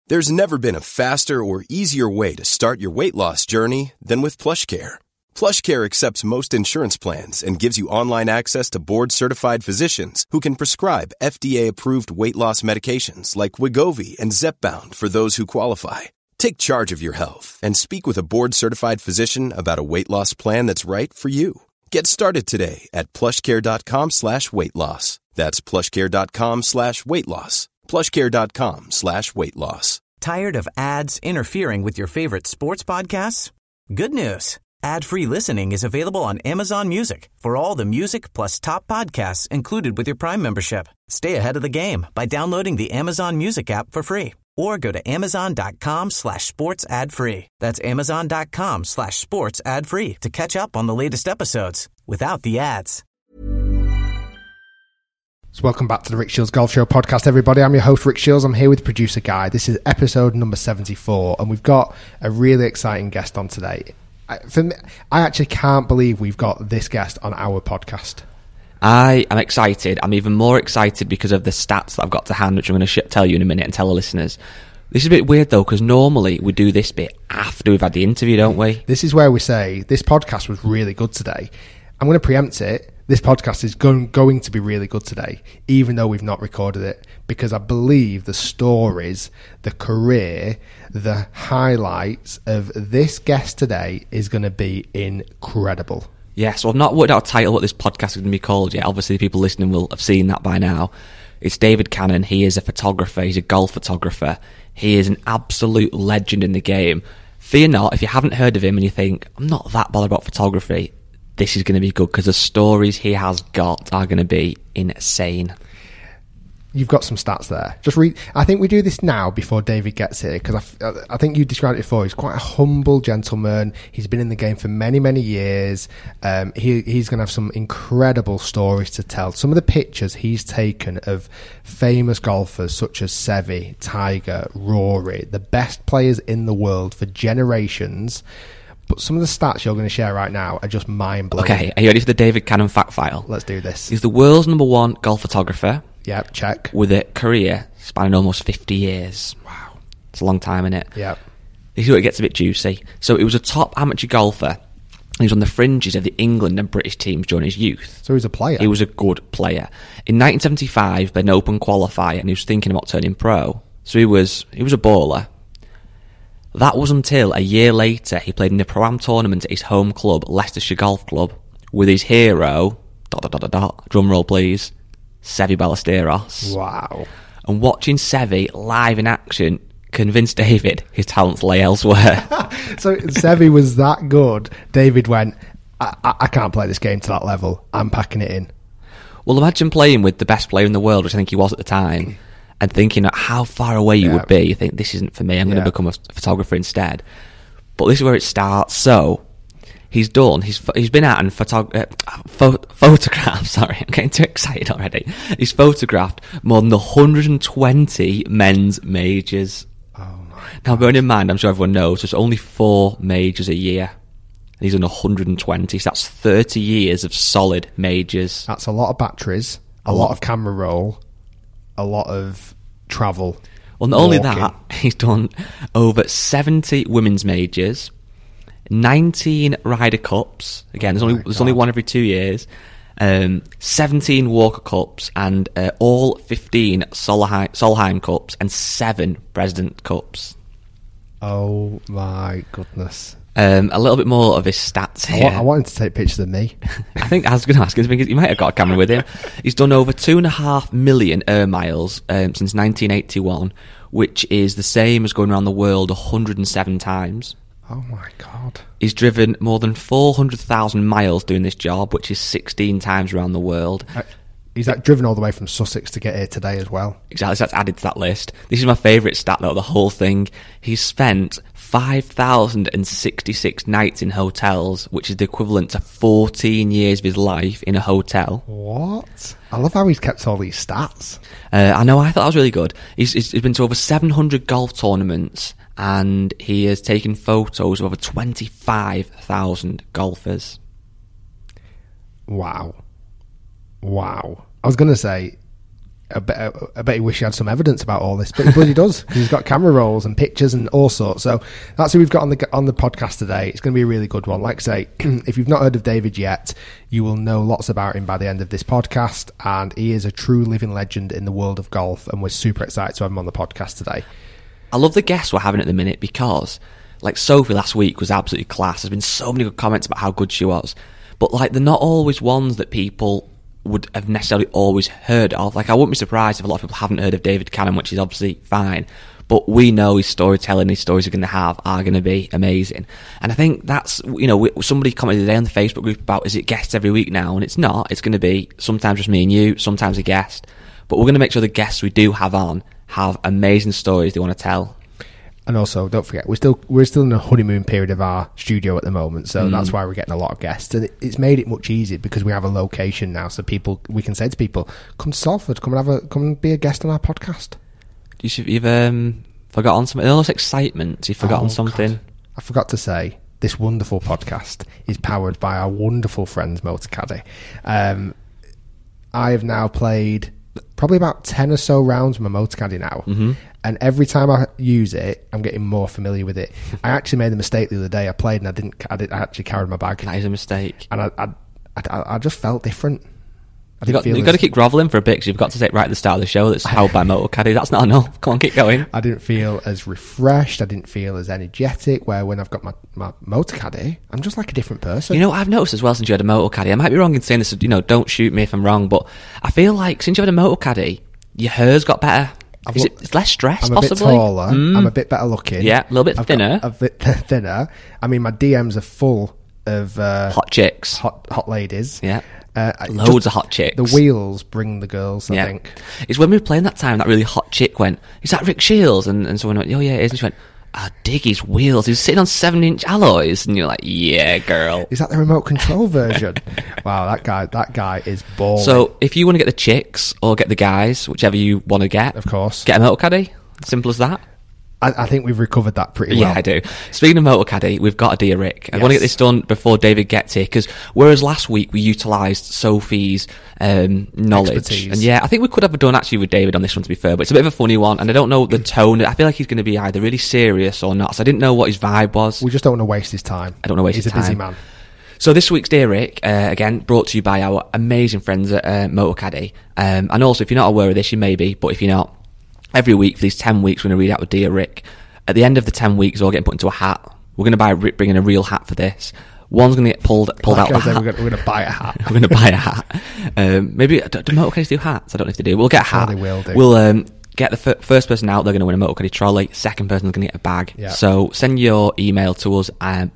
There's never been a faster or easier way to start your weight loss journey than with PlushCare. PlushCare accepts most insurance plans and gives you online access to board-certified physicians who can prescribe FDA-approved weight loss medications like Wegovy and Zepbound for those who qualify. Take charge of your health and speak with a board-certified physician about a weight loss plan that's right for you. Get started today at plushcare.com/weight loss. That's plushcare.com/weight loss. plushcare.com/weight loss. Tired of ads interfering with your favorite sports podcasts? Good news. Ad-free listening is available on Amazon Music for all the music plus top podcasts included with your Prime membership. Stay ahead of the game by downloading the Amazon Music app for free or go to amazon.com/sports ad free. That's amazon.com/sports ad free to catch up on the latest episodes without the ads. So welcome back to the Rick Shields Golf Show podcast, everybody. I'm your host, Rick Shields. I'm here with producer Guy. This is episode number 74, and we've got a really exciting guest on today. I actually can't believe we've got this guest on our podcast. I am excited. I'm even more excited because of the stats that I've got to hand, which I'm going to tell you in a minute and tell the listeners. This is a bit weird, though, because normally we do this bit after we've had the interview, don't we? This is where we say, this podcast was really good today. I'm going to preempt it. This podcast is going to be really good today, even though we've not recorded it, because I believe the stories, the career, the highlights of this guest today is going to be incredible. Yeah, so I've not worked out a title what this podcast is going to be called yet. Obviously, the people listening will have seen that by now. It's David Cannon. He is a photographer. He's a golf photographer. He is an absolute legend in the game. Fear not, if you haven't heard of him and you think, I'm not that bothered about photography, this is going to be good because the stories he has got are going to be insane. You've got some stats there. Just read. I think we do this now before David gets here because I think you described it before. He's quite a humble gentleman. He's been in the game for many, many years. He's going to have some incredible stories to tell. Some of the pictures he's taken of famous golfers such as Seve, Tiger, Rory, the best players in the world for generations. But some of the stats you're going to share right now are just mind-blowing. Okay, are you ready for the David Cannon fact file? Let's do this. He's the world's #1 golf photographer. Yep, check. With a career spanning almost 50 years. Wow. It's a long time, isn't it? Yep. This is where it gets a bit juicy. So he was a top amateur golfer. He was on the fringes of the England and British teams during his youth. So he was a player? He was a good player. In 1975, an Open qualifier, and he was thinking about turning pro. So he was a baller. That was until a year later he played in the Pro-Am tournament at his home club, Leicestershire Golf Club, with his hero, ... drum roll please, Seve Ballesteros. Wow. And watching Seve live in action convinced David his talents lay elsewhere. So Seve was that good, David went, I can't play this game to that level, I'm packing it in. Well, imagine playing with the best player in the world, which I think he was at the time, and thinking how far away you would be. You think, this isn't for me, I'm going to become a photographer instead. But this is where it starts. So he's been out and photographed, sorry, I'm getting too excited already. He's photographed more than 120 men's majors. Oh my God. Now, bearing in mind, I'm sure everyone knows, there's only 4 majors a year. And he's done 120, so that's 30 years of solid majors. That's a lot of batteries, a lot of camera roll, a lot of travel. Well, not only that, he's done over 70 women's majors, 19 Ryder Cups. Again, there's only one every 2 years. 17 Walker Cups and all 15 Solheim Cups and 7 President Cups. Oh my goodness. A little bit more of his stats here. I wanted to take pictures of me. I think I was going to ask, because he might have got a camera with him. He's done over 2.5 million air miles since 1981, which is the same as going around the world 107 times. Oh my God. He's driven more than 400,000 miles doing this job, which is 16 times around the world. He's driven all the way from Sussex to get here today as well. Exactly, so that's added to that list. This is my favourite stat, though, the whole thing. He's spent 5,066 nights in hotels, which is the equivalent to 14 years of his life in a hotel. What? I love how he's kept all these stats. I know, I thought that was really good. He's been to over 700 golf tournaments, and he has taken photos of over 25,000 golfers. Wow. I was going to say, I bet he wish he had some evidence about all this, but he bloody does, because he's got camera rolls and pictures and all sorts. So that's who we've got on the podcast today. It's going to be a really good one. Like I say, if you've not heard of David yet, you will know lots about him by the end of this podcast, and he is a true living legend in the world of golf, and we're super excited to have him on the podcast today. I love the guests we're having at the minute, because like Sophie last week was absolutely class. There's been so many good comments about how good she was, but like they're not always ones that people would have necessarily always heard of. Like, I wouldn't be surprised if a lot of people haven't heard of David Cannon, which is obviously fine, but we know his storytelling, his stories are going to be amazing. And I think that's, somebody commented today on the Facebook group about, is it guests every week now? And it's not. It's going to be sometimes just me and you, sometimes a guest, but we're going to make sure the guests we do have on have amazing stories they want to tell. And also, don't forget, we're still in a honeymoon period of our studio at the moment, so that's why we're getting a lot of guests. And it's made it much easier because we have a location now, so we can say to people, "Come to Salford, come and be a guest on our podcast." You've forgotten something. All this excitement, you've forgotten something. God. I forgot to say, this wonderful podcast is powered by our wonderful friends Motorcaddy. I have now played probably about 10 or so rounds with my Motorcaddy now. Mm-hmm. And every time I use it, I'm getting more familiar with it. I actually made the mistake the other day. I played and I actually carried my bag. That is a mistake. And I just felt different. You've got to keep grovelling for a bit, because you've got to say right at the start of the show that's powered by Motorcaddy. That's not enough. Come on, keep going. I didn't feel as refreshed. I didn't feel as energetic, where when I've got my Motorcaddy, I'm just like a different person. You know what I've noticed as well since you had a Motorcaddy? I might be wrong in saying this, don't shoot me if I'm wrong, but I feel like since you had a Motorcaddy, your hair's got better. It's less stress, I'm possibly? I'm a bit taller. I'm a bit better looking. Yeah, a little bit thinner. A bit thinner. I mean, my DMs are full of hot chicks, hot ladies. Yeah, loads of hot chicks. The wheels bring the girls. I think it's when we were playing that time. That really hot chick went, "Is that Rick Shields?" And someone went, "Oh yeah, it is." And she went, "I dig his wheels. He's sitting on 7-inch alloys." And you're like, "Yeah, girl." Is that the remote control version? Wow, that guy is balling. So if you want to get the chicks or get the guys, whichever you want to get, of course, get a Motorcaddy. Simple as that. I think we've recovered that pretty well. Yeah, I do. Speaking of Motorcaddy, we've got a Dear Rick. I want to get this done before David gets here, because whereas last week we utilised Sophie's knowledge, expertise. And yeah, I think we could have done actually with David on this one, to be fair, but it's a bit of a funny one, and I don't know the tone. I feel like he's going to be either really serious or not, so I didn't know what his vibe was. We just don't want to waste his time. I don't want to waste his time. He's a busy man. So this week's Dear Rick, again, brought to you by our amazing friends at Motorcaddy. And also, if you're not aware of this, you may be, but if you're not, every week for these 10 weeks, we're going to read out a Dear Rick. At the end of the 10 weeks, we're all getting put into a hat. We're going to bring in a real hat for this. One's going to get pulled out the hat. We're going to buy a hat. We're going to buy a hat. Maybe, do Motorcaddies do hats? I don't know if they do. We'll get a hat. They will do. We'll get the first person out, they're going to win a Motorcaddy trolley. Second person's going to get a bag. Yeah. So send your email to us,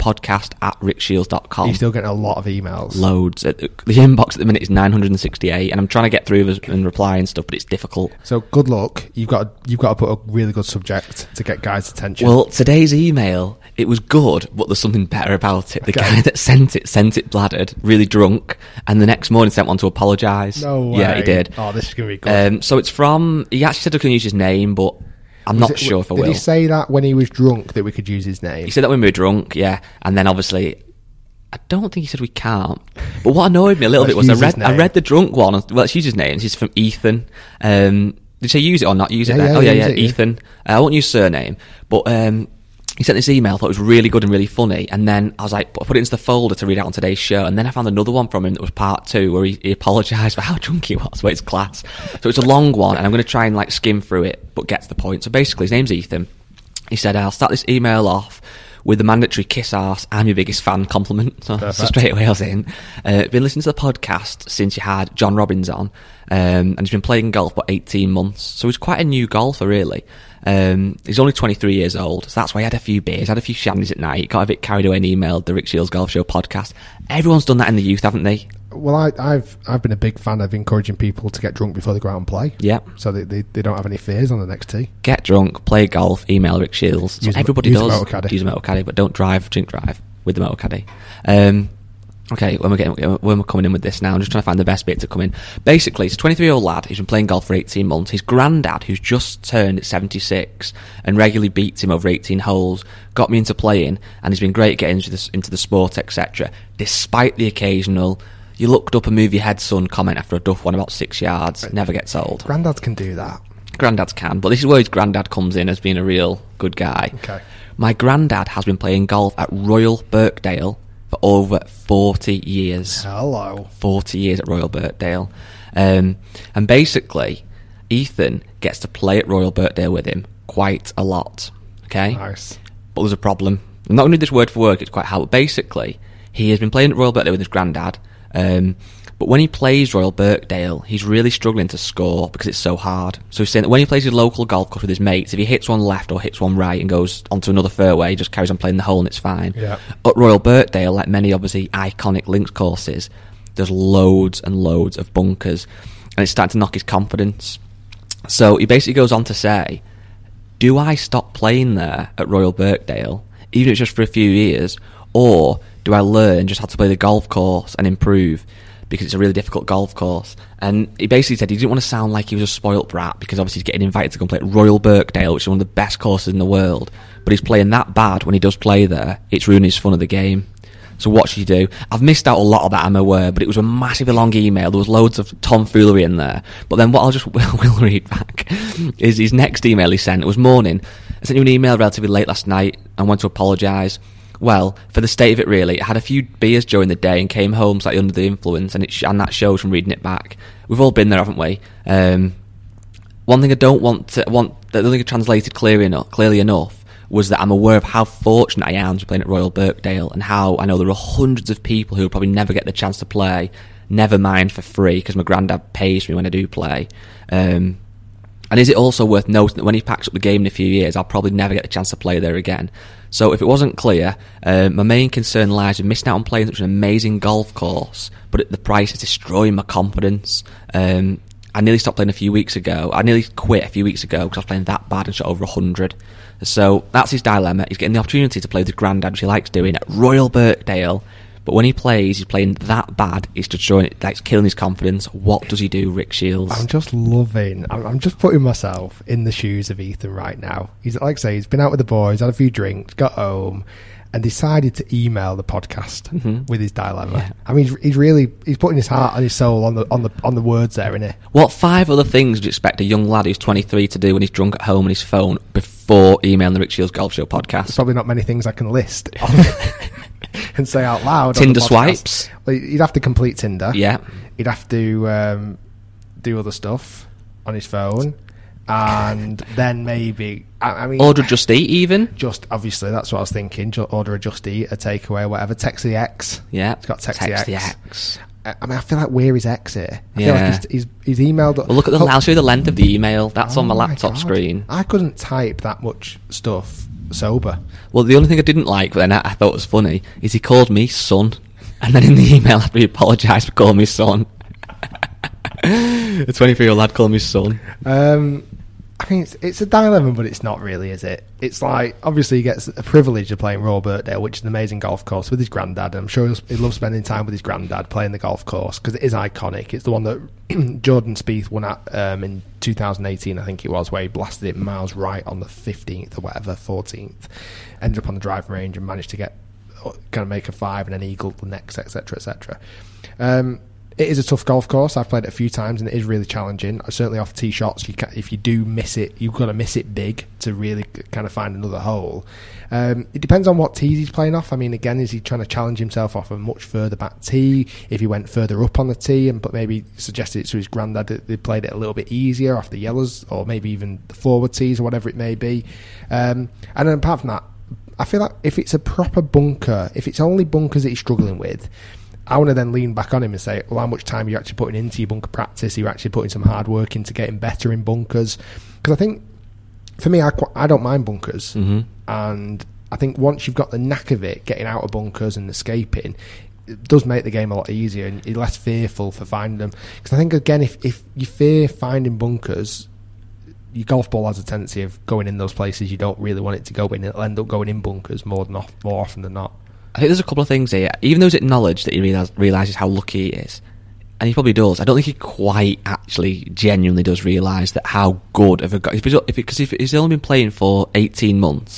podcast@rickshields.com. You're still getting a lot of emails. Loads. The inbox at the minute is 968, and I'm trying to get through and reply and stuff, but it's difficult. So good luck. You've got to put a really good subject to get guys' attention. Well, today's email, it was good, but there's something better about it. The guy that sent it bladdered, really drunk, and the next morning sent one to apologise. No way. Yeah, he did. Oh, this is going to be good. So it's from, he actually said I couldn't use his name, but I'm not sure if I will. Did he say that when he was drunk that we could use his name? He said that when we were drunk, yeah, and then obviously, I don't think he said we can't. But what annoyed me a little bit was I read the drunk one. Well, let's use his name. He's from Ethan. Did you say use it or not use it? Yeah, yeah, Ethan. I won't use surname, but he sent this email, thought it was really good and really funny, and then I was like, I put it into the folder to read out on today's show, and then I found another one from him that was part 2, where he apologised for how drunk he was, but it's class. So it's a long one, and I'm going to try and like skim through it, but get to the point. So basically, his name's Ethan. He said, I'll start this email off with the mandatory kiss arse, I'm your biggest fan compliment. So straight away I was in. Been listening to the podcast since you had John Robbins on, and he's been playing golf for 18 months. So he's quite a new golfer, really. He's only 23 years old, so that's why he had a few beers, had a few shandies at night, got a bit carried away and emailed the Rick Shields Golf Show podcast. Everyone's done that in the youth, haven't they? Well, I've been a big fan of encouraging people to get drunk before they go out and play. Yeah. So they don't have any fears on the next tee. Get drunk, play golf, email Rick Shields. So everybody does use a Motorcaddy, but don't drink drive with the Motorcaddy. Okay, when we're coming in with this now, I'm just trying to find the best bit to come in. Basically, he's a 23-year-old lad who's been playing golf for 18 months. His granddad, who's just turned 76 and regularly beats him over 18 holes, got me into playing, and he's been great at getting into the sport, etc., despite the occasional You looked up and move your head, son comment after a duff one about 6 yards. Never gets old. Granddads can do that. Granddads can, but this is where his granddad comes in as being a real good guy. Okay. My granddad has been playing golf at Royal Birkdale for over 40 years. Hello. 40 years at Royal Birkdale. And basically, Ethan gets to play at Royal Birkdale with him quite a lot. Okay? Nice. But there's a problem. I'm not going to do this word for word, it's quite hard. But basically, he has been playing at Royal Birkdale with his granddad. But when he plays Royal Birkdale, he's really struggling to score because it's so hard. So he's saying that when he plays his local golf course with his mates, if he hits one left or hits one right and goes onto another fairway, he just carries on playing the hole and it's fine. Yeah. At Royal Birkdale, like many obviously iconic links courses, there's loads and loads of bunkers, and it's starting to knock his confidence. So he basically goes on to say, do I stop playing there at Royal Birkdale, even if it's just for a few years, or do I learn just how to play the golf course and improve? Because it's a really difficult golf course. And he basically said he didn't want to sound like he was a spoilt brat, because obviously he's getting invited to come play at Royal Birkdale, which is one of the best courses in the world. But he's playing that bad when he does play there, it's ruining his fun of the game. So what should you do? I've missed out a lot of that, I'm aware, but it was a massively long email. There was loads of tomfoolery in there. But then what I'll just will read back is his next email he sent. It was morning. I sent you an email relatively late last night and want to apologise. Well, for the state of it really, I had a few beers during the day and came home slightly under the influence, and that shows from reading it back. We've all been there, haven't we? One thing I don't think I translated clearly enough was that I'm aware of how fortunate I am to be playing at Royal Birkdale, and how I know there are hundreds of people who will probably never get the chance to play, never mind for free, because my granddad pays me when I do play. And is it also worth noting that when he packs up the game in a few years, I'll probably never get the chance to play there again. So if it wasn't clear, my main concern lies with missing out on playing such an amazing golf course, but the price is destroying my confidence. I nearly stopped playing a few weeks ago. I nearly quit a few weeks ago because I was playing that bad and shot over 100. So that's his dilemma. He's getting the opportunity to play with his granddad, which he likes doing, at Royal Birkdale. But when he plays, he's playing that bad. It's destroying it. That's killing his confidence. What does he do, Rick Shields? I'm just loving. I'm just putting myself in the shoes of Ethan right now. He's like I say, he's been out with the boys, had a few drinks, got home, and decided to email the podcast with his dilemma. Yeah. I mean, he's putting his heart and his soul on the words there, isn't he? What 5 other things do you expect a young lad who's 23 to do when he's drunk at home on his phone before emailing the Rick Shields Golf Show podcast? There's probably not many things I can list and say out loud. Tinder swipes. Well, you'd have to complete Tinder. Yeah. He'd have to do other stuff on his phone. And then maybe, I mean, order Just Eat even. Just obviously, that's what I was thinking. Order a Just Eat, a takeaway, whatever. Text the ex. Yeah, it's got text the ex. ex. I mean, I feel like where is X here? I feel like he's emailed. Well, look at I'll show you the length of the email. That's on my laptop screen. I couldn't type that much stuff sober. Well, the only thing I didn't like, then I thought was funny, is he called me son, and then in the email after he apologised for calling me son. A 23-year-old lad called me son. I mean, it's a dilemma, but it's not really, is it? It's like, obviously he gets a privilege of playing Royal Birkdale, which is an amazing golf course, with his granddad. I'm sure he loves spending time with his granddad playing the golf course, because it is iconic. It's the one that Jordan Spieth won at in 2018, I think it was, where he blasted it miles right on the 15th or whatever, 14th. Ended up on the driving range and managed to kind of make a 5 and then eagle the next, etc., etc. It is a tough golf course. I've played it a few times and it is really challenging. Certainly off tee shots, if you do miss it, you've got to miss it big to really kind of find another hole. It depends on what tees he's playing off. I mean, again, is he trying to challenge himself off a much further back tee? If he went further up on the tee but maybe suggested it to his granddad that they played it a little bit easier off the yellows, or maybe even the forward tees or whatever it may be. And then apart from that, I feel like if it's a proper bunker, if it's only bunkers that he's struggling with, I want to then lean back on him and say, well, how much time are you actually putting into your bunker practice? Are you actually putting some hard work into getting better in bunkers? Because I think, for me, I don't mind bunkers. Mm-hmm. And I think once you've got the knack of it, getting out of bunkers and escaping, it does make the game a lot easier, and you're less fearful for finding them. Because I think, again, if you fear finding bunkers, your golf ball has a tendency of going in those places you don't really want it to go in. It'll end up going in bunkers more often than not. I think there's a couple of things here. Even though he's acknowledged that he realises how lucky he is, and he probably does, I don't think he quite actually genuinely does realise that how good of a guy. Because if he's only been playing for 18 months,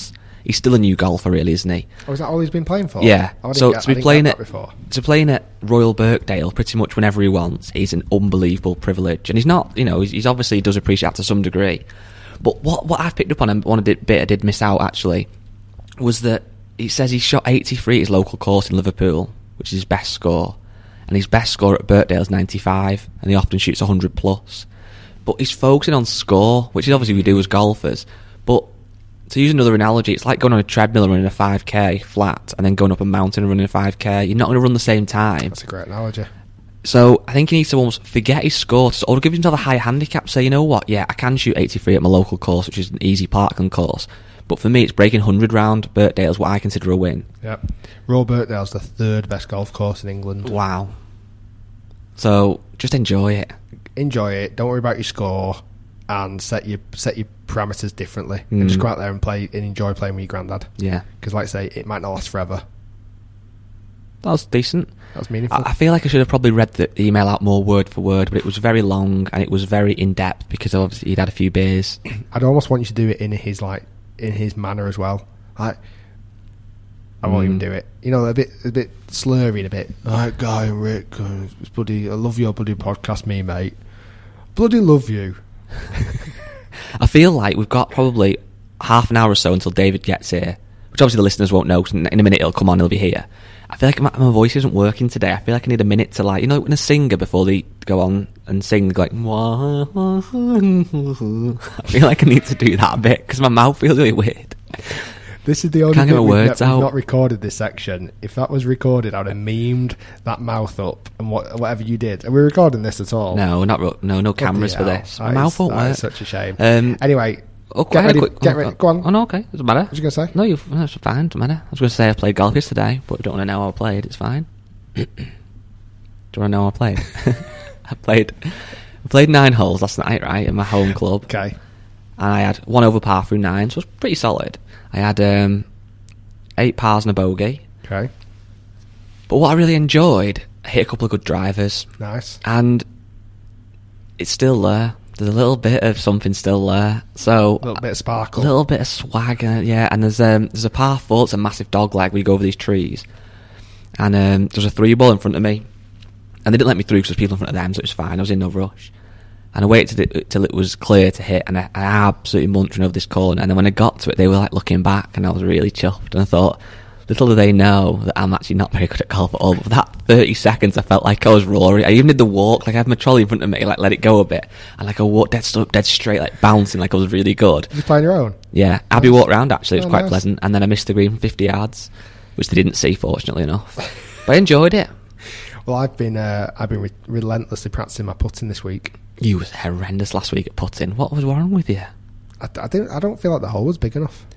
he's still a new golfer, really, isn't he? Oh, is that all he's been playing for? Yeah. So to be playing at Royal Birkdale pretty much whenever he wants is an unbelievable privilege. And he's not, he's obviously does appreciate that to some degree. But what I've picked up on, and one bit I did miss out actually, was that he says he shot 83 at his local course in Liverpool, which is his best score. And his best score at Birkdale is 95, and he often shoots 100 plus. But he's focusing on score, which is obviously we do as golfers. But to use another analogy, it's like going on a treadmill and running a 5k flat, and then going up a mountain and running a 5k. You're not going to run the same time. That's a great analogy. So I think he needs to almost forget his score, or give himself a high handicap. Say, you know what? Yeah, I can shoot 83 at my local course, which is an easy Parkland course. But for me, it's breaking 100 round Birkdale is what I consider a win. Yep. Royal Birkdale's the third best golf course in England. Wow. So just enjoy it. Enjoy it. Don't worry about your score, and set your parameters differently, and just go out there and play and enjoy playing with your granddad. Yeah. Because, like I say, it might not last forever. That was decent. That was meaningful. I feel like I should have probably read the email out more word for word, but it was very long and it was very in depth because obviously he'd had a few beers. I'd almost want you to do it in his manner as well. I won't even do it. A bit slurry and a bit. Alright, Guy and Rick, I love your bloody podcast, me mate. Bloody love you. I feel like we've got probably half an hour or so until David gets here, which obviously the listeners won't know, 'cause in a minute he'll come on, he'll be here. I feel like my voice isn't working today. I feel like I need a minute to when a singer, before they go on and sing, like, I feel like I need to do that a bit because my mouth feels really weird. This is the only Can't get my thing words out. We've not recorded this section. If that was recorded, I'd have memed that mouth up and whatever you did. Are we recording this at all? No, no cameras for this. My mouth won't work. That is such a shame. Anyway, Anyway, get ready. Go on. Oh no, okay, doesn't matter. What was you going to say? No, it's fine. Doesn't matter. I was going to say I played golf yesterday, but I don't want to know how I played. It's fine. Do you want to know how I played? I played 9 holes last night, right, in my home club. Okay. And I had 1 over par through 9, so it was pretty solid. I had 8 pars and a bogey. Okay. But what I really enjoyed, I hit a couple of good drivers. Nice. And it's still there. There's a little bit of something still there. So a little bit of sparkle. A little bit of swag, yeah. And there's a par 4, it's a massive dog leg where you go over these trees. And there's a 3-ball in front of me. And they didn't let me through because there's people in front of them, so it was fine. I was in no rush. And I waited till it was clear to hit, and I absolutely munching over this corner. And then when I got to it, they were like looking back, and I was really chuffed. And I thought, little do they know that I'm actually not very good at golf at all. But for that 30 seconds, I felt like I was roaring. I even did the walk, like I had my trolley in front of me, like let it go a bit, and like I walked dead straight, like bouncing, like I was really good. Did you play on your own? Yeah, Abby walked round actually. It was quite nice. pleasant, and then I missed the green from 50 yards, which they didn't see, fortunately enough. But I enjoyed it. Well, I've been relentlessly practicing my putting this week. You was horrendous last week at putting. What was wrong with you? I don't feel like the hole was big enough.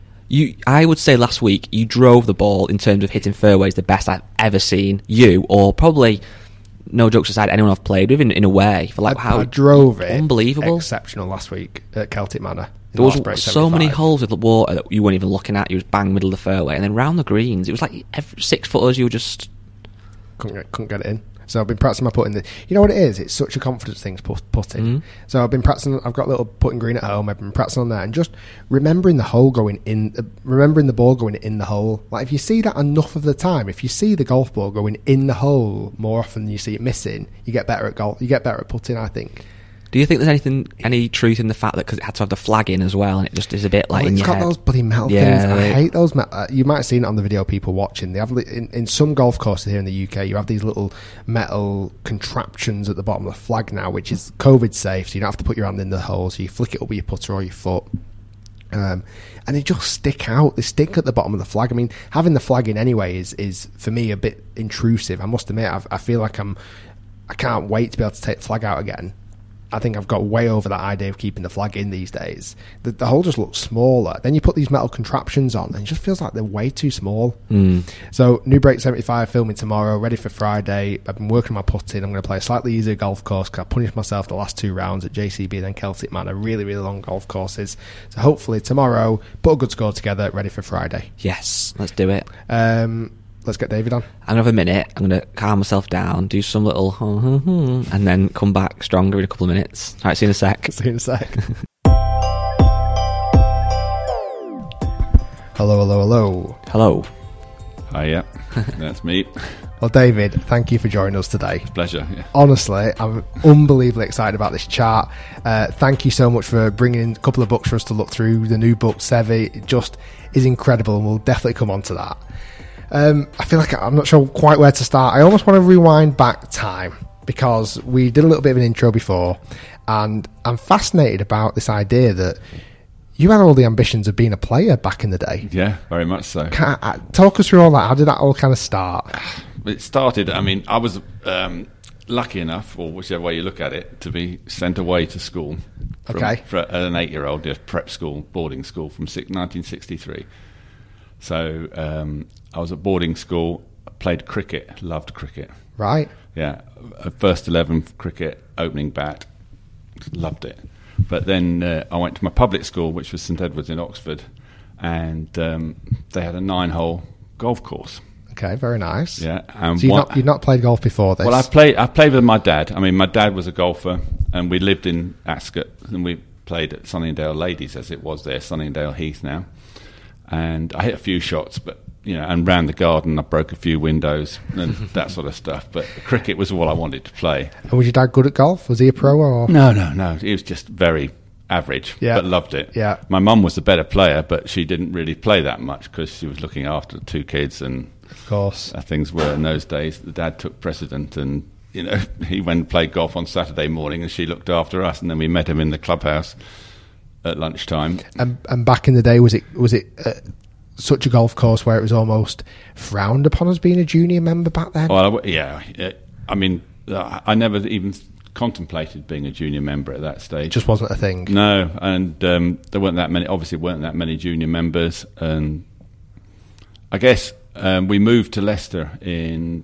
I would say last week you drove the ball in terms of hitting fairways the best I've ever seen. You, or probably, no jokes aside, anyone I've played with in a way. For like how I drove it. Unbelievable. Exceptional last week at Celtic Manor. There was so many holes with the water that you weren't even looking at. You was bang middle of the fairway, and then round the greens, it was like every 6 footers you were just couldn't get it in. So I've been practicing my putting. You know what it is? It's such a confidence thing, putting. Mm-hmm. So I've been practicing. I've got a little putting green at home. I've been practicing on that and just remembering the hole going in, remembering the ball going in the hole. Like if you see that enough of the time, if you see the golf ball going in the hole more often than you see it missing, you get better at golf. You get better at putting, I think. Do you think there's any truth in the fact that because it had to have the flag in as well, and it just is a bit like in your head? It's got those bloody metal things. I hate those metal. You might have seen it on the video. People watching, they have in some golf courses here in the UK. You have these little metal contraptions at the bottom of the flag now, which is COVID safe, so you don't have to put your hand in the hole. So you flick it up with your putter or your foot, and they just stick out. They stick at the bottom of the flag. I mean, having the flag in anyway is for me a bit intrusive. I must admit, I feel like I can't wait to be able to take the flag out again. I think I've got way over that idea of keeping the flag in these days. The hole just looks smaller. Then you put these metal contraptions on and it just feels like they're way too small. So New Break 75 filming tomorrow, ready for Friday. I've been working on my putting. I'm going to play a slightly easier golf course because I punished myself the last 2 rounds at JCB and then Celtic Manor. Really, really long golf courses. So hopefully tomorrow, put a good score together, ready for Friday. Yes, let's do it. Let's get David on. I'm going to have a minute. I'm going to calm myself down, do some little and then come back stronger in a couple of minutes. All right, see you in a sec. See you in a sec. Hello, hello, hello. Hello. Hi, yeah, that's me. Well, David, thank you for joining us today. Pleasure. Yeah. Honestly, I'm unbelievably excited about this chat. Thank you so much for bringing in a couple of books for us to look through. The new book, Seve, it just is incredible, and we'll definitely come on to that. I feel like I'm not sure quite where to start. I almost want to rewind back time, because we did a little bit of an intro before, and I'm fascinated about this idea that you had all the ambitions of being a player back in the day. Yeah, very much so. Talk us through all that. How did that all kind of start? It started, I mean, I was lucky enough, or whichever way you look at it, to be sent away to school. For an 8-year-old, just prep school, boarding school from 1963. So I was at boarding school, played cricket, loved cricket. Right. Yeah, first 11 cricket, opening bat, loved it. But then I went to my public school, which was St Edward's in Oxford, and they had a 9-hole golf course. Okay, very nice. Yeah. So you've not played golf before this? Well, I played with my dad. I mean, my dad was a golfer, and we lived in Ascot, and we played at Sunningdale Ladies, as it was there, Sunningdale Heath now. And I hit a few shots, but and round the garden I broke a few windows and that sort of stuff. But cricket was all I wanted to play. And was your dad good at golf? Was he a pro or? No. He was just very average, but loved it. Yeah. My mum was the better player, but she didn't really play that much because she was looking after 2 kids, and of course things were in those days. The dad took precedent, and he went and played golf on Saturday morning, and she looked after us, and then we met him in the clubhouse at lunchtime. And back in the day, was it such a golf course where it was almost frowned upon as being a junior member back then? Well, yeah. I mean, I never even contemplated being a junior member at that stage. It just wasn't a thing. No, and there weren't that many. Obviously, weren't that many junior members, and I guess we moved to Leicester in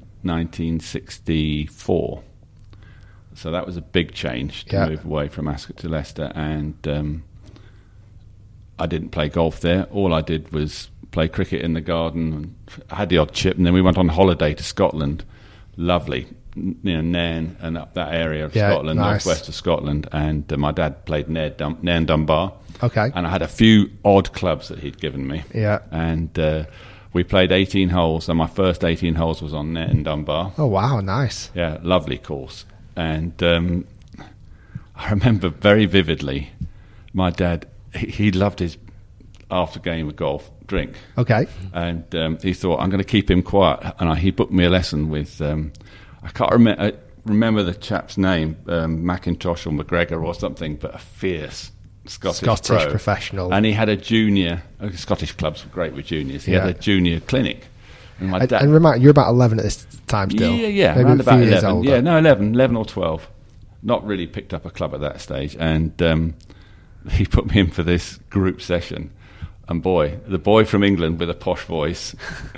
1964. So that was a big change to move away from Ascot to Leicester, and I didn't play golf there. All I did was play cricket in the garden. I had the odd chip, and then we went on holiday to Scotland. Lovely, Nairn and up that area of Scotland, nice. northwest of Scotland. And my dad played Nairn Dunbar. Okay. And I had a few odd clubs that he'd given me. Yeah. And we played 18 holes, and my first 18 holes was on Nairn Dunbar. Oh, wow, nice. Yeah, lovely course. And I remember very vividly my dad, he loved his after game of golf drink. Okay. And he thought, I'm going to keep him quiet. And he booked me a lesson with, I can't remember the chap's name, McIntosh or McGregor or something, but a fierce Scottish pro. Professional. And he had a junior, Scottish clubs were great with juniors, he had a junior clinic. And my dad... And remind, you're about 11 at this time still? Yeah, maybe around about 11. Older. Yeah, no, 11 or 12. Not really picked up a club at that stage. And he put me in for this group session. And boy, the boy from England with a posh voice.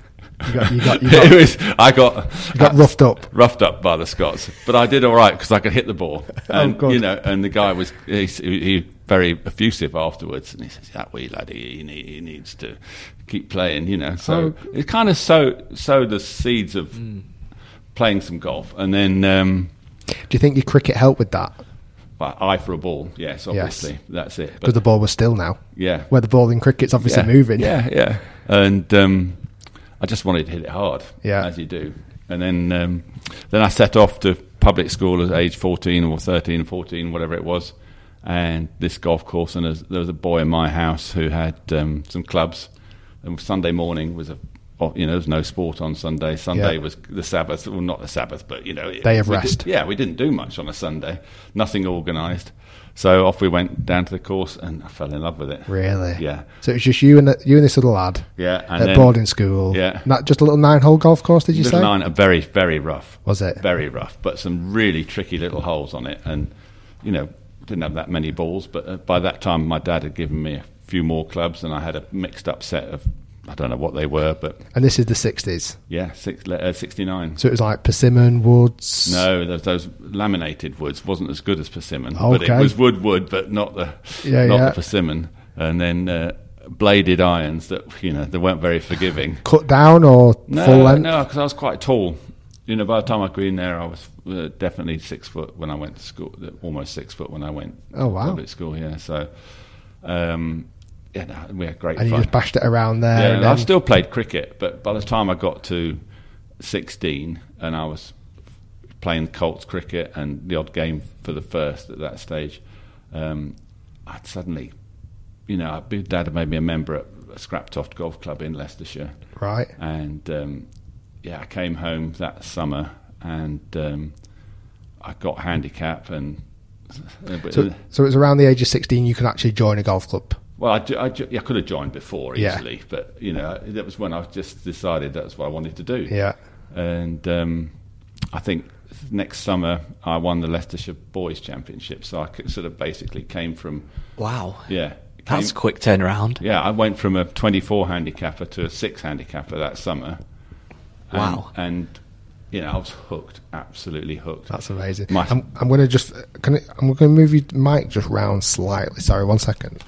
I got roughed up. Roughed up by the Scots. But I did all right because I could hit the ball. And, and the guy was he very effusive afterwards. And he says, that wee laddie, he needs to keep playing, So it kind of sowed the seeds of playing some golf. And then... do you think your cricket helped with that? Eye for a ball, yes, obviously. Yes. That's it. Because the ball was still now. Yeah. Where the ball in cricket's obviously moving. Yeah. And I just wanted to hit it hard, as you do. And then I set off to public school at age 14 or 13, 14, whatever it was. And this golf course, and there was a boy in my house who had some clubs. And Sunday morning was there was no sport on Sunday. Sunday was the Sabbath. Well, not the Sabbath, but, day of rest. We didn't do much on a Sunday. Nothing organised. So off we went down to the course, and I fell in love with it. Really? Yeah. So it was just you and this little lad. Yeah. And at boarding school. Yeah. Not just a little 9-hole golf course, did you say? Very, very rough. Was it? Very rough, but some really tricky little holes on it. And, didn't have that many balls, but by that time my dad had given me a few more clubs, and I had a mixed up set of, I don't know what they were, but... And this is the 60s? Yeah, 69. So it was like persimmon, woods... No, those laminated woods. Wasn't as good as persimmon. Okay. But it was wood, but not the persimmon. And then bladed irons that, they weren't very forgiving. Cut down or full length? No, because I was quite tall. By the time I got in there, I was definitely 6 foot when I went to school. Almost 6 foot when I went to public school, yeah. So... we had great fun. And you just bashed it around there. Yeah, and I've still played cricket, but by the time I got to 16 and I was playing Colts cricket and the odd game for the first at that stage, I'd suddenly, Dad had made me a member at Scraptoft Golf Club in Leicestershire. Right. And, I came home that summer and I got handicap. And so it was around the age of 16 you could actually join a golf club? Well, I could have joined before easily, but, that was when I just decided that's what I wanted to do. Yeah. And I think next summer I won the Leicestershire Boys Championship, so I sort of basically came from... Wow. Yeah. That's a quick turnaround. Yeah, I went from a 24 handicapper to a 6 handicapper that summer. Wow. And I was hooked, absolutely hooked. That's amazing. I'm going to just... I'm going to move your mic just round slightly. Sorry, 1 second.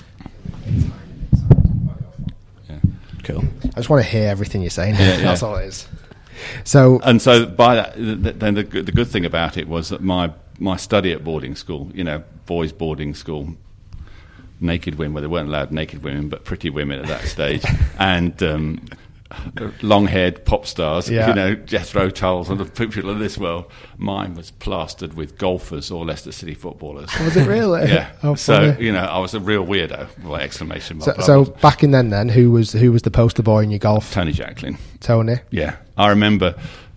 Yeah. Cool. I just want to hear everything you're saying. Yeah, That's all it is. So by that, then the good thing about it was that my study at boarding school, boys' boarding school, naked women, well, they weren't allowed naked women, but pretty women at that stage, and long-haired pop stars, Jethro Tulls and the people of this world. Mine was plastered with golfers or Leicester City footballers. Was it really? Yeah. Oh, so I was a real weirdo. Well, exclamation mark. So back in then, who was the poster boy in your golf? Tony Jacklin. Tony. Yeah, I remember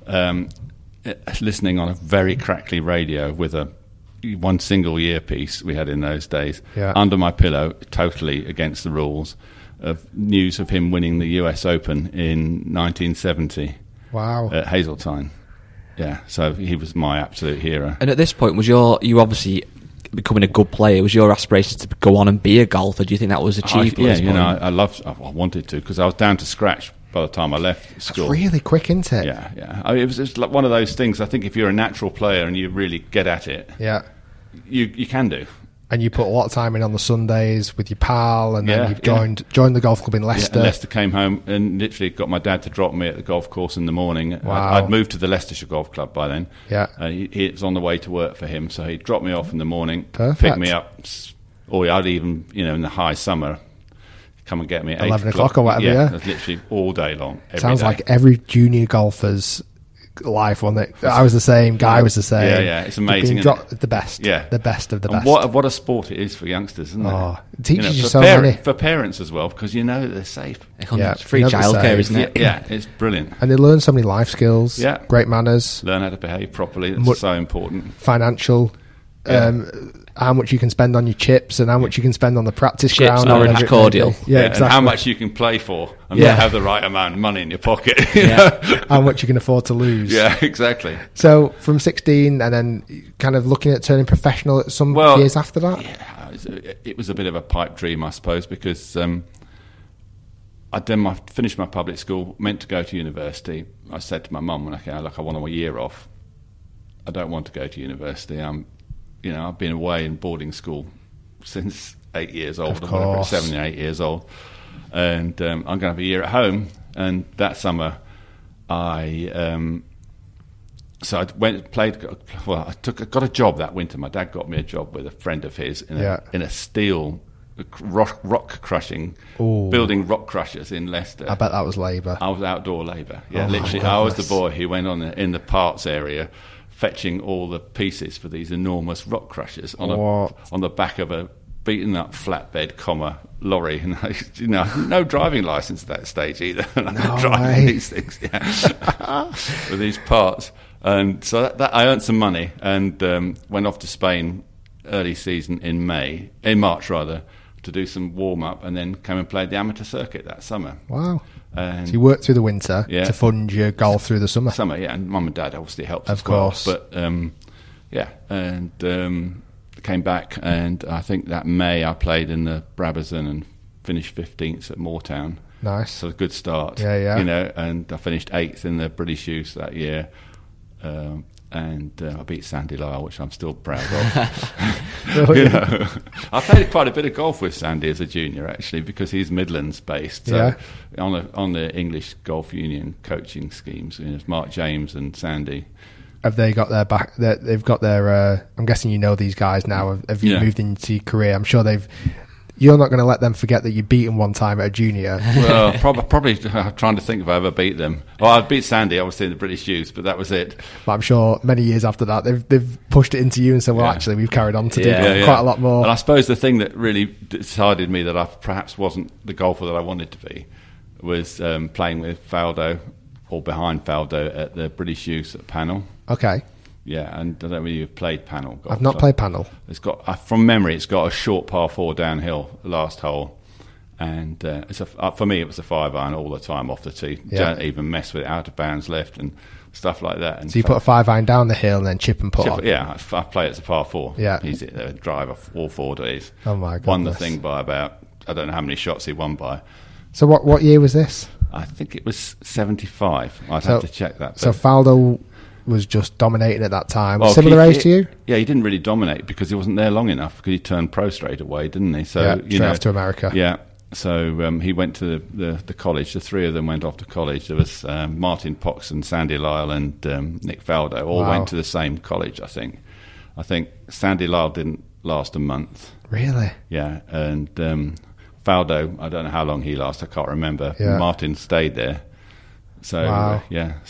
listening on a very crackly radio with one single earpiece we had in those days, under my pillow, totally against the rules, of news of him winning the US Open in 1970. Wow. At Hazeltine. Yeah, so he was my absolute hero. And at this point, you obviously becoming a good player, was your aspiration to go on and be a golfer? Do you think that was achievable? I wanted to, because I was down to scratch by the time I left school. That's really quick, isn't it? Yeah. I mean, it was like one of those things. I think if you're a natural player and you really get at it, you can do. And you put a lot of time in on the Sundays with your pal, and then you've joined the golf club in Leicester. Yeah, Leicester came home and literally got my dad to drop me at the golf course in the morning. Wow. I'd moved to the Leicestershire Golf Club by then. Yeah. It was on the way to work for him, so he'd drop me off in the morning, Perfect. pick me up, or I'd even, in the high summer, come and get me at 11 o'clock or whatever, yeah. Literally all day long. Sounds like every junior golfer's life, wasn't it? I was the same, Guy was the same. Yeah, it's amazing. The best. Yeah. The best of the best. What a sport it is for youngsters, isn't it? It teaches you so many. For parents as well, because that they're safe. It's free childcare, isn't it? Yeah, it's brilliant. And they learn so many life skills, great manners. Learn how to behave properly, that's so important. Financial, how much you can spend on your chips and how much you can spend on the practice ground. Chips and orange cordial. Yeah, exactly. And how much you can play for and not have the right amount of money in your pocket. How much you can afford to lose. Yeah, exactly. So from 16 and then kind of looking at turning professional at some years after that? Yeah, it was a bit of a pipe dream, I suppose, because I finished my public school, meant to go to university. I said to my mum, when I came, look, I want a year off. I don't want to go to university. I've been away in boarding school since 8 years old, or 7 or 8 years old, and I'm going to have a year at home. And that summer, I got a job that winter. My dad got me a job with a friend of his in a steel rock crushing, building rock crushers in Leicester. I bet that was labour. I was outdoor labour. Yeah, literally, I was the boy who went in the parts area, fetching all the pieces for these enormous rock crushers on the back of a beaten up flatbed lorry, and no driving license at that stage either. Driving these things, with these parts, and so that I earned some money and went off to Spain early season in March to do some warm up, and then came and played the amateur circuit that summer. Wow. So you worked through the winter to fund your golf through the summer? And Mum and Dad obviously helped of course. Well. But, came back, and I think that May I played in the Brabazon and finished 15th at Moortown. Nice. So a good start. Yeah. And I finished 8th in the British Youth that year. And I beat Sandy Lyle, which I'm still proud of. I played quite a bit of golf with Sandy as a junior, actually, because he's Midlands based. So on the English Golf Union coaching schemes, it's Mark James and Sandy. Have they got their back? They've got their. I'm guessing you know these guys now. Have you moved into your career? I'm sure you're not going to let them forget that you beat them one time at a junior. Well, probably trying to think if I ever beat them. Well, I beat Sandy, obviously, in the British Youth, but that was it. But I'm sure many years after that, they've pushed it into you and said, well, actually, we've carried on to do quite a lot more. And I suppose the thing that really decided me that I perhaps wasn't the golfer that I wanted to be was playing with Faldo, or behind Faldo, at the British Youth at Panel. Okay. Yeah, and I don't know whether you've played Panel golf. I've not played Panel. It's got, from memory, it's got a short par 4 downhill, last hole. And for me, it was a 5-iron all the time off the tee. Don't even mess with it, out of bounds left and stuff like that. And so you put a 5-iron down the hill and then chip and put on? Yeah, I play it as a par 4. Yeah. He's a driver all 4 days. Oh, my goodness. Won the thing by about, I don't know how many shots he won by. So what year was this? I think it was 75. I'd have to check that. So Faldo was just dominating at that time. Well, similar age to you? Yeah, he didn't really dominate because he wasn't there long enough, because he turned pro straight away, didn't he? So straight off to America. Yeah. So he went to the college. The three of them went off to college. There was Martin Poxon, Sandy Lyle, and Nick Faldo. All went to the same college, I think. I think Sandy Lyle didn't last a month. Really? Yeah, and Faldo, I don't know how long he lasted. I can't remember. Yeah. Martin stayed there. So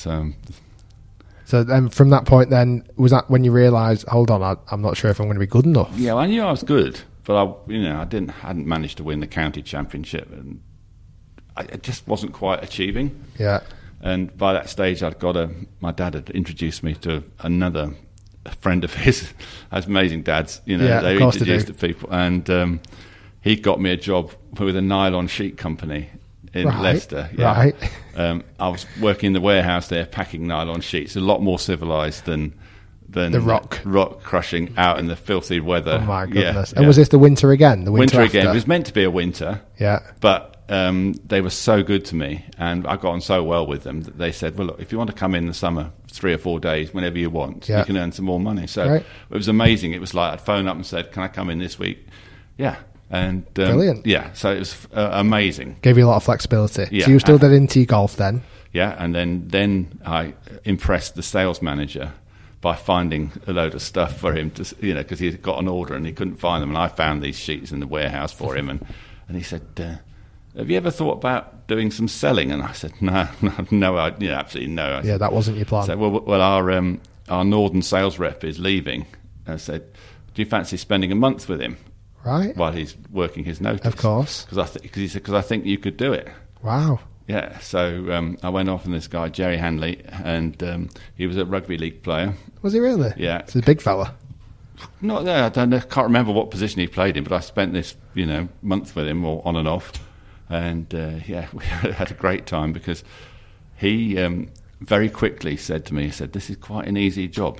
So then, from that point, then was that when you realised, hold on, I'm not sure if I'm going to be good enough? Yeah, well, I knew I was good, but I hadn't managed to win the county championship, and I just wasn't quite achieving. Yeah. And by that stage, my dad had introduced me to another friend of his. Has amazing dads, they introduced the people, and he got me a job with a nylon sheet company in Leicester. Yeah. Right. I was working in the warehouse there, packing nylon sheets. A lot more civilised than the rock crushing out in the filthy weather. Oh my goodness! And was this the winter again? The winter again. It was meant to be a winter. Yeah. But they were so good to me, and I got on so well with them that they said, "Well, look, if you want to come in the summer, 3 or 4 days, whenever you want, you can earn some more money." So it was amazing. It was like I'd phone up and said, "Can I come in this week?" Yeah. And brilliant. Yeah, so it was amazing. Gave you a lot of flexibility. Yeah. So you were still dead into golf then? Yeah, and then I impressed the sales manager by finding a load of stuff for him to, because he got an order and he couldn't find them, and I found these sheets in the warehouse for him, and he said, "Have you ever thought about doing some selling?" And I said, "No, absolutely no." Yeah, that wasn't your plan. So well, our northern sales rep is leaving. I said, "Do you fancy spending a month with him?" Right. While he's working his notice. Of course. Because he said, because I think you could do it. Wow. Yeah, so I went off on this guy, Jerry Hanley, and he was a rugby league player. Was he really? Yeah. He's a big fella. Not there, I can't remember what position he played in, but I spent this, month with him, or on and off. And, we had a great time, because he very quickly said to me, "This is quite an easy job."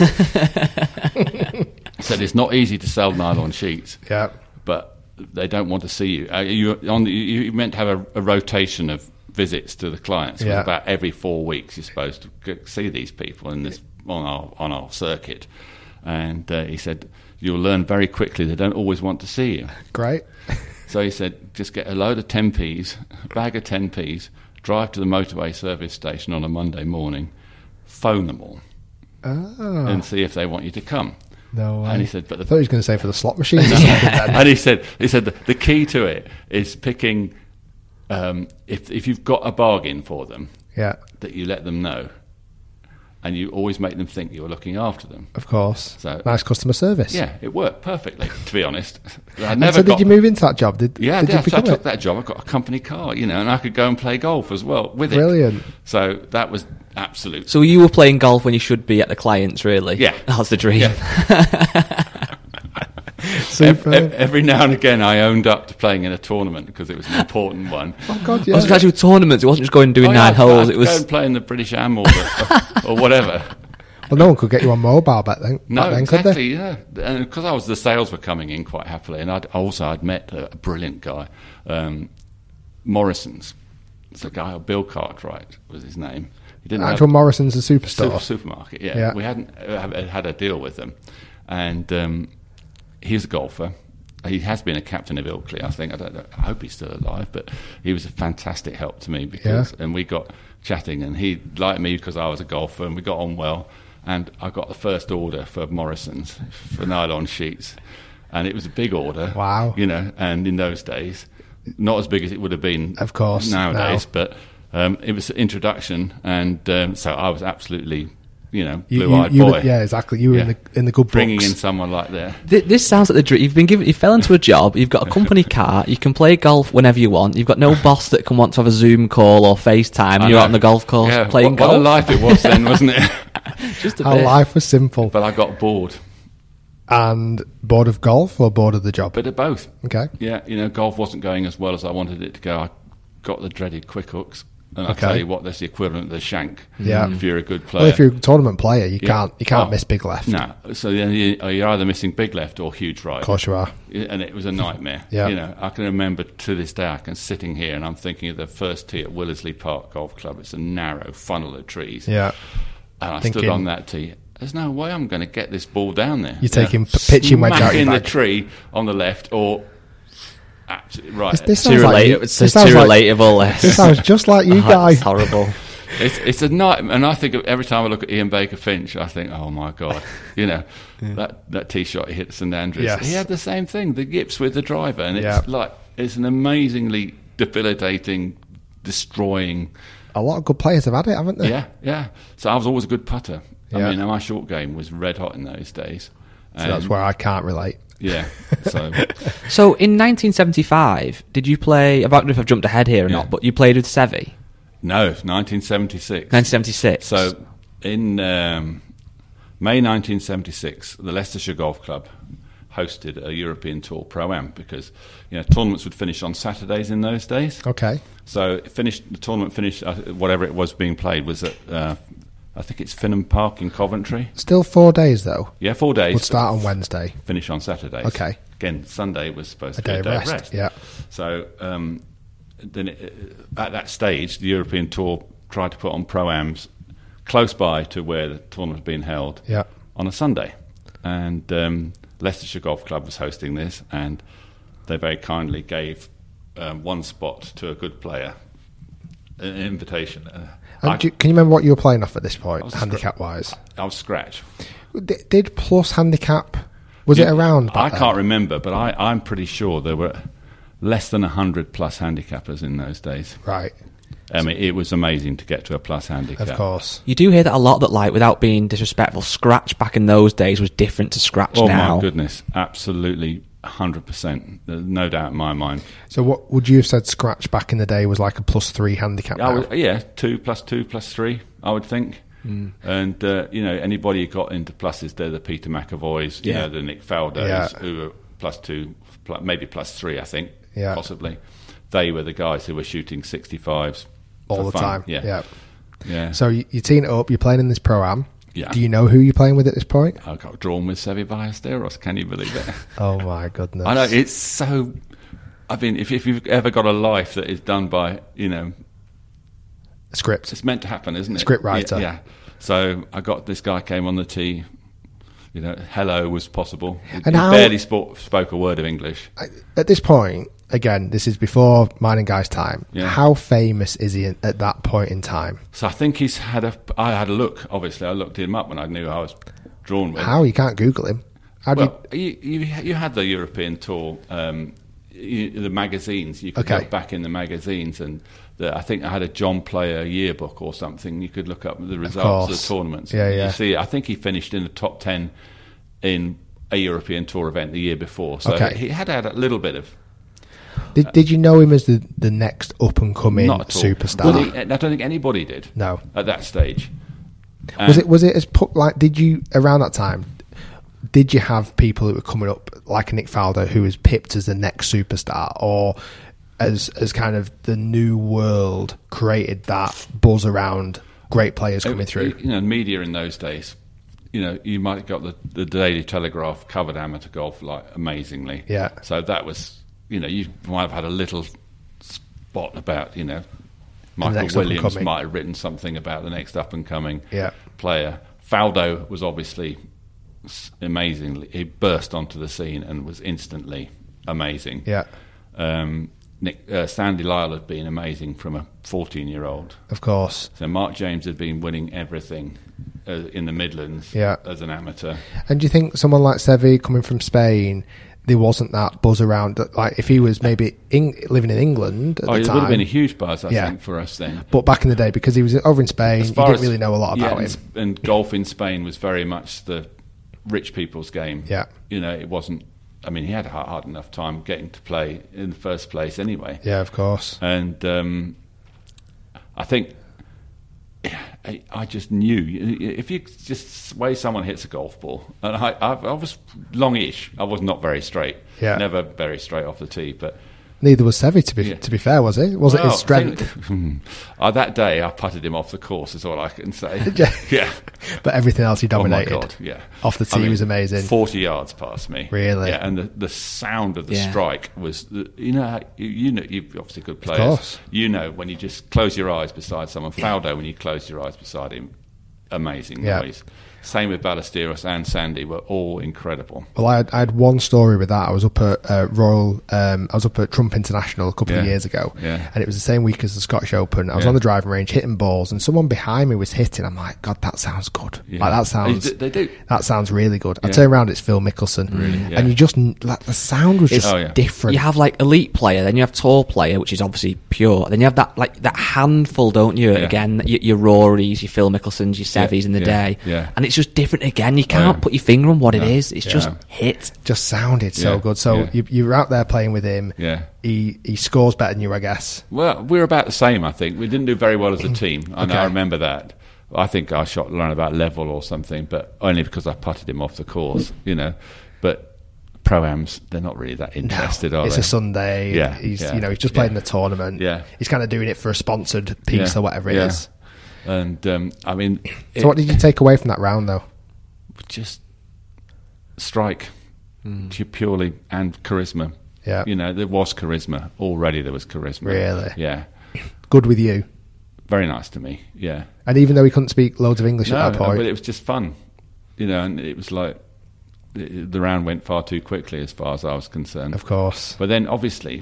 He said, "It's not easy to sell nylon sheets, but they don't want to see you. You meant to have a rotation of visits to the clients. It was about every 4 weeks you're supposed to see these people on our circuit." And he said, "You'll learn very quickly they don't always want to see you." Great. So he said, "Just get a load of 10p's, a bag of 10p's, drive to the motorway service station on a Monday morning, phone them all, and see if they want you to come." No way. And he said, "But I thought he was going to say for the slot machines or something then. And he said the key to it is picking, if you've got a bargain for them, that you let them know, and you always make them think you're looking after them." Of course. So nice customer service. Yeah, it worked perfectly, to be honest. Did you move into that job? Did I you took that job. I got a company car, and I could go and play golf as well with it. Brilliant. So that was absolute. So you were playing golf when you should be at the clients, really? Yeah. That's the dream. Yeah. Every now and again, I owned up to playing in a tournament because it was an important one. Oh God! Yeah. It was actually tournaments. It wasn't just going and doing 9 holes. It was go and play in the British Am or whatever. Well, no one could get you on mobile back then. Exactly. Could they? Yeah, and because the sales were coming in quite happily, and I'd met a brilliant guy, Morrison's. It's a guy, Bill Cartwright was his name. He didn't Actual Morrison's a superstore. Supermarket. Yeah, we hadn't had a deal with them, and. He's a golfer. He has been a captain of Ilkley, I think. I hope he's still alive, but he was a fantastic help to me and we got chatting, and he liked me because I was a golfer, and we got on well. And I got the first order for Morrison's for nylon sheets, and it was a big order. Wow. You know, and in those days, not as big as it would have been, of course, nowadays, but it was an introduction, and so I was absolutely, blue-eyed boy. Yeah, exactly. You were in the good books. Bringing in someone like that. This sounds like the dream. You fell into a job. You've got a company car. You can play golf whenever you want. You've got no boss that can want to have a Zoom call or FaceTime. And you're out on the golf course playing golf. What a life it was then, wasn't it? Just How life was simple. But I got bored. And bored of golf or bored of the job? Bit of both. Okay. Yeah, golf wasn't going as well as I wanted it to go. I got the dreaded quick hooks. And I'll tell you what, that's the equivalent of the shank. Yeah. If you're a good player. Well, if you're a tournament player, you can't miss big left. No. So then you're either missing big left or huge right. Of course you are. And it was a nightmare. Yeah. I can remember to this day, I can sitting here and I'm thinking of the first tee at Willersley Park Golf Club. It's a narrow funnel of trees. Yeah. And I stood on that tee. There's no way I'm going to get this ball down there. You're taking pitching wedge out your back. back. The tree on the left or absolutely right. This sounds like it's too relatable. This sounds just like you guys. It's horrible. It's a nightmare, and I think every time I look at Ian Baker Finch, I think, oh my God, that tee shot he hit St Andrews. Yes. He had the same thing, the yips with the driver, and it's an amazingly debilitating, destroying. A lot of good players have had it, haven't they? Yeah. So I was always a good putter. I mean, my short game was red hot in those days. So that's where I can't relate. Yeah. So in 1975, did you play? I don't know if I've jumped ahead here or not, but you played with Seve? No, 1976. 1976. So in May 1976, the Leicestershire Golf Club hosted a European Tour Pro-Am because tournaments would finish on Saturdays in those days. Okay. So the tournament finished, whatever it was being played was at I think it's Finham Park in Coventry. Still 4 days, though? Yeah, 4 days. Would start on Wednesday. Finish on Saturdays. Okay. Again, Sunday was supposed to be a day of rest. Yeah. So then at that stage, the European Tour tried to put on Pro-Ams close by to where the tournament was being held on a Sunday. And Leicestershire Golf Club was hosting this, and they very kindly gave one spot to a good player, an invitation. Can you remember what you were playing off at this point, handicap-wise? I was scratch. Did plus handicap, was it around back then? Can't remember, but I'm pretty sure there were less than 100 plus handicappers in those days. Right. I mean, it was amazing to get to a plus handicap. Of course. You do hear that a lot, that, like, without being disrespectful, scratch back in those days was different to scratch now. Oh, my goodness. Absolutely 100%. There's no doubt in my mind. So what would you have said scratch back in the day was like a +3 handicap now? 2 plus 2 plus 3, I would think. And, anybody who got into pluses, they're the Peter McAvoys, the Nick Faldos, who were +2, maybe +3, I think, possibly. They were the guys who were shooting 65s all the time. Yeah. So you're teeing it up, you're playing in this Pro-Am. Yeah. Do you know who you're playing with at this point? I got drawn with Seve Ballesteros, can you believe it? Oh my goodness. I know, it's so... I mean, if you've ever got a life that is done by, a script. It's meant to happen, isn't it? Script writer. Yeah. So I got this guy came on the tee. Hello was possible. He barely spoke a word of English. At this point, again, this is before mine and Guy's time. Yeah. How famous is he at that point in time? So I think I had a look. Obviously, I looked him up when I knew I was drawn with. How? You can't Google him. You had the European Tour, the magazines. You could look back in the magazines, and I think I had a John Player yearbook or something. You could look up the results of the tournaments. Yeah. You see, I think he finished in the top 10 in a European Tour event the year before. So he had a little bit of... Did you know him as the next up-and-coming superstar? Well, I don't think anybody did. No. At that stage. Was it as did you, around that time, did you have people who were coming up, like Nick Faldo, who was pipped as the next superstar, or as kind of the new world created that buzz around great players coming through? Media in those days, you might have got the Daily Telegraph covered amateur golf amazingly. Yeah. So that was... you might have had a little spot about, Michael Williams might have written something about the next up-and-coming player. Faldo was obviously amazingly... he burst onto the scene and was instantly amazing. Yeah. Sandy Lyle had been amazing from a 14-year-old. Of course. So Mark James had been winning everything in the Midlands as an amateur. And do you think someone like Seve coming from Spain... there wasn't that buzz around. Like if he was maybe living in England at the time, it would have been a huge buzz, I think, for us then. But back in the day, because he was over in Spain, you didn't really know a lot about him. And golf in Spain was very much the rich people's game. Yeah, it wasn't. I mean, he had a hard enough time getting to play in the first place anyway. Yeah, of course. And I think I just knew if you just way someone hits a golf ball, and I was longish. I was not very straight. Yeah, never very straight off the tee, but. Neither was Seve, to be fair, was it? Was it his strength? That day, I putted him off the course, is all I can say. Yeah. But everything else he dominated. Oh, my God, yeah. Off the tee was amazing. 40 yards past me. Really? Yeah, and the sound of the strike was... you've obviously good players. Of course. When you just close your eyes beside someone. Faldo, when you close your eyes beside him, amazing noise. Same with Ballesteros and Sandy were all incredible. Well, I had one story with that. I was up at I was up at Trump International a couple of years ago, and it was the same week as the Scottish Open. I was on the driving range hitting balls, and someone behind me was hitting. I'm like, God, that sounds good. Yeah. Like that sounds. They do. That sounds really good. I turn around, it's Phil Mickelson, and you just the sound was just different. You have like elite player, then you have tall player, which is obviously pure. Then you have that handful, don't you? Again, your Rorys, your Phil Mickelsons, your Seves in the day, and it's just different again. You can't put your finger on what it is. It's just hit. Just sounded so good. So you were out there playing with him. Yeah. He scores better than you, I guess. Well, we were about the same, I think. We didn't do very well as a team. I remember that. I think I shot around about level or something, but only because I putted him off the course, But Pro-Ams, they're not really that interested, are they? It's a Sunday. Yeah. He's just played in the tournament. Yeah. He's kind of doing it for a sponsored piece or whatever it is. And, so what did you take away from that round, though? Just strike, purely, and charisma. Yeah. There was charisma. Already there was charisma. Really? Yeah. Good with you? Very nice to me, yeah. And even though he couldn't speak loads of English at that point? But it was just fun. And it was like, the round went far too quickly as far as I was concerned. Of course. But then, obviously,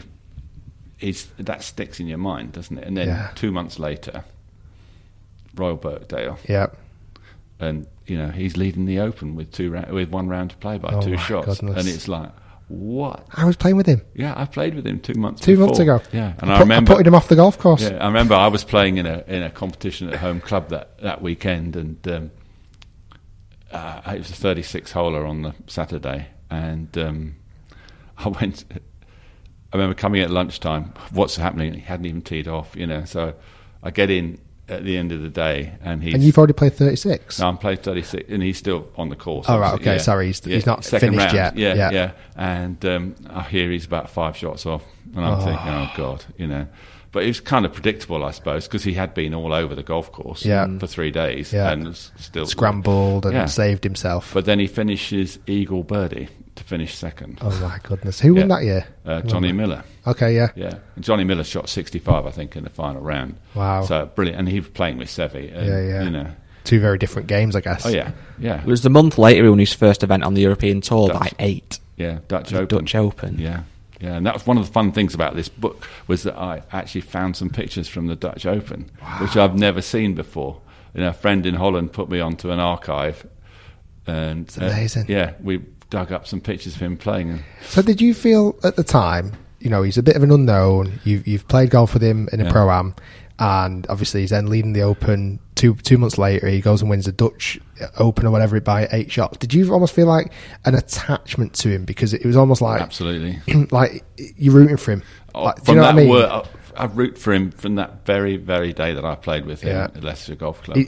that sticks in your mind, doesn't it? And then 2 months later, Royal Birkdale. Yeah. And, he's leading the Open with one round to play by 2 shots. Goodness. And it's like, what? I was playing with him. Yeah, I played with him 2 months before. 2 months ago. Yeah, and I remember I putted him off the golf course. Yeah, I remember I was playing in a competition at home club that weekend, and it was a 36-holer on the Saturday, and I remember coming at lunchtime. What's happening? He hadn't even teed off, So I get in at the end of the day, and you've already played 36. No, I'm playing 36, and he's still on the course. Oh right, okay. Sorry, he's not finished round. yet. Yeah. And I hear he's about 5 shots off, and I'm thinking, oh God, But it was kind of predictable, I suppose, because he had been all over the golf course for 3 days and was still scrambled and saved himself. But then he finishes eagle birdie to finish second. Oh my goodness! Who won that year? Johnny Miller. Okay, yeah. And Johnny Miller shot 65, I think, in the final round. Wow! So brilliant, and he was playing with Seve. And, 2 very different games, I guess. Oh yeah. It was the month later he won his first event on the European Tour by 8. Yeah, Dutch Open. Yeah, and that was one of the fun things about this book, was that I actually found some pictures from the Dutch Open, which I've never seen before. A friend in Holland put me onto an archive, and it's amazing. We dug up some pictures of him playing. So did you feel at the time, he's a bit of an unknown, you've played golf with him in a Pro-Am, and obviously he's then leading the Open. 2 months later he goes and wins the Dutch Open or whatever by 8 shots. Did you almost feel like an attachment to him, because it was almost like absolutely like you're rooting for him? Like, do you know what I mean? I root for him from that very, very day that I played with him at Leicestershire Golf Club.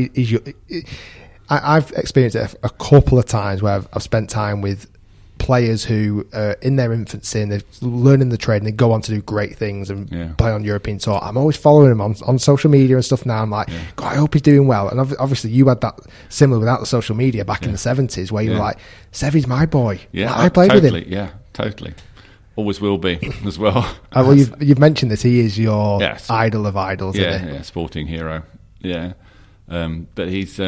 I've experienced it a couple of times where I've spent time with players who are in their infancy and they're learning the trade and they go on to do great things and play on European Tour. I'm always following him on social media and stuff now. I'm like, God, I hope he's doing well. And obviously you had that similar without the social media back in the 70s where you were like, Seve's my boy. Yeah, I played with him. Yeah, totally. Always will be as well. Well, you've mentioned this. He is your idol of idols, isn't he? Yeah, sporting hero. Yeah. But he's...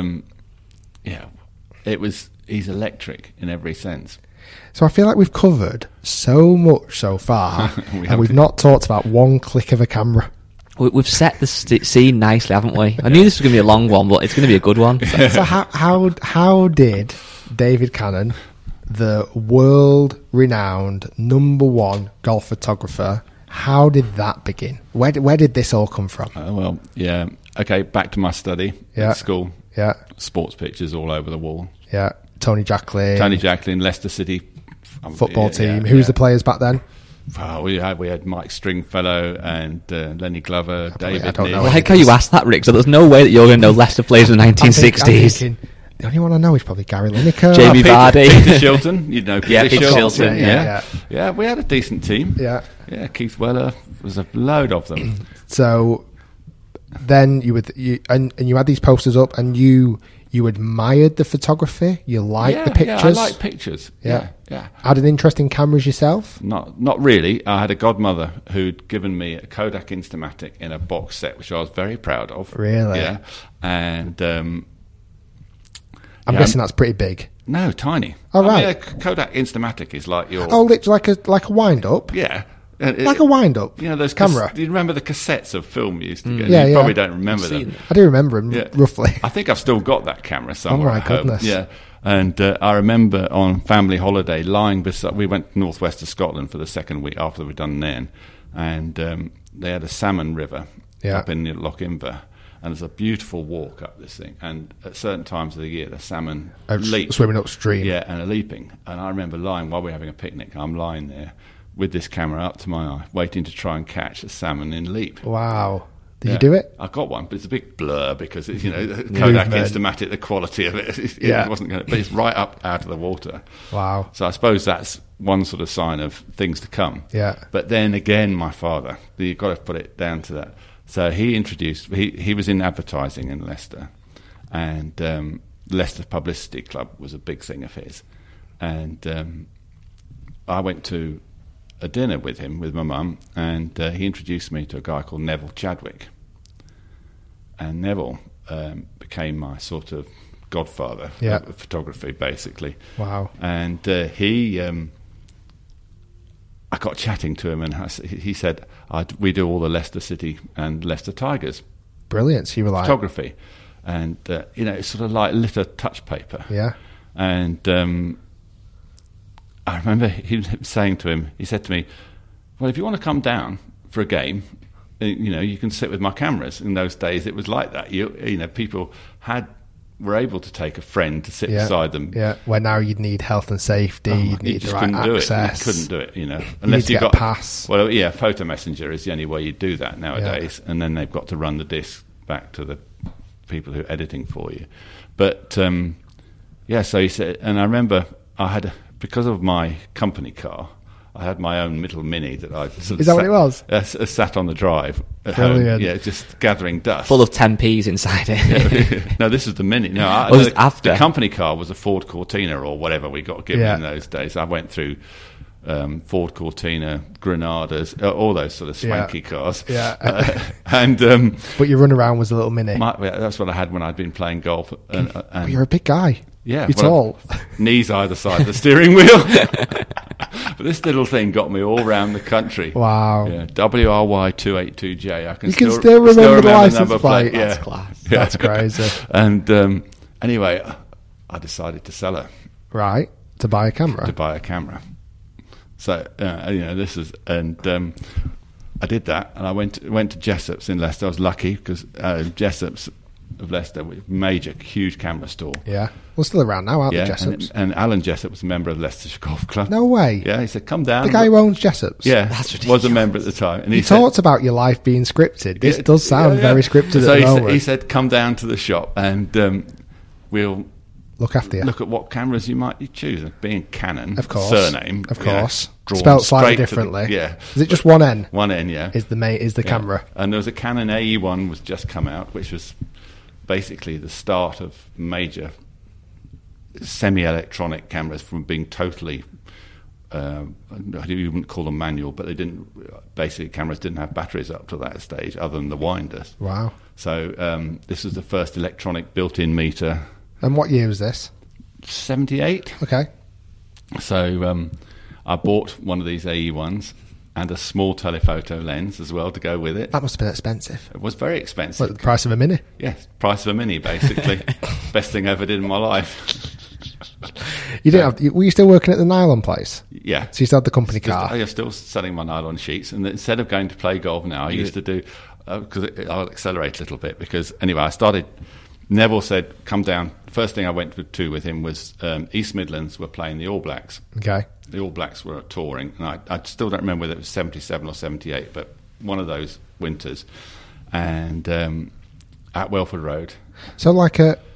he's electric in every sense. So I feel like we've covered so much so far, and we've not talked about one click of a camera. We've set the scene nicely, haven't we? I knew this was going to be a long one, but it's going to be a good one. So how did David Cannon, the world-renowned #1 golf photographer. How did that begin? Where did this all come from? Well, yeah. Okay, back to my study at school. Yeah. Sports pictures all over the wall. Yeah. Tony Jacklin, Leicester City football team. Who was the players back then? Well, we had Mike Stringfellow and Lenny Glover, David. I don't know. I like how you asked that, Rick. So there's no way that you're going to know Leicester players in the 1960s. I'm thinking, the only one I know is probably Gary Lineker, Jamie Vardy, Peter Shilton. You'd know Peter Shilton. Yeah, we had a decent team. Yeah, Keith Weller. There was a load of them. So then you had these posters up, and you admired the photography. You liked the pictures. Yeah, I like pictures. Yeah. Had an interest in cameras yourself? Not really. I had a godmother who'd given me a Kodak Instamatic in a box set, which I was very proud of. Really? Yeah. And I'm guessing that's pretty big. No, tiny. Oh, right. I mean, a Kodak Instamatic is like your... Oh, it's like a wind up. Yeah. Like a wind up. You know those camera. Do you remember the cassettes of film you used to get? Yeah, you probably don't remember them. I do remember them roughly. I think I've still got that camera somewhere. Oh my goodness! Yeah, and I remember on family holiday lying beside. We went northwest of Scotland for the second week after we'd done Nairn, and they had a salmon river up in Loch Inver. And there's a beautiful walk up this thing. And at certain times of the year, the salmon leap. Swimming upstream. Yeah, and are leaping. And I remember lying, while we were having a picnic, I'm lying there with this camera up to my eye, waiting to try and catch a salmon in leap. Wow. Did you do it? I got one, but it's a big blur because, it's, Kodak Instamatic, the quality of it, it wasn't going to... But it's right up out of the water. Wow. So I suppose that's one sort of sign of things to come. Yeah. But then again, my father, you've got to put it down to that. So he introduced... He was in advertising in Leicester, and Leicester Publicity Club was a big thing of his. And I went to a dinner with him, with my mum, and he introduced me to a guy called Neville Chadwick. And Neville became my sort of godfather of photography, basically. Wow. And I got chatting to him, and he said, we do all the Leicester City and Leicester Tigers. Brilliant. So you were like... photography. And, it's sort of like litter touch paper. Yeah. And... I remember he saying to him, he said to me, well, if you want to come down for a game, you can sit with my cameras. In those days, it was like that. People were able to take a friend to sit beside them. Yeah, where now you'd need health and safety, you'd need the right access. You couldn't do it, Unless you got a pass. Well, yeah, Photo Messenger is the only way you do that nowadays. Yeah. And then they've got to run the disc back to the people who are editing for you. But, so he said, and I remember I had... Because of my company car, I had my own little Mini that I sort of Is that what it was? Sat on the drive at Brilliant. home, just gathering dust. Full of 10p's inside it. No, this is the Mini. No, after. The company car was a Ford Cortina or whatever we got given in those days. I went through Ford Cortina, Granadas, all those sort of swanky cars. Yeah. But your run around was a little Mini. That's what I had when I'd been playing golf. But you're a big guy. Yeah, you're tall. Knees either side of the steering wheel. But this little thing got me all around the country. Wow. Yeah, WRY282J. I can still remember the license plate. That's class. Yeah. That's crazy. And anyway, I decided to sell her. Right, to buy a camera. So this is, and I did that, and I went to Jessop's in Leicester. I was lucky because Jessop's of Leicester, major, huge camera store. Yeah, well, still around now, aren't they, Jessop's? And Alan Jessop was a member of Leicestershire Golf Club. No way. Yeah, he said, "Come down." The guy who owns Jessop's. Yeah, that's ridiculous. Was a member at the time, and he talked about your life being scripted. This does sound very scripted. So at the moment. He said, "Come down to the shop, and we'll look after you. Look at what cameras you might choose." Being Canon, of course, surname, of course, spelled slightly differently. Is it just one N? One N, yeah. Is the camera? And there was a Canon AE1 was just come out, which was basically the start of major semi-electronic cameras from being totally I wouldn't call them manual, but they didn't. Basically, cameras didn't have batteries up to that stage, other than the winders. Wow! So this was the first electronic built-in meter. And what year was this? 78. Okay. So I bought one of these AE1s and a small telephoto lens as well to go with it. That must have been expensive. It was very expensive. What, the price of a Mini? Yes, price of a Mini, basically. Best thing I ever did in my life. You didn't have. Were you still working at the nylon place? Yeah. So you still had the company car. I was still selling my nylon sheets, and instead of going to play golf now, I used to do because I'll accelerate a little bit because anyway, I started. Neville said, "Come down." First thing I went to with him was East Midlands were playing the All Blacks. Okay. The All Blacks were touring, and I still don't remember whether it was 77 or 78, but one of those winters, and at Welford Road. So like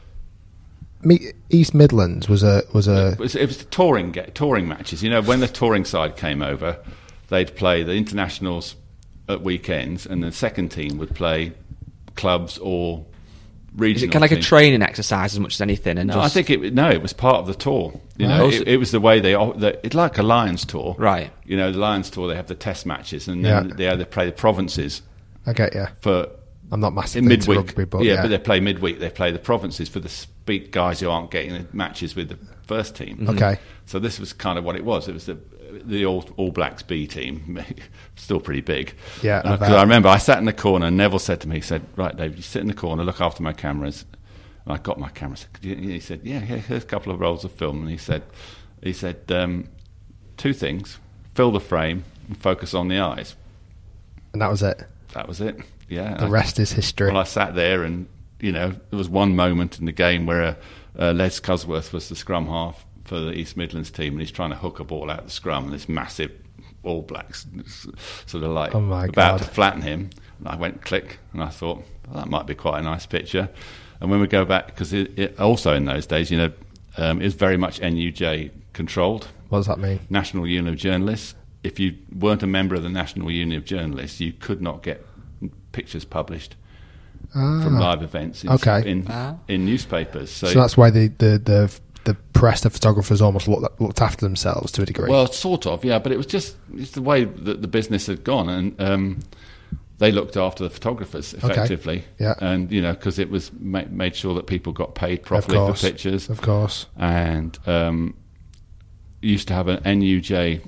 East Midlands was a. It was the touring matches. You know, when the touring side came over, they'd play the internationals at weekends, and the second team would play clubs or regional. Is it kind of like a training exercise as much as anything? And no, I think it was part of the tour. You know, it was the way it's like a Lions tour, right? You know, the Lions tour, they have the test matches, and then they play the provinces. Okay, yeah. I'm not massive in into midweek, rugby, but but they play midweek. They play the provinces for the speak guys who aren't getting the matches with the first team. Mm-hmm. Okay, so this was kind of what it was. It was the All Blacks B team, still pretty big. Yeah, because I remember I sat in the corner, and Neville said to me, he said, "Right, Dave, you sit in the corner, look after my cameras." And I got my cameras. He said, "Yeah, here's a couple of rolls of film." And he said, two things: fill the frame and focus on the eyes. And that was it. That was it. Yeah. The rest is history. Well, I sat there, and there was one moment in the game where Les Cusworth was the scrum half for the East Midlands team, and he's trying to hook a ball out the scrum, and this massive All Blacks sort of like about to flatten him. And I went click, and I thought, well, that might be quite a nice picture. And when we go back, because it also in those days, it was very much NUJ controlled. What does that mean? National Union of Journalists. If you weren't a member of the National Union of Journalists, you could not get pictures published from live events in newspapers. So that's why the press, the photographers almost looked after themselves to a degree. Well, sort of, yeah, but it's the way that the business had gone, and they looked after the photographers effectively. Okay. Yeah. And because it was made sure that people got paid properly for pictures, of course, and used to have an NUJ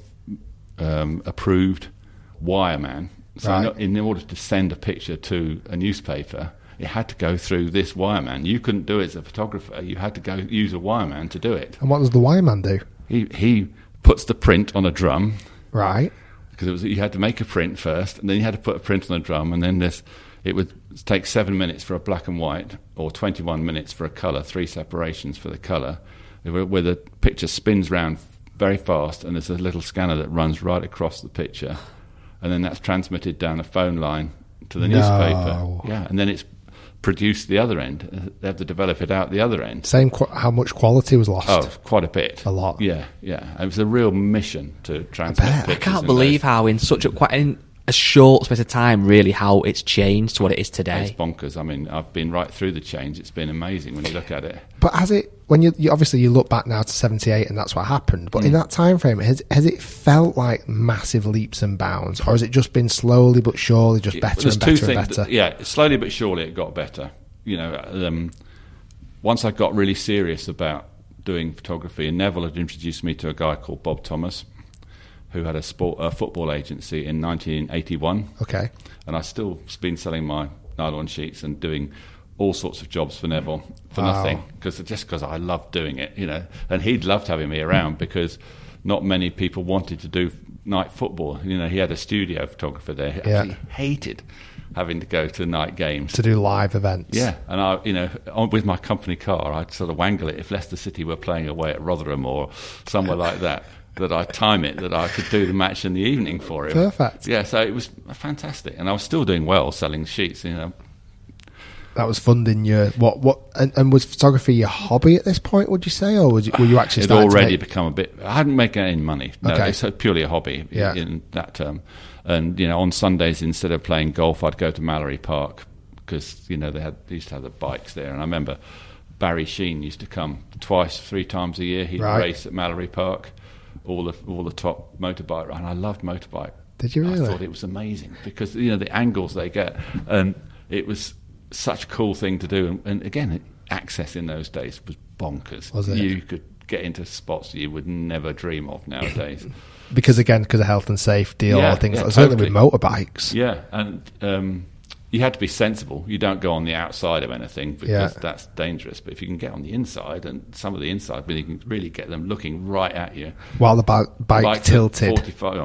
approved wireman. So in order to send a picture to a newspaper, it had to go through this wireman. You couldn't do it as a photographer. You had to go use a wireman to do it. And what does the wireman do? He puts the print on a drum. Right. Because you had to make a print first, and then you had to put a print on a drum, and then it would take 7 minutes for a black and white, or 21 minutes for a colour, 3 separations for the colour, where the picture spins round very fast, and there's a little scanner that runs right across the picture, and then that's transmitted down a phone line to the newspaper. Yeah, and then it's produced the other end. They have to develop it out the other end. How much quality was lost? Oh, quite a bit. A lot. Yeah. It was a real mission to transmit pictures. I can't believe how in such a short space of time, really, how it's changed to what it is today. It's bonkers. I mean, I've been right through the change. It's been amazing when you look at it. But has it, when you obviously you look back now to 78 and that's what happened, but in that time frame, has it felt like massive leaps and bounds, or has it just been slowly but surely just better and better and better? Slowly but surely it got better. Once I got really serious about doing photography, and Neville had introduced me to a guy called Bob Thomas, who had a football agency in 1981. Okay. And I still been selling my nylon sheets and doing all sorts of jobs for Neville for nothing, because I loved doing it, and he'd loved having me around because not many people wanted to do night football. He had a studio photographer there who actually hated having to go to night games to do live events. Yeah, and I, with my company car, I'd sort of wangle it if Leicester City were playing away at Rotherham or somewhere like that. That I'd time it, that I could do the match in the evening for him. Perfect. Yeah, so it was fantastic, and I was still doing well selling sheets. That was funding your and was photography your hobby at this point? Would you say, or were you actually? It already become a bit. I hadn't made any money. No, okay. It's purely a hobby in that term. And on Sundays instead of playing golf, I'd go to Mallory Park because they used to have the bikes there, and I remember Barry Sheen used to come 3 times a year. He'd race at Mallory Park. All the top motorbike, and I loved motorbike. Did you really? I thought it was amazing because the angles they get, and it was such a cool thing to do. And again, access in those days was bonkers. Was it? You could get into spots you would never dream of nowadays. because of health and safety or things like that. Certainly with motorbikes. Yeah, and you had to be sensible. You don't go on the outside of anything because that's dangerous. But if you can get on the inside, and some of the inside, you can really get them looking right at you. While the bike tilted.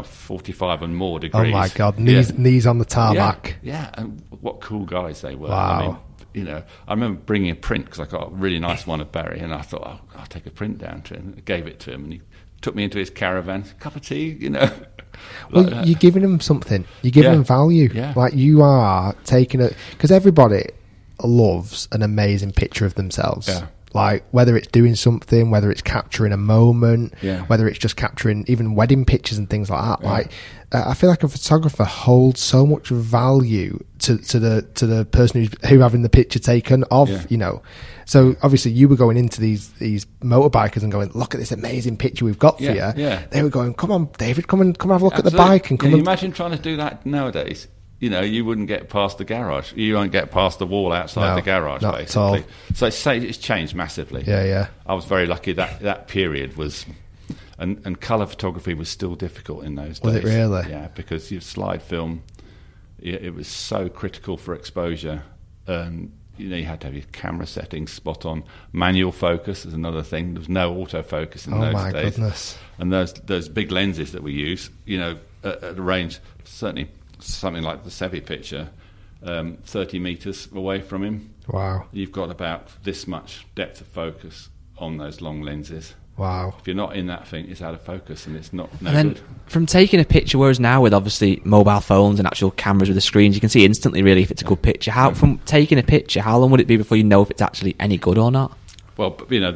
45 and more degrees. Oh, my God. Knees on the tarmac. Yeah, and what cool guys they were. Wow. I mean, you know, I remember bringing a print because I got a really nice one of Barry, and I thought, I'll take a print down to him. I gave it to him, and he took me into his caravan, cup of tea, you know. Well, you're giving them something. You're giving them value. Yeah. Like, you are taking it, because everybody loves an amazing picture of themselves. Yeah. Like, whether it's doing something, whether it's capturing a moment, Yeah. whether it's just capturing even wedding pictures and things like that. Yeah. Like, I feel like a photographer holds so much value to the person who having the picture taken of, you know. So obviously you were going into these motorbikers and going, look at this amazing picture we've got for you. Yeah. They were going, come on, David, come have a look at the Absolutely. bike and come. Can you imagine trying to do that nowadays? You know, you wouldn't get past the garage. You won't get past the wall outside the garage, not basically. at all. So it's changed massively. Yeah. I was very lucky that period was, and colour photography was still difficult in those days. Was it really? Yeah, because your slide film, it was so critical for exposure, and you know you had to have your camera settings spot on. Manual focus is another thing. There was no autofocus in those days. Oh my goodness! And those big lenses that we use, you know, at a range, certainly something like the Sevi picture, 30 metres away from him. Wow. You've got about this much depth of focus on those long lenses. Wow. If you're not in that thing, it's out of focus and it's no and then good. From taking a picture, whereas now with obviously mobile phones and actual cameras with the screens, you can see instantly really if it's a good picture. From taking a picture, how long would it be before you know if it's actually any good or not? Well, you know,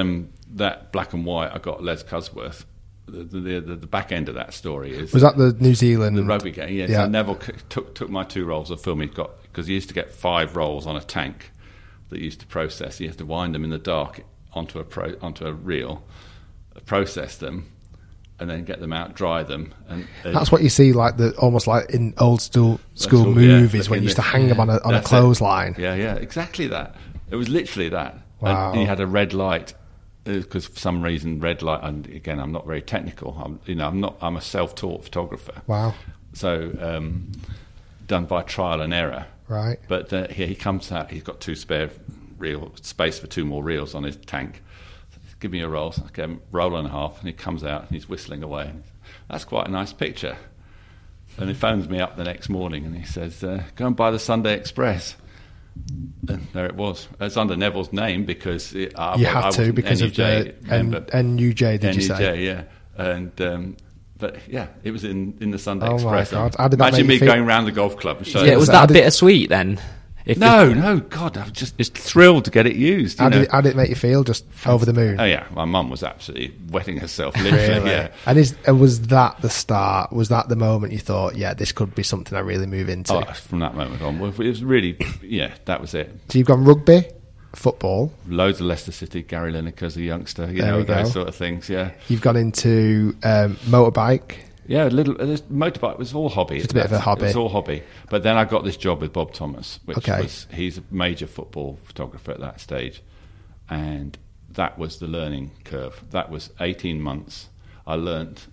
that black and white I got Les Cusworth. The back end of that story is... Was that the New Zealand... The rugby game, yeah. So Neville took my 2 rolls of film he'd got, because he used to get 5 rolls on a tank that he used to process. He used to wind them in the dark onto a reel, process them, and then get them out, dry them. And that's what you see, like almost like in old school movies when you used to hang them on a clothesline. Yeah, exactly that. It was literally that. Wow. And he had a red light, because for some reason red light, and again I'm not very technical, I'm a self-taught photographer. Wow. So done by trial and error. Right. But he comes out, he's got 2 spare space for 2 more reels on his tank. Give me a roll. So I give him roll and a half, and he comes out and he's whistling away. That's quite a nice picture. And he phones me up the next morning and he says, go and buy the Sunday Express. And there it was. It's under Neville's name because I of the NUJ. Did you say? NUJ, yeah. And but yeah, it was in the Sunday Express. Oh my God! How did that Imagine make you me feel? going around the golf club and showing. Yeah, was that bittersweet then? No, God, I was just thrilled to get it used. How did it make you feel? Just over the moon? Oh yeah, my mum was absolutely wetting herself, literally. Really? Yeah. And was that the start? Was that the moment you thought, yeah, this could be something I really move into? Oh, from that moment on, it was really, that was it. So you've gone rugby, football, loads of Leicester City, Gary Lineker as a youngster, those sort of things. Yeah, you've gone into motorbike. Yeah, motorbike was all hobby. Just a bit of a hobby. It was all hobby. But then I got this job with Bob Thomas, he's a major football photographer at that stage. And that was the learning curve. That was 18 months. I learnt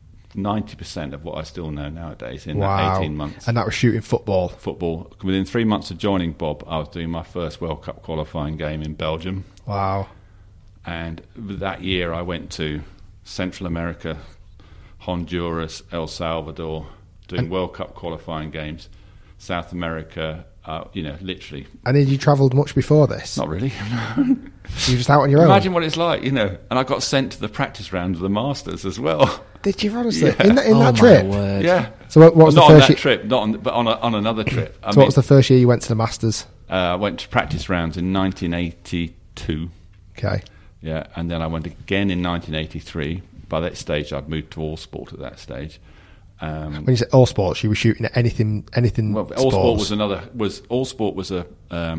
90% of what I still know nowadays in that 18 months. And that was shooting football? Football. Within 3 months of joining Bob, I was doing my first World Cup qualifying game in Belgium. Wow. And that year I went to Central America, Honduras, El Salvador, doing World Cup qualifying games, South America, literally. And had you travelled much before this? Not really. You just out on your own? Imagine what it's like, And I got sent to the practice round of the Masters as well. Did you honestly? Yeah. In that trip? Word. Yeah. So what was not the on first that trip, but on another trip. What was the first year you went to the Masters? I went to practice rounds in 1982. Okay. Yeah, and then I went again in 1983. By that stage, I'd moved to all sport at that stage. When you said all sports, you were shooting at anything. Well, all sport was a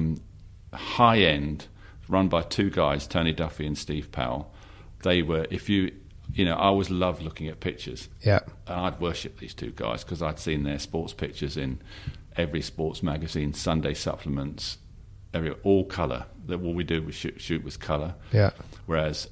high end, run by 2 guys, Tony Duffy and Steve Powell. They were, I always loved looking at pictures. Yeah, and I'd worship these 2 guys because I'd seen their sports pictures in every sports magazine, Sunday supplements, all colour. That all we do was shoot with colour. Yeah, whereas.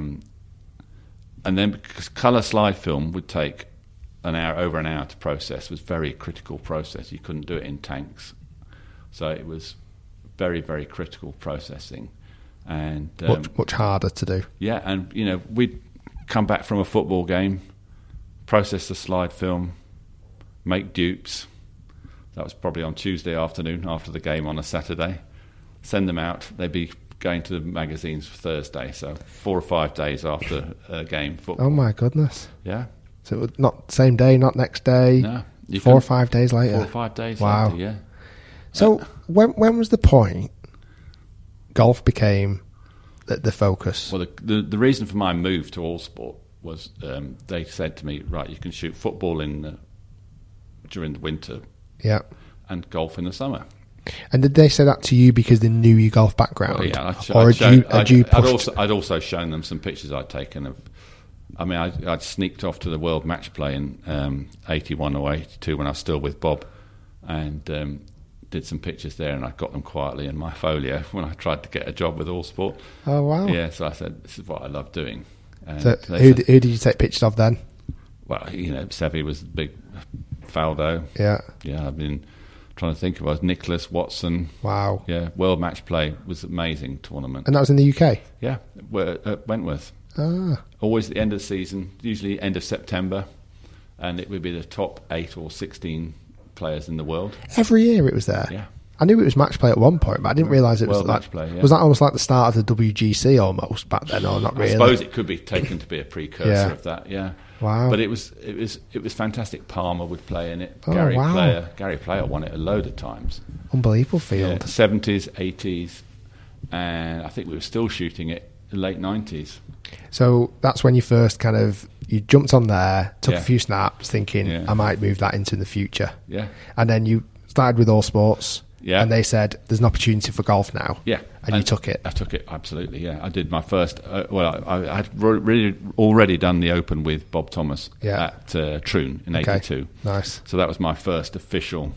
And then because colour slide film would take over an hour to process, was a very critical process. You couldn't do it in tanks. So it was very, very critical processing. And much harder to do. Yeah, and we'd come back from a football game, process the slide film, make dupes. That was probably on Tuesday afternoon after the game on a Saturday. Send them out. They'd be going to the magazines for Thursday, so 4 or 5 days after a game football. Oh my goodness. Yeah. So it was not same day, not next day. No. 4 or 5 days later. 4 or 5 days wow. later, yeah. So when was the point golf became the focus? Well, the reason for my move to All Sport was they said to me, right, you can shoot football during the winter, yeah, and golf in the summer. And did they say that to you because they knew your golf background? Well, yeah, I'd also shown them some pictures I'd taken of. I mean, I'd sneaked off to the World Match Play in 81 or 82 when I was still with Bob, and did some pictures there, and I got them quietly in my folio when I tried to get a job with All Sport. Oh wow! Yeah, so I said, "This is what I love doing." And so who did you take pictures of then? Well, Seve was the big Faldo. Yeah, I've been trying to think of us. Nicholas Watson. Wow. Yeah, World Match Play was an amazing tournament. And that was in the UK? Yeah, at Wentworth. Ah. Always at the end of the season, usually end of September, and it would be the top 8 or 16 players in the world. Every year it was there? Yeah. I knew it was match play at one point, but I didn't realise it was World like... Match Play, yeah. Was that almost like the start of the WGC almost back then, or not really? I suppose it could be taken to be a precursor of that, yeah. Wow. But it was fantastic. Palmer would play in it. Oh, Gary Player won it a load of times. Unbelievable field. Yeah, 70s, 80s, and I think we were still shooting it in the late 90s. So that's when you first you jumped on there, took a few snaps, thinking I might move that into the future. Yeah. And then you started with All Sports. Yeah. And they said, there's an opportunity for golf now. Yeah. And you took it. I took it, absolutely, yeah. I did my first... I had really already done the Open with Bob Thomas at Troon in 82. Nice. So that was my first official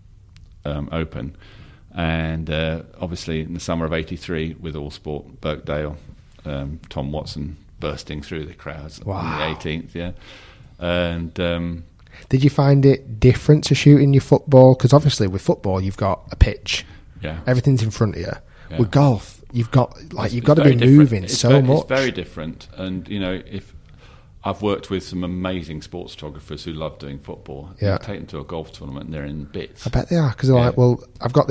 Open. And obviously in the summer of 83 with All Sport, Birkdale, Tom Watson bursting through the crowds on the 18th, yeah. And... did you find it different to shooting your football? Because obviously with football you've got a pitch, everything's in front of you. Yeah. With golf, you've got to be moving much. It's very different, and if I've worked with some amazing sports photographers who love doing football. Yeah, you take them to a golf tournament and they're in bits. I bet they are, because they're like, well, I've got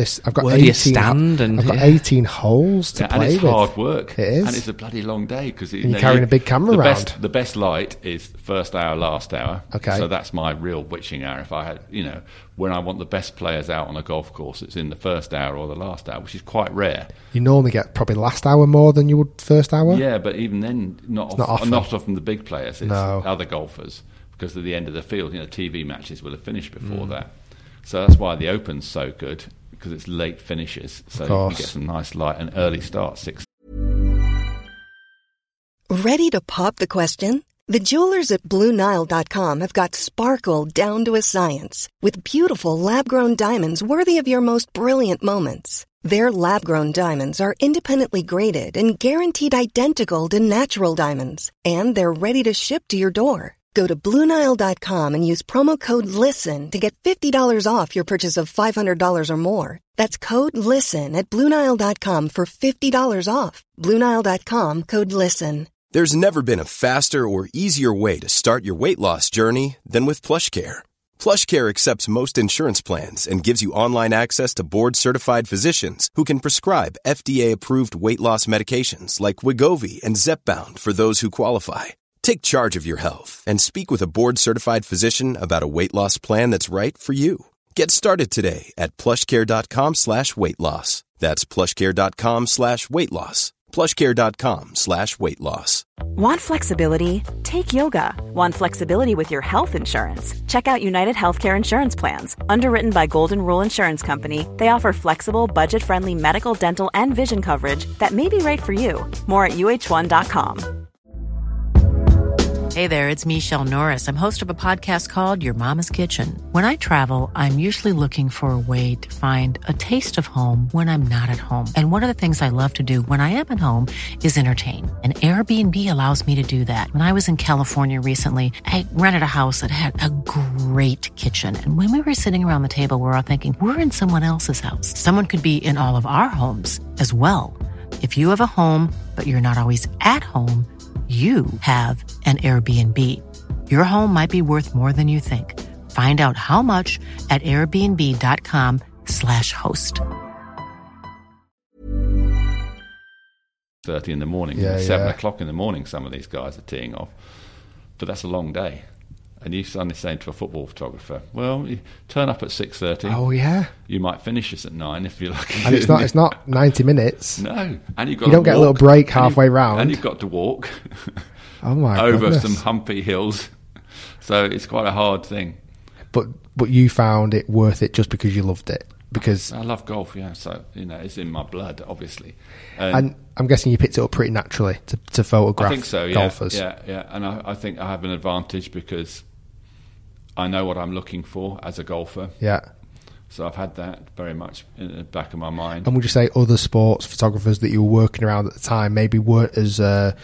18 holes to play with. And it's hard work. It is, and it's a bloody long day because you're carrying a big camera around. The best light is first hour, last hour. Okay, so that's my real witching hour. If I had, when I want the best players out on a golf course, it's in the first hour or the last hour, which is quite rare. You normally get probably last hour more than you would first hour. Yeah, but even then, not often the big players. It's other golfers, because at the end of the field, TV matches will have finished before that. So that's why the Open's so good, because it's late finishes. So you get some nice light and early start. 6. Ready to pop the question? The jewelers at BlueNile.com have got sparkle down to a science with beautiful lab-grown diamonds worthy of your most brilliant moments. Their lab-grown diamonds are independently graded and guaranteed identical to natural diamonds, and they're ready to ship to your door. Go to BlueNile.com and use promo code LISTEN to get $50 off your purchase of $500 or more. That's code LISTEN at BlueNile.com for $50 off. BlueNile.com, code LISTEN. There's never been a faster or easier way to start your weight loss journey than with PlushCare. PlushCare accepts most insurance plans and gives you online access to board-certified physicians who can prescribe FDA-approved weight loss medications like Wegovy and Zepbound for those who qualify. Take charge of your health and speak with a board-certified physician about a weight loss plan that's right for you. Get started today at plushcare.com/weight loss. That's plushcare.com/weight loss. plushcare.com/weight loss. Want flexibility? Take yoga. Want flexibility with your health insurance? Check out United Healthcare Insurance Plans. Underwritten by Golden Rule Insurance Company, they offer flexible, budget-friendly medical, dental, and vision coverage that may be right for you. More at UH1.com. Hey there, it's Michelle Norris. I'm host of a podcast called Your Mama's Kitchen. When I travel, I'm usually looking for a way to find a taste of home when I'm not at home. And one of the things I love to do when I am at home is entertain. And Airbnb allows me to do that. When I was in California recently, I rented a house that had a great kitchen. And when we were sitting around the table, we're all thinking, we're in someone else's house. Someone could be in all of our homes as well. If you have a home, but you're not always at home, you have an Airbnb. Your home might be worth more than you think. Find out how much at airbnb.com/host. 30 in the morning, 7 o'clock in the morning, some of these guys are teeing off. But that's a long day. And you're suddenly saying to a football photographer, well, you turn up at 6:30. Oh, yeah. You might finish us at 9 if you're lucky. And it's not 90 minutes. No. And you don't get a little break halfway round. And you've got to walk oh my over goodness. some humpy hills. So it's quite a hard thing. But you found it worth it just because you loved it? Because I love golf, yeah. So, it's in my blood, obviously. And I'm guessing you picked it up pretty naturally to photograph I think so, golfers. Yeah. And I think I have an advantage because I know what I'm looking for as a golfer. Yeah. So I've had that very much in the back of my mind. And would you say other sports photographers that you were working around at the time maybe weren't as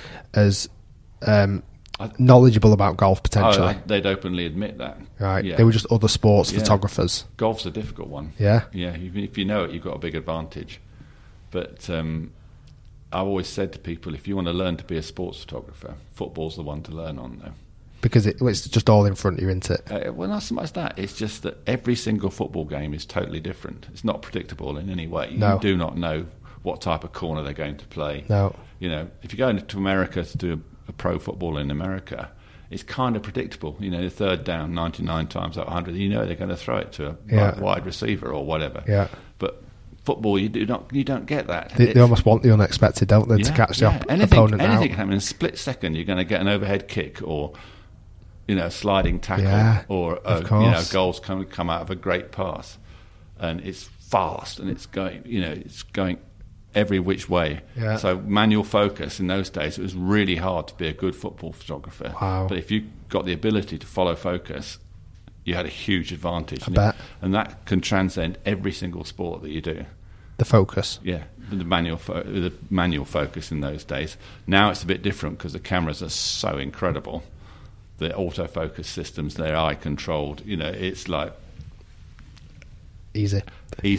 knowledgeable about golf potentially? They'd openly admit that. Right. Yeah. They were just other sports photographers. Golf's a difficult one. Yeah. Yeah. If you know it, you've got a big advantage. But I've always said to people, if you want to learn to be a sports photographer, football's the one to learn on, though. Because it's just all in front of you, isn't it? Well, not so much that. It's just that every single football game is totally different. It's not predictable in any way. No. You do not know what type of corner they're going to play. No. If you go into America to do a pro football in America, it's kind of predictable. The third down, 99 times out of 100, they're going to throw it to a wide receiver or whatever. Yeah. But football, you don't get that. They almost want the unexpected, don't they, to catch the opponent out. Anything can happen in a split second. You're going to get an overhead kick or sliding tackle or goals come out of a great pass, and it's fast and it's going every which way. Yeah. So manual focus in those days, it was really hard to be a good football photographer. Wow. But if you got the ability to follow focus, you had a huge advantage. I bet. And that can transcend every single sport that you do. The focus. Yeah, the manual focus in those days. Now it's a bit different because the cameras are so incredible. The autofocus systems, they're eye controlled. It's like easier.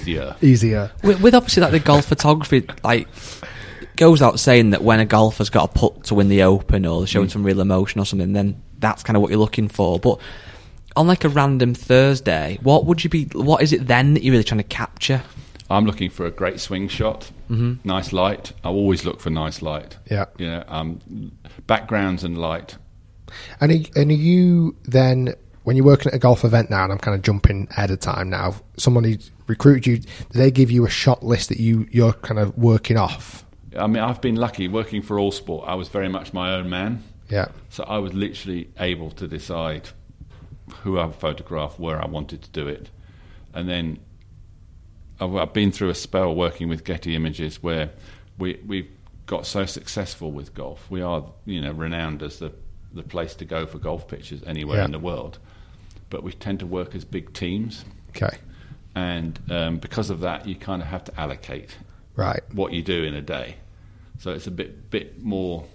With obviously the golf photography, goes out saying that when a golfer's got a putt to win the Open or they're showing some real emotion or something, then that's kind of what you're looking for. But on a random Thursday, what is it then that you're really trying to capture? I'm looking for a great swing shot, nice light. I always look for nice light. Yeah. Backgrounds and light. And are you then, when you're working at a golf event now, and I'm kind of jumping ahead of time now, somebody recruited you, do they give you a shot list that you're kind of working off? I mean, I've been lucky working for All Sport. I was very much my own man. Yeah. So I was literally able to decide who I would photograph, where I wanted to do it. And then I've been through a spell working with Getty Images where we've got so successful with golf. We are, renowned as the place to go for golf pictures anywhere in the world. But we tend to work as big teams. Okay. And because of that, you kind of have to allocate what you do in a day. So it's a bit more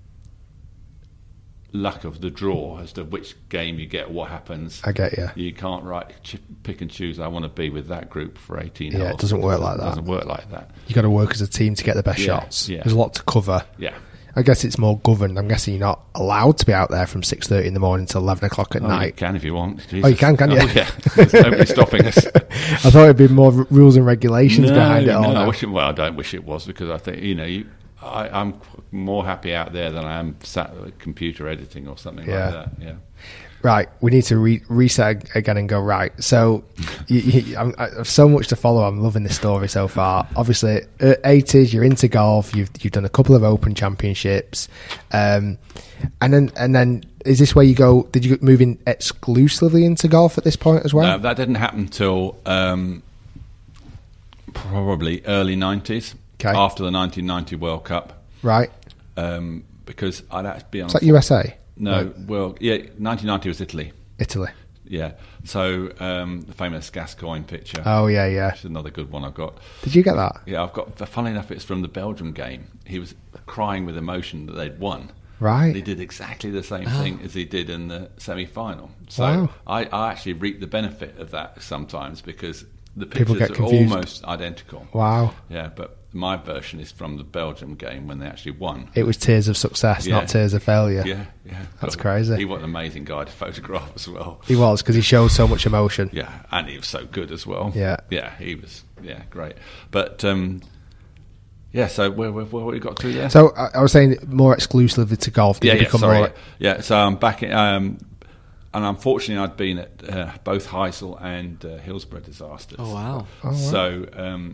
luck of the draw as to which game you get, what happens. I get you. You can't pick and choose, I want to be with that group for 18 holes. Yeah, it doesn't work like that. It doesn't work like that. You've got to work as a team to get the best shots. Yeah. There's a lot to cover. Yeah. I guess it's more governed. I'm guessing you're not allowed to be out there from 6:30 in the morning till 11 o'clock at night. You can if you want. Jesus. Oh, you can you? Oh, yeah. There's nobody stopping us. I thought it'd be more rules and regulations behind it all. I don't wish it was, because I think, I'm more happy out there than I am sat at a computer editing or something like that. Yeah. Right, we need to reset again and go right. So, I have so much to follow. I'm loving this story so far. Obviously, 80s, you're into golf. You've done a couple of Open Championships, and then is this where you go? Did you move in exclusively into golf at this point as well? No, that didn't happen till probably early 90s. Okay. After the 1990 World Cup, right? Because I'd actually be on. Is that USA? No, well, yeah, 1990 was Italy. Italy. Yeah. So the famous Gascoigne picture. Oh, yeah. Which is another good one I've got. Did you get that? Yeah, I've got. Funnily enough, it's from the Belgium game. He was crying with emotion that they'd won. Right. He did exactly the same thing as he did in the semi-final. So I actually reap the benefit of that sometimes, because the pictures are almost identical. Wow. Yeah, but my version is from the Belgium game when they actually won. It was tears of success, not tears of failure. Yeah. That's crazy. He was an amazing guy to photograph as well. He was, because he showed so much emotion. Yeah, and he was so good as well. Yeah. Yeah, he was, great. But, so where we got to there? So I was saying more exclusively to golf. So I'm back in... and unfortunately, I'd been at both Heysel and Hillsborough disasters. Oh, wow. So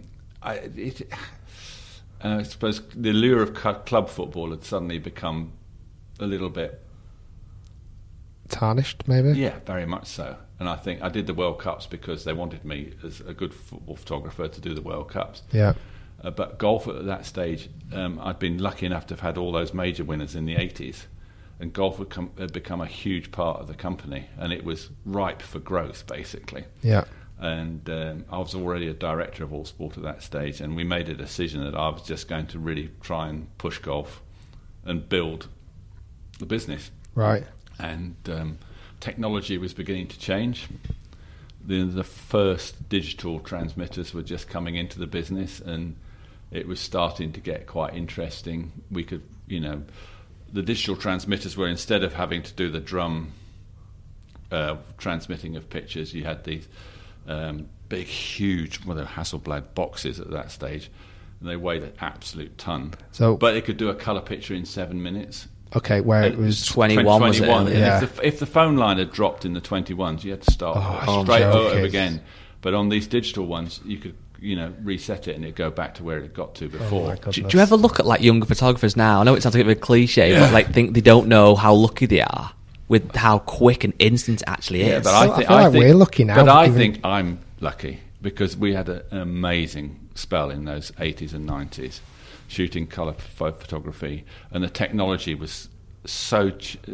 I suppose the allure of club football had suddenly become a little bit... tarnished, maybe? Yeah, very much so. And I think I did the World Cups because they wanted me as a good football photographer to do the World Cups. Yeah. But golf at that stage, I'd been lucky enough to have had all those major winners in the 80s. And golf had become a huge part of the company, and it was ripe for growth, basically. Yeah. And I was already a director of All Sport at that stage, and we made a decision that I was just going to really try and push golf and build the business. Right. And technology was beginning to change. The first digital transmitters were just coming into the business, and it was starting to get quite interesting. We could, the digital transmitters were, instead of having to do the drum transmitting of pictures, you had these big, huge, Hasselblad boxes at that stage, and they weighed an absolute ton. But it could do a colour picture in 7 minutes. Okay, where it was 21. Was it? And if the phone line had dropped in the 21s, you had to start straight over again. But on these digital ones, you could reset it and it'd go back to where it got to before. Do you ever look at younger photographers now? I know it sounds like a bit of a cliche, but think they don't know how lucky they are with how quick and instant it actually is. Yeah, but I feel like we're lucky now. But I think I'm lucky because we had an amazing spell in those 80s and 90s shooting colour photography, and the technology was so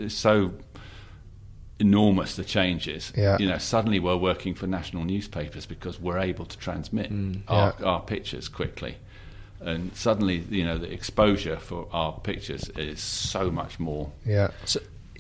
enormous, the changes. Yeah. Suddenly we're working for national newspapers because we're able to transmit our pictures quickly, and suddenly the exposure for our pictures is so much more. Yeah. So,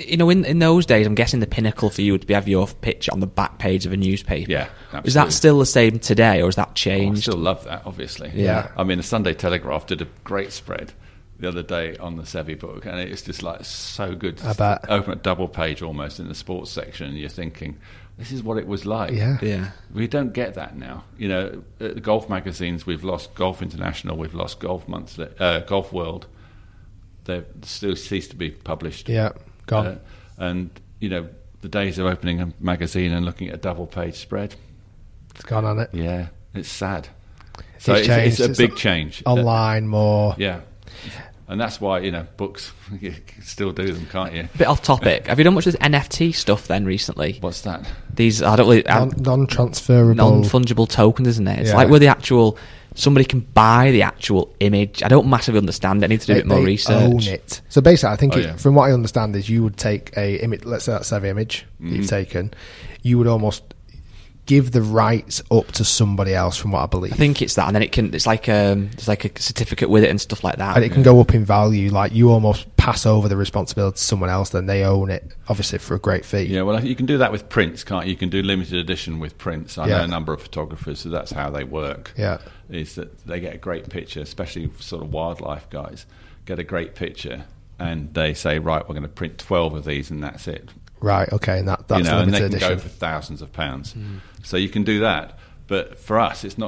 in those days, I'm guessing the pinnacle for you would be have your picture on the back page of a newspaper. Yeah, absolutely. Is that still the same today, or has that changed? I still love that, obviously. Yeah. I mean, the Sunday Telegraph did a great spread the other day on the Seve book, and it's just so good. I bet. Open a double page almost in the sports section, and you're thinking, this is what it was like. Yeah. We don't get that now. At the golf magazines, we've lost Golf International, we've lost Golf Monthly, Golf World. They still cease to be published. Yeah, gone. And the days of opening a magazine and looking at a double page spread, it's gone on it. Yeah, it's sad. So it's a big change. Online more. Yeah. And that's why, books, you can still do them, can't you? A bit off topic. Have you done much of this NFT stuff then recently? What's that? These, I don't really... non-transferable... Non-fungible tokens, isn't it? It's like where the actual... Somebody can buy the actual image. I don't massively understand it. I need to do a bit more research. Own it. So basically, I think from what I understand is you would take a image, let's say that's every image that you've taken, you would almost give the rights up to somebody else, from what I believe. I think it's that, and then it's like a certificate with it and stuff like that. And it can go up in value, like you almost pass over the responsibility to someone else, then they own it, obviously for a great fee. Yeah, well, you can do that with prints, can't you? You can do limited edition with prints. I know a number of photographers, so that's how they work. Yeah. Is that they get a great picture, especially sort of wildlife guys, get a great picture, and they say, right, we're going to print 12 of these, and that's it. Right, okay, and that's limited and they can edition. go for thousands of pounds. So you can do that. But for us, it's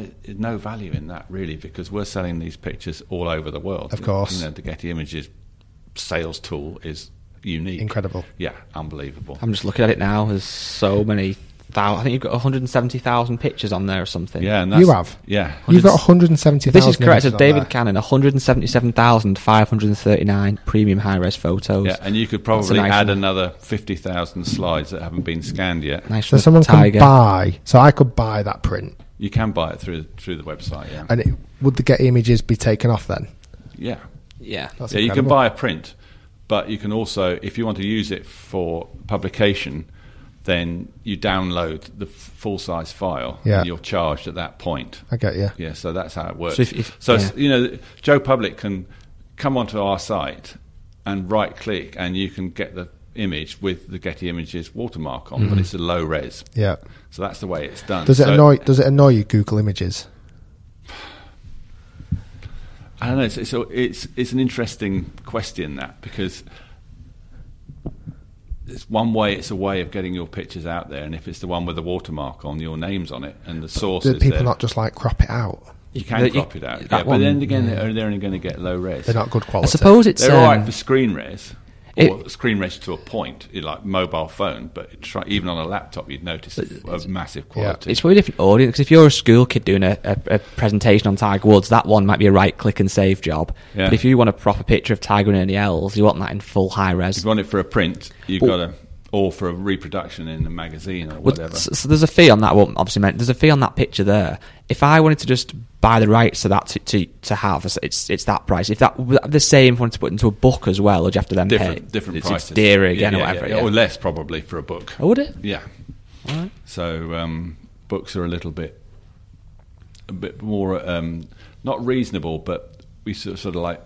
no value in that, really, because we're selling these pictures all over the world. Of course. The Getty Images sales tool is unique. Incredible. Yeah, unbelievable. I'm just looking at it now. There's so many... I think you've got 170,000 pictures on there or something. Yeah, and you have? Yeah. You've got 170,000. This is correct. So David Cannon, 177,539 premium high-res photos. Yeah, and you could probably add another 50,000 slides that haven't been scanned yet. Nice. So someone can buy. So I could buy that print. You can buy it through the website. Yeah. And would the Getty Images be taken off then? Yeah. Yeah. That's you can buy a print, but you can also, if you want to use it for publication, then you download the full-size file, and you're charged at that point. I get you. Yeah, so that's how it works. So, Joe Public can come onto our site and right click, and you can get the image with the Getty Images watermark on, but it's a low res. Yeah. So that's the way it's done. Does it annoy you, Google Images? I don't know. It's an interesting question, that, because it's one way. It's a way of getting your pictures out there, and if it's the one with the watermark on, your name's on it, and the source. Do is people there. not just like crop it out? You can crop it out, yeah, but then again, they're only going to get low res. They're not good quality. I suppose they're all right for screen res. Or screen res to a point, like mobile phone, but even on a laptop, you'd notice a massive quality. Yeah. It's probably a different audience, because if you're a school kid doing a presentation on Tiger Woods, that one might be a right-click and save job. Yeah. But if you want a proper picture of Tiger and Ernie Els, you want that in full high-res. If you want it for a print, you've got to... Or for a reproduction in a magazine or whatever. So there's a fee on that. Well, obviously, there's a fee on that picture there. If I wanted to just buy the rights to that to have, it's that price. If that the same, if I wanted to put it into a book as well, would you have to then pay different prices? It's dearer again or whatever. Or less probably for a book. Oh, would it? Yeah. All right. So books are a bit more not reasonable, but we sort of like.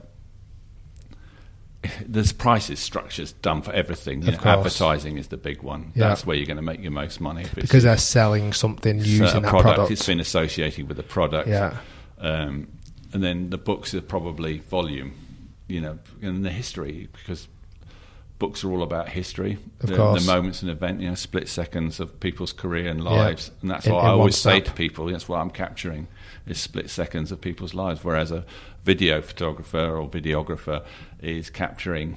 There's prices structures done for everything. Advertising is the big one. Yeah. That's where you're going to make your most money. Because they're selling something using that product. It's been associated with the product. Yeah. And then the books are probably volume, and the history, because books are all about history. The moments and event, split seconds of people's career and lives. Yeah. And that's what I always say to people. That's what I'm capturing, is split seconds of people's lives. Whereas a video photographer or videographer is capturing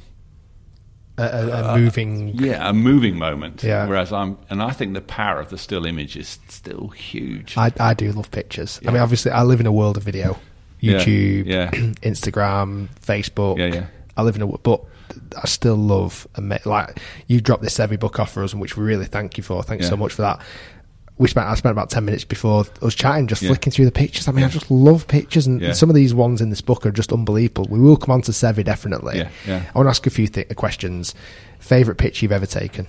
a moving... a moving moment. Yeah. Whereas I think the power of the still image is still huge. I do love pictures. Yeah. I mean, obviously, I live in a world of video. YouTube, Instagram, Facebook. Yeah. I live in a... But I still love... Like, you dropped this Sevi book off for us, which we really thank you for. Thanks so much for that. I spent about 10 minutes before us chatting, just flicking through the pictures. I mean, I just love pictures, and some of these ones in this book are just unbelievable. We will come on to Sevi, definitely. I want to ask a few questions. Favourite picture you've ever taken?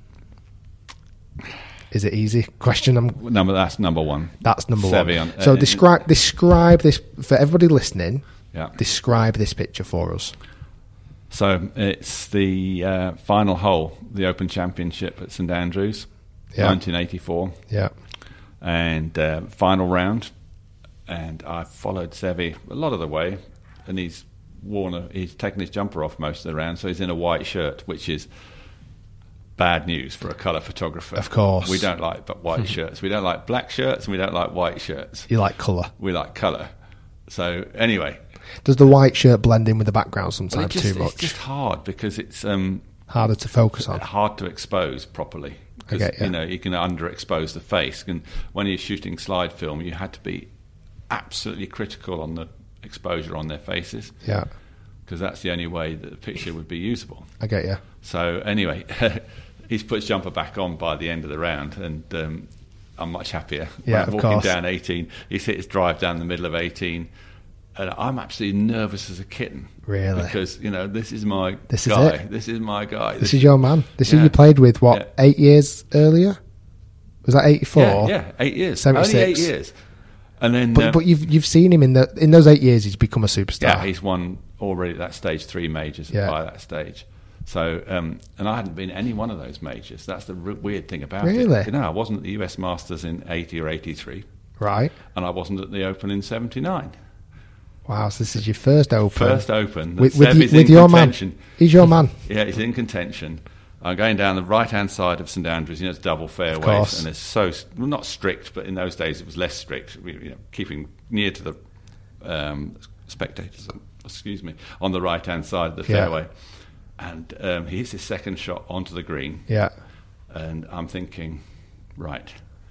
Is it easy? Question. That's number one. That's number one. So describe this for everybody listening. Yeah. Describe this picture for us. So it's the final hole, the Open Championship at St Andrews. 1984. Yeah. And final round. And I followed Sevi a lot of the way. And he's taken his jumper off most of the round, so he's in a white shirt, which is bad news for a colour photographer. Of course. We don't like white shirts. We don't like black shirts, and we don't like white shirts. You like colour. We like colour. So anyway. Does the white shirt blend in with the background sometimes too much? It's just hard, because it's... harder to focus on. Hard to expose properly. Because, you can underexpose the face. And when you're shooting slide film, you had to be absolutely critical on the exposure on their faces. Yeah. Because that's the only way that the picture would be usable. I get you. So anyway, he's put his jumper back on by the end of the round, and I'm much happier. Yeah, I'm walking down 18. He's hit his drive down the middle of 18. And I'm absolutely nervous as a kitten. Really? Because, this is my guy. This is my guy. This is your man. This is you played with, 8 years earlier? Was that 84? Yeah, 8 years. 76. Only 8 years. And then, but you've seen him in those 8 years. He's become a superstar. Yeah, he's won already at that stage 3 majors by that stage. So, and I hadn't been any one of those majors. That's the weird thing about it. Really? I wasn't at the US Masters in 80 or 83. Right. And I wasn't at the Open in 79. Wow, so this is your first Open. First Open. With your contention. Man. He's your man. Yeah, he's in contention. I'm going down the right-hand side of St Andrews. It's double fairways, and it's so not strict, but in those days it was less strict. Keeping near to the spectators. On the right-hand side of the fairway, and he hits his second shot onto the green. Yeah, and I'm thinking, right,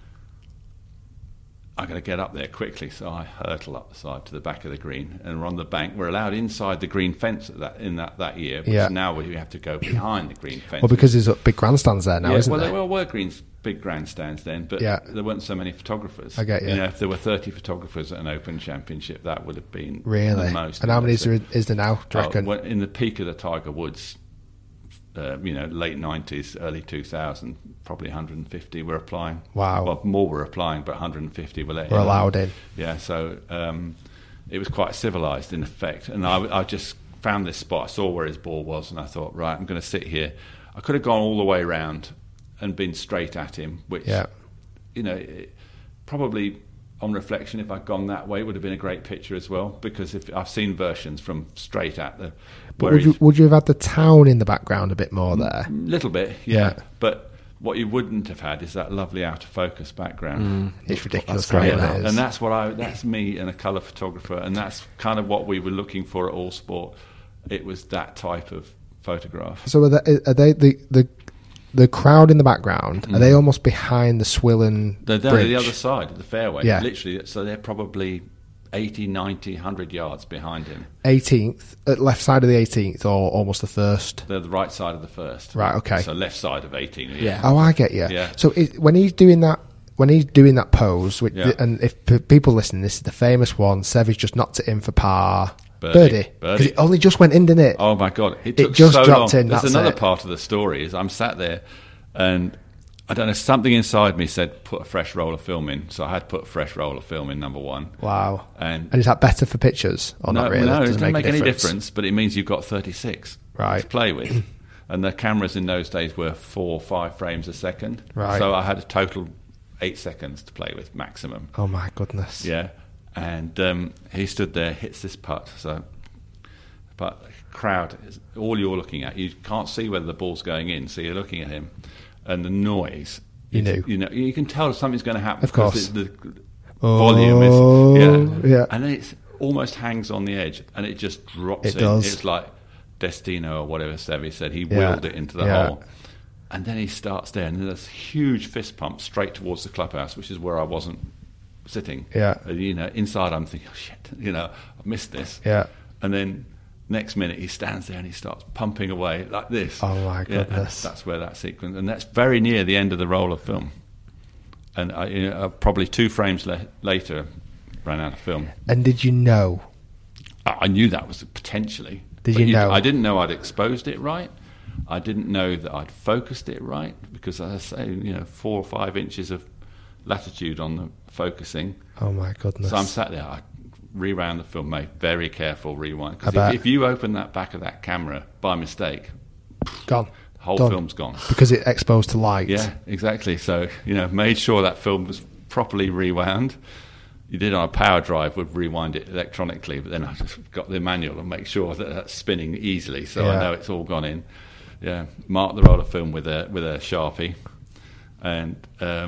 I'm going to get up there quickly, so I hurtle up the side to the back of the green, and we're on the bank. We're allowed inside the green fence in that year, but now we have to go behind the green fence. Well, because there's big grandstands there now, isn't there? Well, there were big grandstands then, but there weren't so many photographers. I get you. If there were 30 photographers at an Open Championship, that would have been really the most. And how many is there now, do you reckon? In the peak of the Tiger Woods, late 90s, early 2000, probably 150 were applying. Wow. Well, more were applying, but 150 were let in. Were allowed in. Yeah, so it was quite civilised in effect. And I just found this spot. I saw where his ball was, and I thought, right, I'm going to sit here. I could have gone all the way around and been straight at him, which, probably on reflection, if I'd gone that way, it would have been a great picture as well, because if I've seen versions from straight at the... But would you have had the town in the background a bit more there? A little bit, yeah. But what you wouldn't have had is that lovely out of focus background. It's ridiculous. And that's me and a colour photographer, and that's kind of what we were looking for at All Sport. It was that type of photograph. So are they the crowd in the background? Are they almost behind the Swillen They're bridge? The other side of the fairway, literally. So they're probably 80, 90, 100 yards behind him. 18th, left side of the 18th, or almost the first? They're the right side of the first. Right, okay. So left side of 18. Yeah. Oh, I get you. Yeah. So when he's doing that pose, and if people listen, this is the famous one. Seve's just knocked it in for par. Birdie. Because it only just went in, didn't it? Oh my God! It took just so dropped long. in. There's That's another it. part of the story. Is I'm sat there, and I don't know, something inside me said put a fresh roll of film in. So I had put a fresh roll of film in, number one. Wow. And is that better for pictures or not really? No, it doesn't make any difference. But it means you've got 36 to play with, and the cameras in those days were 4 or 5 frames a second. Right. So I had a total 8 seconds to play with maximum. Oh my goodness. Yeah. And he stood there, hits this putt. But crowd, all you're looking at, you can't see whether the ball's going in, so you're looking at him, and the noise. You can tell something's going to happen. Of course, the volume is and then it almost hangs on the edge, and it just drops. It does. It's like Destino or whatever Seve said. He wheeled it into the hole, and then he starts there, and there's a huge fist pump straight towards the clubhouse, which is where I wasn't sitting. Yeah, inside I'm thinking, oh shit, I've missed this. Yeah, and then. Next minute, he stands there and he starts pumping away like this. Oh my goodness! That's where that sequence, and that's very near the end of the roll of film. And I probably 2 frames later, ran out of film. And did you know? I knew that was potentially. Did you know? I didn't know I'd exposed it right. I didn't know that I'd focused it right, because, as I say, 4 or 5 inches of latitude on the focusing. Oh my goodness! So I'm sat there. I rewound the film, mate. Very careful rewind. Because if you open that back of that camera by mistake, gone. The whole film's gone. Because it's exposed to light. Yeah, exactly. So, made sure that film was properly rewound. You did on a power drive, would rewind it electronically, but then I just got the manual and make sure that that's spinning easily, so I know it's all gone in. Yeah, mark the roll of film with a Sharpie, and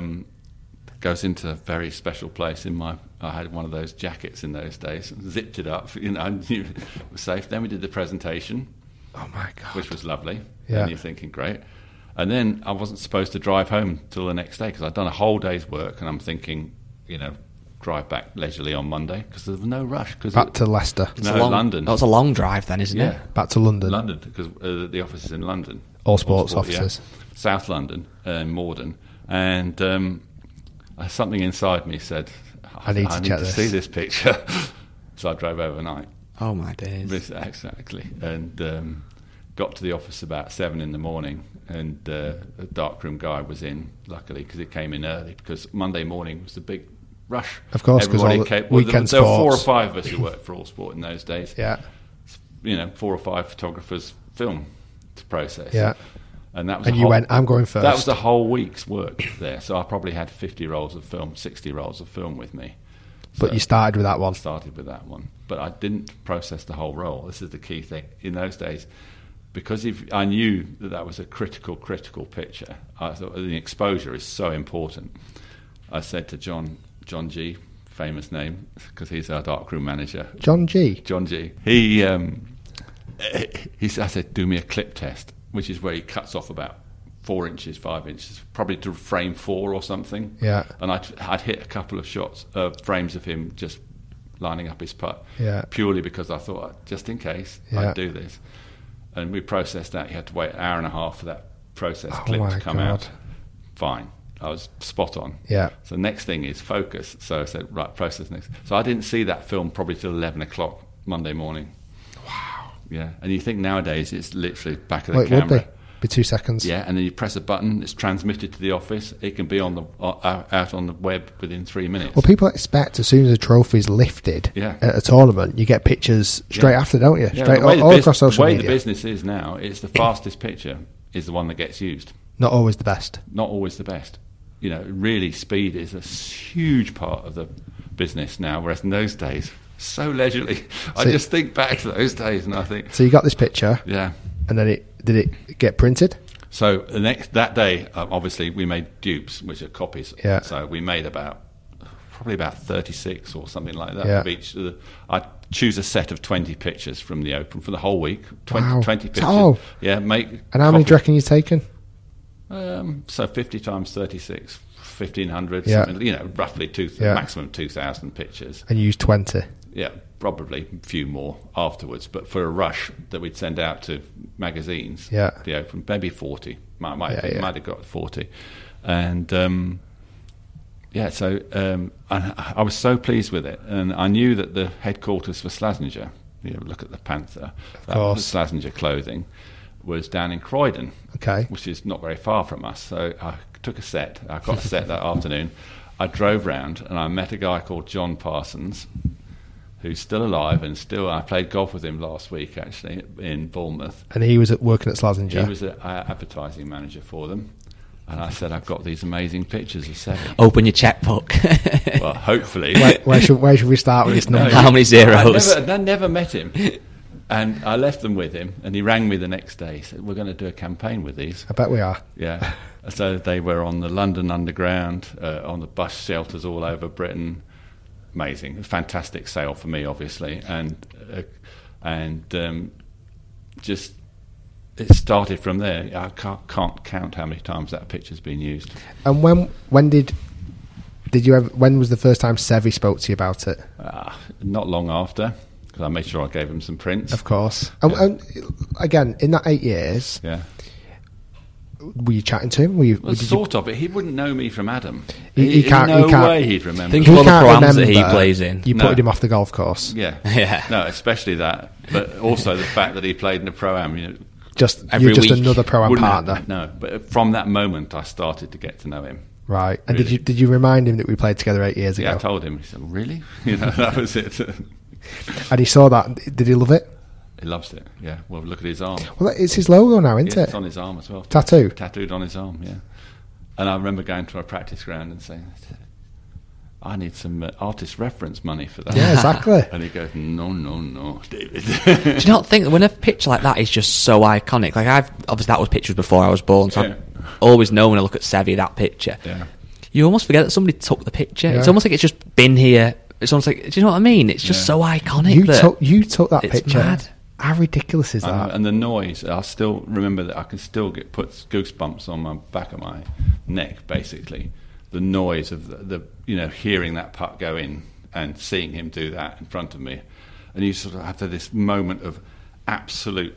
goes into a very special place in my... I had one of those jackets in those days, zipped it up, I knew it was safe. Then we did the presentation. Oh my God. Which was lovely. Yeah. And you're thinking, great. And then I wasn't supposed to drive home till the next day, because I'd done a whole day's work, and I'm thinking, drive back leisurely on Monday, because there was no rush. Back to Leicester. London. That was a long drive then, isn't it? Back to London. London, because the office is in London. All sports offices. Yeah. South London, Morden. And something inside me said, I need to see this picture. So I drove overnight. Oh my days. Exactly. And got to the office about 7 in the morning, and the darkroom guy was in, luckily, because it came in early, because Monday morning was the big rush. Of course, because all the weekend there were 4 or sports. 5 of us who worked for All Sport in those days. Yeah. 4 or 5 photographers film to process. Yeah. And that was and you went, I'm going first. That was a whole week's work there. So I probably had 50 rolls of film, 60 rolls of film with me. But you started with that one. Started with that one. But I didn't process the whole roll. This is the key thing. In those days, because I knew that was a critical picture, I thought the exposure is so important. I said to John G, famous name, because he's our darkroom manager. John G? John G. I said, do me a clip test, which is where he cuts off about 4 inches, 5 inches, probably to frame 4 or something. Yeah. And I'd hit a couple of frames of him just lining up his putt. Yeah. Purely because I thought, just in case, I'd do this. And we processed that. You had to wait an hour and a half for that process clip to come out. Fine. I was spot on. Yeah. So next thing is focus. So I said, right, process next. So I didn't see that film probably till 11 o'clock Monday morning. Wow. Yeah. And you think nowadays it's literally back of the camera. Would be. Be 2 seconds. Yeah, and then you press a button, it's transmitted to the office. It can be on the out on the web within 3 minutes. Well, people expect as soon as a trophy's lifted at a tournament, you get pictures straight after, don't you? Straight all across social media. The way the business is now, it's the fastest picture is the one that gets used. Not always the best. Not always the best. You know, really, speed is a huge part of the business now, whereas in those days, so leisurely. I just think back to those days and I think... So you got this picture. Yeah. And then did it get printed? So that day, obviously, we made dupes, which are copies. Yeah. So we made probably about 36 or something like that of each. I'd choose a set of 20 pictures from the Open for the whole week. 20 pictures. Oh. Yeah, And how many do you reckon you've taken? So 50 times 36, 1,500, something, roughly maximum 2,000 pictures. And you used 20? Yeah, probably a few more afterwards. But for a rush that we'd send out to magazines, the Open, maybe 40. Might have got 40. And so I was so pleased with it. And I knew that the headquarters for Slazenger, look at the Panther, Slazenger clothing, was down in Croydon, which is not very far from us. So I took a set. I got a set that afternoon. I drove round and I met a guy called John Parsons, who's still alive and I played golf with him last week actually in Bournemouth. And he was working at Slazenger? He was an advertising manager for them. And I said, I've got these amazing pictures of Seve. Open your checkbook. Well, hopefully. Where should we start with this number? How many zeros? I never met him. And I left them with him, and he rang me the next day. He said, we're going to do a campaign with these. I bet we are. Yeah. So they were on the London Underground, on the bus shelters all over Britain. Amazing. Fantastic sale for me, obviously. And just... It started from there. I can't count how many times that picture's been used. And when was the first time Seve spoke to you about it? Not long after, because I made sure I gave him some prints. Of course. Yeah. And again, in that 8 years, were you chatting to him? Sort of, but he wouldn't know me from Adam. He can't. No way he'd remember. Think of all the proams that he plays in. You put him off the golf course. Yeah. No, especially that, but also the fact that he played in a pro-am. You're just another pro-am partner. No, but from that moment, I started to get to know him. Right. And really. Did you remind him that we played together 8 years ago? Yeah, I told him. He said, really? That was it. And he saw that. Did he love it? He loves it, yeah. Well, look at his arm. Well, it's his logo now, isn't it? It's on his arm as well. Tattooed on his arm, yeah. And I remember going to a practice ground and saying, I need some artist reference money for that. Yeah, exactly. And he goes, no, David. Do you not think that when a picture like that is just so iconic? Like obviously that was pictures before I was born, so I always know when I look at Seve, that picture. Yeah. You almost forget that somebody took the picture. Yeah. It's almost like it's just been here. It's almost like, do you know what I mean? It's just so iconic. You took that it's picture. Mad. How ridiculous is that? And the noise, I still remember that I can still put goosebumps on my back of my neck, basically. The noise of the hearing that putt go in and seeing him do that in front of me. And you sort of have this moment of absolute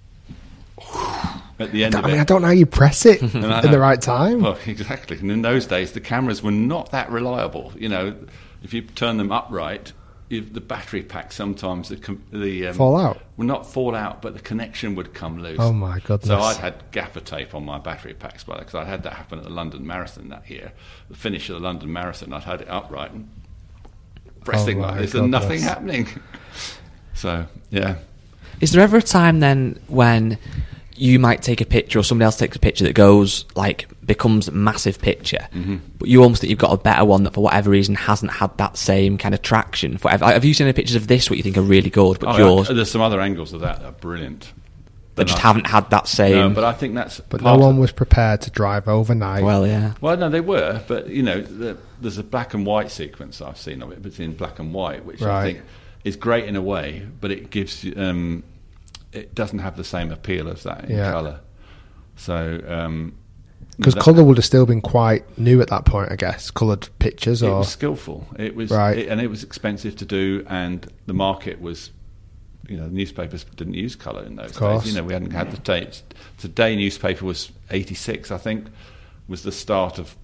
at the end of it. I don't know how you press it in the right time. Well, exactly. And in those days, the cameras were not that reliable. If you turn them upright, the battery pack sometimes the fall out. Well, not fall out, but the connection would come loose. Oh my goodness! So I'd had gaffer tape on my battery packs because I'd had that happen at the London Marathon that year. The finish of the London Marathon, I'd had it upright and pressing like this, and nothing happening. So yeah. Is there ever a time then when you might take a picture or somebody else takes a picture that becomes a massive picture, but you almost think you've got a better one that for whatever reason hasn't had that same kind of traction? Have you seen any pictures of this what you think are really good, but yours? There's some other angles of that are brilliant. That just haven't had that same... No, but I think that's... But no one was prepared to drive overnight. Well, yeah. Well, no, they were, but, there's a black and white sequence I've seen of it, but it's in black and white, which I think is great in a way, but it gives... it doesn't have the same appeal as that in colour. So... Because colour would have still been quite new at that point, I guess. Coloured pictures, It was skillful. It was... and it was expensive to do, and the market was... the newspapers didn't use colour in those days. We hadn't had the tapes. Today newspaper was 86, I think, was the start of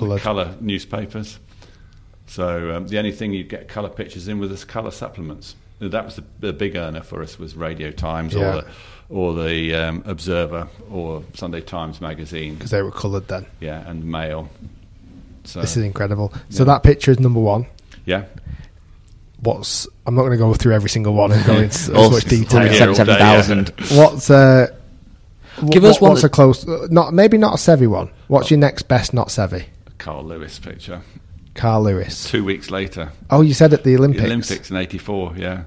colour newspapers. So the only thing you'd get colour pictures in were the colour supplements. that was the big earner for us, was Radio Times or the Observer or Sunday Times magazine, because they were coloured then. Yeah, and Mail. So this is incredible. So that picture is number one. Yeah. I'm not going to go through every single one and go into so much detail. 7,000. What's give us one. What's a close? Maybe not a Seve one. What's your next best not Seve? Carl Lewis picture. Carl Lewis. 2 weeks later. Oh, you said at the Olympics. The Olympics in '84. Yeah.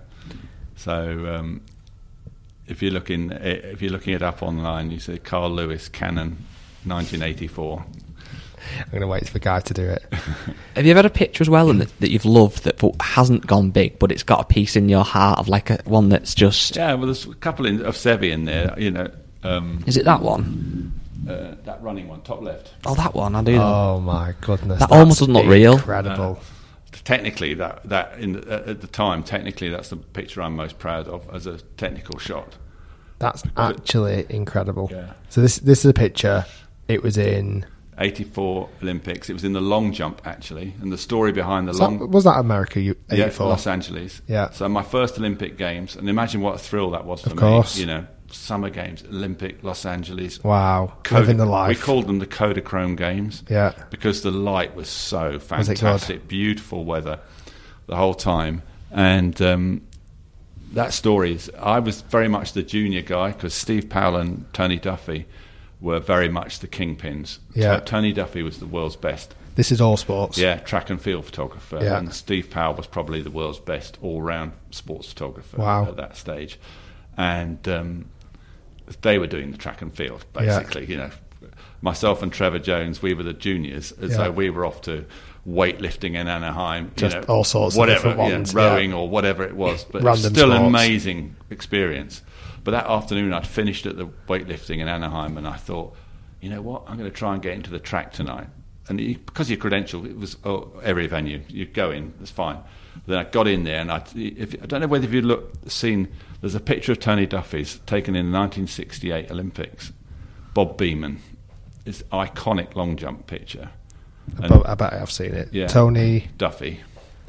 So if you're looking it up online, you see Carl Lewis Canon 1984. I'm going to wait for the guy to do it. Have you ever had a picture as well that you've loved that hasn't gone big, but it's got a piece in your heart of like one that's just... Yeah, well, there's a couple of Seve in there, you know. Is it that one? That running one, top left. Oh, that one, I do know. Oh, my goodness. That almost doesn't look real. Incredible. Technically, at the time, technically, that's the picture I'm most proud of as a technical shot. That's actually incredible. Yeah. So this is a picture. It was in... 84 Olympics. It was in the long jump, actually, and the story behind the long... Was that America, 84? Yeah, Los Angeles. Yeah. So my first Olympic Games, and imagine what a thrill that was for me. Of course. You know, Summer Games, Olympic, Los Angeles. Wow, living the life. We called them the Kodachrome Games. Yeah. Because the light was so fantastic. Was it good? Beautiful weather the whole time. And that story I was very much the junior guy, because Steve Powell and Tony Duffy were very much the kingpins. Yeah. Tony Duffy was the world's best. This is all sports. Yeah, track and field photographer. Yeah. And Steve Powell was probably the world's best all-round sports photographer at that stage. And they were doing the track and field, basically. You know, myself and Trevor Jones, we were the juniors, so we were off to weightlifting in Anaheim. Just all sorts of different ones. Rowing or whatever it was. But Random it's still sports. an amazing experience. But that afternoon, I'd finished at the weightlifting in Anaheim, and I thought, you know what, I'm going to try and get into the track tonight. And because your credential, it was every venue, you go in, it's fine. But then I got in there, and I don't know whether you've seen, there's a picture of Tony Duffy's taken in the 1968 Olympics. Bob Beamon. It's an iconic long jump picture. I bet I've seen it. Yeah, Tony Duffy.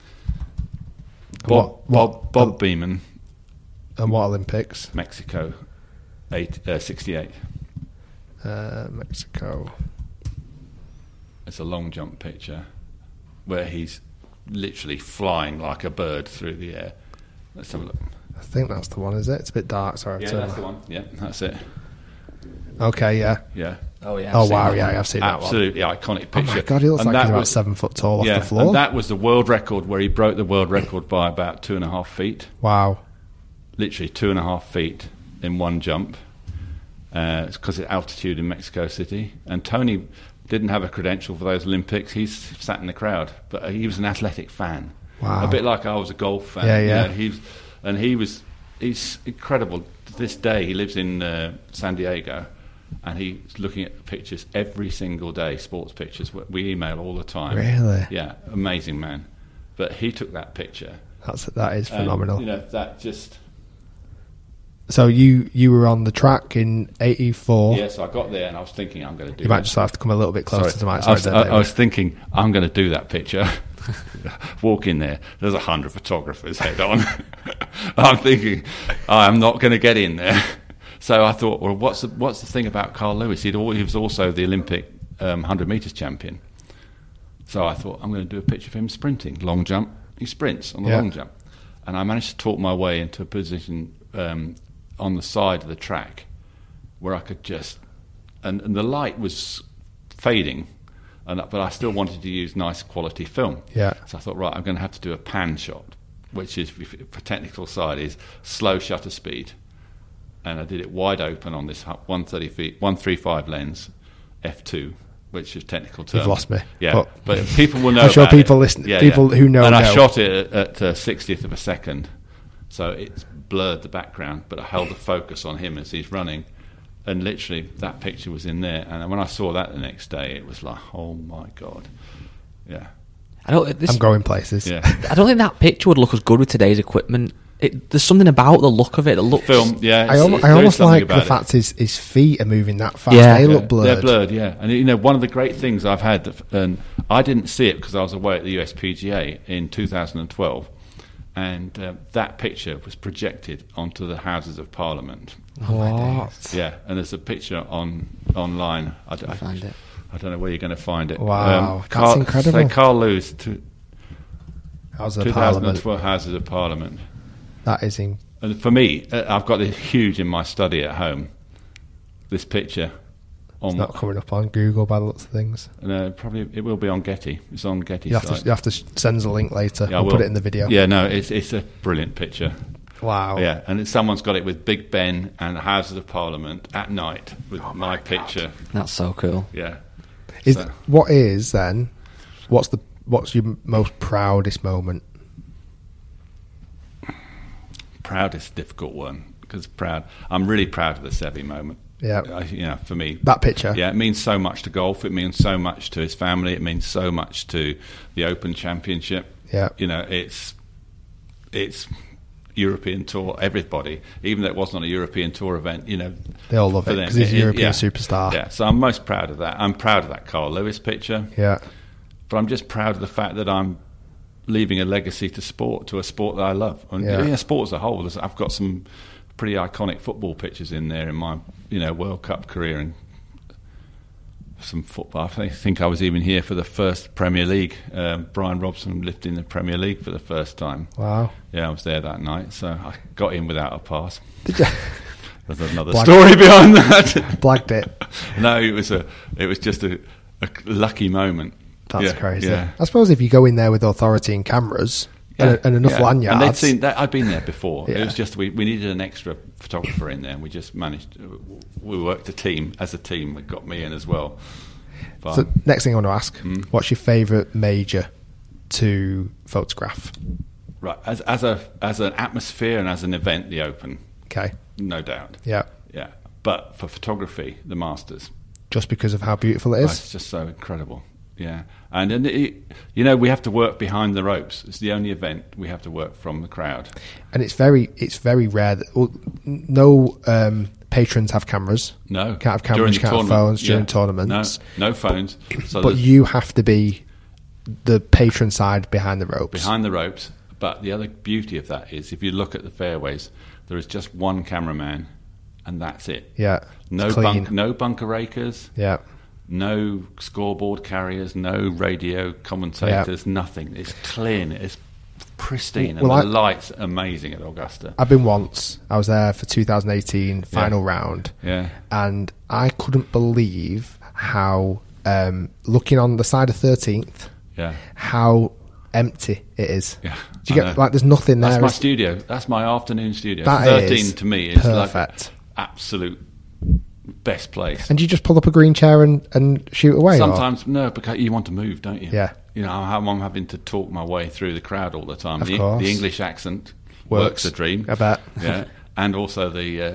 Bob Beamon. And what Olympics? Mexico, 68. Mexico. It's a long jump picture where he's literally flying like a bird through the air. Let's have a look. I think that's the one, is it? It's a bit dark, sorry. Yeah, that's the one. Yeah, that's it. Okay, yeah. Yeah. Oh, yeah. Oh, wow, yeah, I've seen that one. Absolutely iconic picture. Oh, my God, he looks like he's about 7 foot tall off the floor. And that was the world record, where he broke the world record by about 2.5 feet. Wow. Literally 2.5 feet in one jump. It's because of altitude in Mexico City. And Tony didn't have a credential for those Olympics. He's sat in the crowd, but he was an athletic fan. Wow. A bit like I was a golf fan. Yeah. You know, he's incredible. To this day, he lives in San Diego, and he's looking at pictures every single day, sports pictures. We email all the time. Really? Yeah, amazing man. But he took that picture. That is phenomenal. You know, that just... So you were on the track in 84. Yeah, so I got there and I was thinking, I'm going to do You might just have to come a little bit closer to my side. I was thinking, I'm going to do that picture. Walk in there, there's 100 photographers head on. I'm thinking, I'm not going to get in there. So I thought, well, what's the thing about Carl Lewis? He was also the Olympic 100 metres champion. So I thought, I'm going to do a picture of him sprinting, long jump. He sprints on the long jump. And I managed to talk my way into a position on the side of the track where I could just... And the light was fading, but I still wanted to use nice quality film. Yeah. So I thought, right, I'm going to have to do a pan shot, which is, for technical side, is slow shutter speed. And I did it wide open on this 135 lens, f2, which is technical term. You've lost me. Yeah, but people will know. I'm sure about people it. listen. People who know. And I know. shot it at 60th of a second, so it's blurred the background. But I held the focus on him as he's running, and literally that picture was in there. And when I saw that the next day, it was like, oh my God, yeah. I'm going places. Yeah. I don't think that picture would look as good with today's equipment. There's something about the look of it that looks... Film, yeah. I almost like the fact his feet are moving that fast. Yeah. They look blurred. They're blurred, yeah. And you know, one of the great things I've had, and I didn't see it because I was away at the USPGA in 2012, and that picture was projected onto the Houses of Parliament. What? Yeah, and there's a picture online. I find it. I don't know where you're going to find it. Wow, that's incredible. Say Carl Lewis, Houses of 2012 Parliament. Houses of Parliament. That is And for me, I've got this huge in my study at home. This picture. It's not coming up on Google by the looks of things. Probably it will be on Getty. It's on Getty. You have to send us a link later. Yeah, I'll put it in the video. Yeah, no, it's a brilliant picture. Wow. Yeah, and someone's got it with Big Ben and the Houses of Parliament at night with my picture. That's so cool. Yeah. What's your most proudest moment? Proudest, difficult one, because I'm really proud of the Seve moment. Yeah. For me, that picture. Yeah, it means so much to golf. It means so much to his family. It means so much to the Open Championship. Yeah. It's European Tour. Everybody, even though it wasn't a European Tour event, they all love it because he's a European superstar. Yeah, so I'm most proud of that. I'm proud of that Carl Lewis picture. Yeah, but I'm just proud of the fact that I'm leaving a legacy to a sport that I love. And sport as a whole. I've got some pretty iconic football pictures in there in my World Cup career and some football. I think I was even here for the first Premier League. Brian Robson lifting the Premier League for the first time. Wow. Yeah, I was there that night, so I got in without a pass. Did you? There's another story behind that. Blagged it. No, it was just a lucky moment. That's crazy. Yeah. I suppose if you go in there with authority and cameras and enough lanyards, and they'd seen that. I'd been there before. It was just we needed an extra photographer in there, and we just managed. We worked as a team. It got me in as well. But, so next thing I want to ask: what's your favourite major to photograph? Right, as an atmosphere and as an event, the Open. Okay, no doubt. Yeah. But for photography, the Masters. Just because of how beautiful it is. It's just so incredible. Yeah, and we have to work behind the ropes. It's the only event we have to work from the crowd. And it's very rare that no patrons have cameras. No, can't have cameras, can't have phones during tournaments. No phones. So but you have to be the patron side behind the ropes. Behind the ropes. But the other beauty of that is, if you look at the fairways, there is just one cameraman, and that's it. Yeah, no bunker rakers. Yeah. No scoreboard carriers, no radio commentators, nothing. It's clean, it's pristine, and the lights are amazing at Augusta. I've been once. I was there for 2018 final round. Yeah. And I couldn't believe how, looking on the side of 13th, how empty it is. Yeah. Do you get, there's nothing there. That's my studio. That's my afternoon studio. That 13 to me is perfect. Like absolute best place. And you just pull up a green chair and shoot away? Sometimes, no, because you want to move, don't you? Yeah. I'm having to talk my way through the crowd all the time. Of course. The English accent works a dream. I bet. Yeah. And also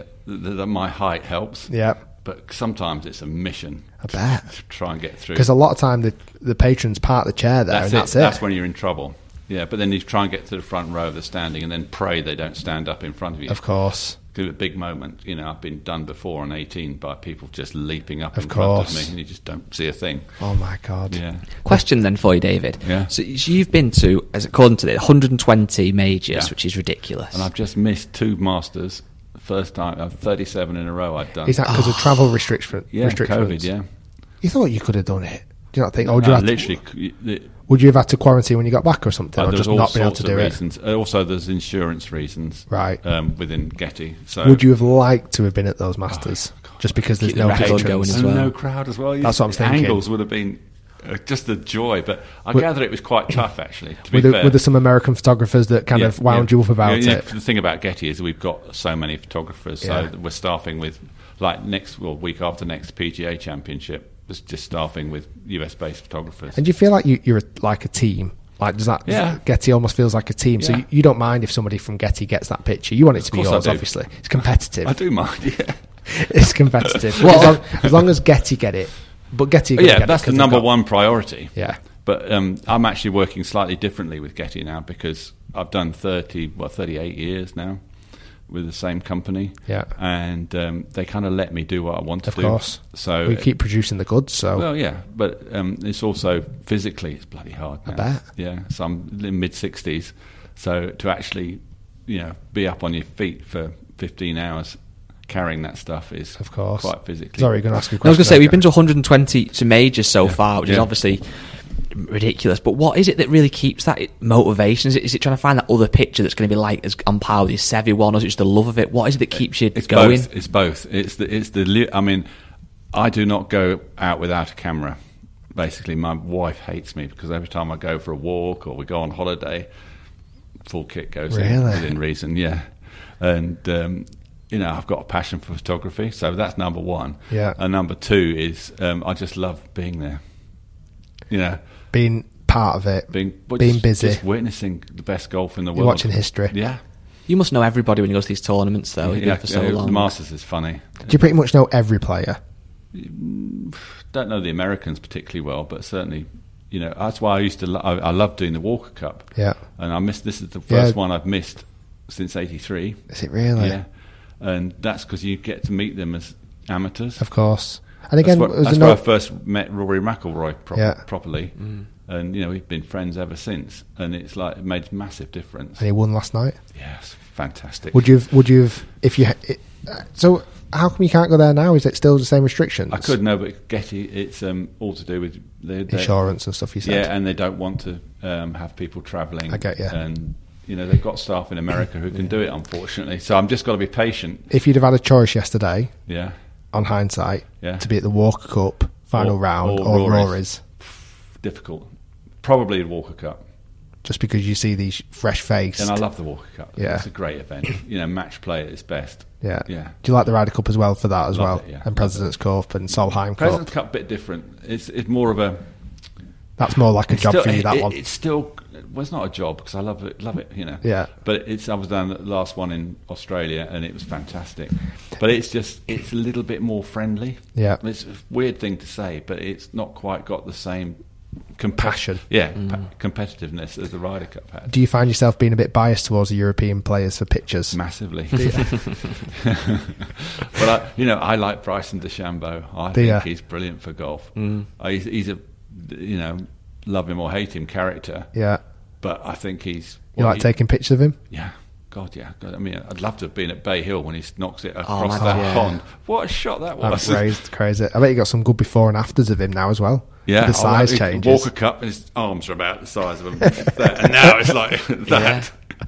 my height helps. Yeah. But sometimes it's a mission. I bet. To try and get through. Because a lot of time the patrons park the chair there, that's it. That's when you're in trouble. Yeah, but then you try and get to the front row of the standing and then pray they don't stand up in front of you. Of course. A big moment. I've been done before on 18 by people just leaping up in front of me, and you just don't see a thing. Oh my God. Yeah. Question then for you, David. Yeah. So you've been to, as according to this, 120 majors, which is ridiculous. And I've just missed 2 Masters. The first time, 37 in a row I've done. Is that because of travel restrictions? COVID, yeah. You thought you could have done it? Do you not think? Or would you have literally. Would you have had to quarantine when you got back or something, or just not been able to do reasons. It? Also, there's insurance reasons, right? Within Getty. So, would you have liked to have been at those Masters just because there's no patrons and no crowd as well? That's what I'm thinking. Angles would have been just a joy, but I gather it was quite tough actually. To be fair, were there some American photographers that kind of wound you up about it? The thing about Getty is we've got so many photographers, so we're staffing with week after next PGA Championship. Was just staffing with US-based photographers. And do you feel like you're like a team? Like, does Getty almost feels like a team? Yeah. So you don't mind if somebody from Getty gets that picture. You want it to be yours, obviously. It's competitive. I do mind, yeah. It's competitive. Well, as long as Getty get it. But Getty get that's it the number one priority. Yeah. But I'm actually working slightly differently with Getty now because I've done 38 years now with the same company, and they kind of let me do what I want to do. Of course, so we keep producing the goods. So but it's also physically it's bloody hard now. I bet. Yeah, so I'm in mid-60s, So to actually, be up on your feet for 15 hours carrying that stuff is, of course, quite physically. Sorry, you're going to ask a question. I was going to say, we've been to 120 to majors so far, which is obviously ridiculous. But what is it that really keeps that motivation? Is it trying to find that other picture that's going to be like as on par with your Seve one, or is it just the love of it? What is it that keeps you going? It's both. It's the. I mean, I do not go out without a camera. Basically, my wife hates me because every time I go for a walk or we go on holiday, full kit goes in within reason. Yeah, and I've got a passion for photography, so that's number one. Yeah, and number two is I just love being there. Being part of it, being busy, just witnessing the best golf in the world. You're watching history. Yeah. You must know everybody when you go to these tournaments, though. You've been for so long. The Masters is funny. Do you pretty much know every player? Don't know the Americans particularly well, but certainly, that's why I used to. I love doing the Walker Cup. Yeah. And I missed. This is the first one I've missed since '83. Is it really? Yeah. And that's because you get to meet them as amateurs. Of course. And again, that's where I first met Rory McIlroy properly. And we've been friends ever since. And it's like it made a massive difference. And he won last night. Yeah, it's fantastic. Would you've if you? So how come you can't go there now? Is it still the same restrictions? I could no, but Getty, it's all to do with insurance and stuff. You said, yeah, and they don't want to have people travelling. I get you. And they've got staff in America who can do it, unfortunately. So I'm just got to be patient. If you'd have had a choice yesterday, yeah, on hindsight, to be at the Walker Cup final round or Rory's, difficult. Probably the Walker Cup. Just because you see these fresh faces. And I love the Walker Cup. Yeah. It's a great event. Match play at its best. Yeah. Yeah. Do you like the Ryder Cup as well for that as well? It, yeah. And President's Cup and Solheim Cup? President's Cup, a bit different. It's more of a... That's more like a job for you, that one. It's still... Well, it's not a job because I love it, Yeah. But I was down the last one in Australia and it was fantastic. But it's a little bit more friendly. Yeah. It's a weird thing to say, but it's not quite got the same... Passion. Yeah, competitiveness as the Ryder Cup had. Do you find yourself being a bit biased towards the European players for pictures? Massively. But I like Bryson DeChambeau. I think he's brilliant for golf. He's a love him or hate him character. Yeah. But I think he's... You like taking pictures of him? Yeah. God, yeah. I mean, I'd love to have been at Bay Hill when he knocks it across that pond. What a shot that was. That's crazy. I bet you got some good before and afters of him now as well. Yeah. The size changes. Walker Cup, and his arms are about the size of him. And now it's like that.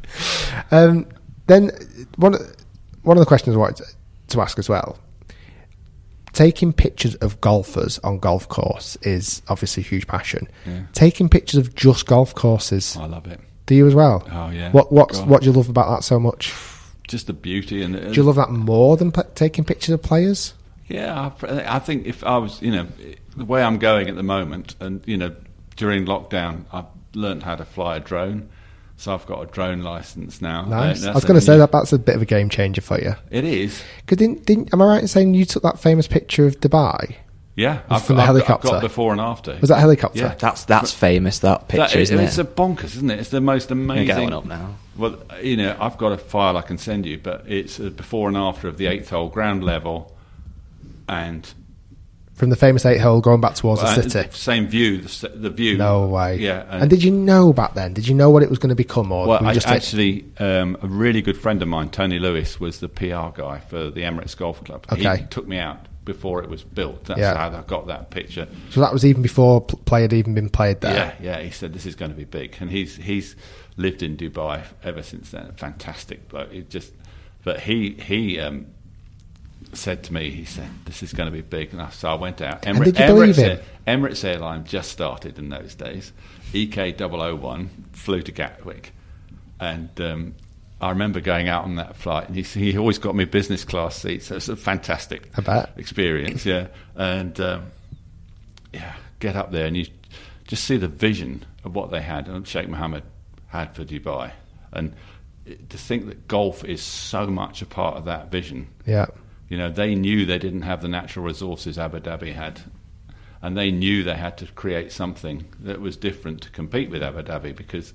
Then one of the questions I wanted to ask as well, taking pictures of golfers on golf course is obviously a huge passion. Yeah. Taking pictures of just golf courses, I love it. Do you as well? Oh yeah. What do you love about that so much? Just the beauty and. Do you love that more than taking pictures of players? Yeah, I think if I was, the way I'm going at the moment, and during lockdown, I've learned how to fly a drone, so I've got a drone license now. Nice. I was going to say that's a bit of a game changer for you. It is. Because am I right in saying you took that famous picture of Dubai? Yeah, from the helicopter. I've got before and after. Was that helicopter? Yeah, that's famous. That picture, isn't it? It's a bonkers, isn't it? It's the most amazing. Get one up now. Well, I've got a file I can send you, but it's a before and after of the 8th hole ground level, and from the famous 8th hole going back towards the city. Same view, the view. No way. Yeah. And did you know back then? Did you know what it was going to become? Or well, a really good friend of mine, Tony Lewis, was the PR guy for the Emirates Golf Club. Okay. He took me out before it was built. That's how I got that picture. So that was even before play had even been played there? Yeah. He said, this is going to be big. And he's lived in Dubai ever since then. Fantastic bloke. But he said to me, he said, this is going to be big. And so I went out. Did you believe him? Emirates Airline just started in those days. EK001 flew to Gatwick. And I remember going out on that flight, and he always got me business class seats. So it's a fantastic experience, yeah. And get up there and you just see the vision of what they had, and Sheikh Mohammed had for Dubai, and to think that golf is so much a part of that vision. Yeah, they knew they didn't have the natural resources Abu Dhabi had, and they knew they had to create something that was different to compete with Abu Dhabi because.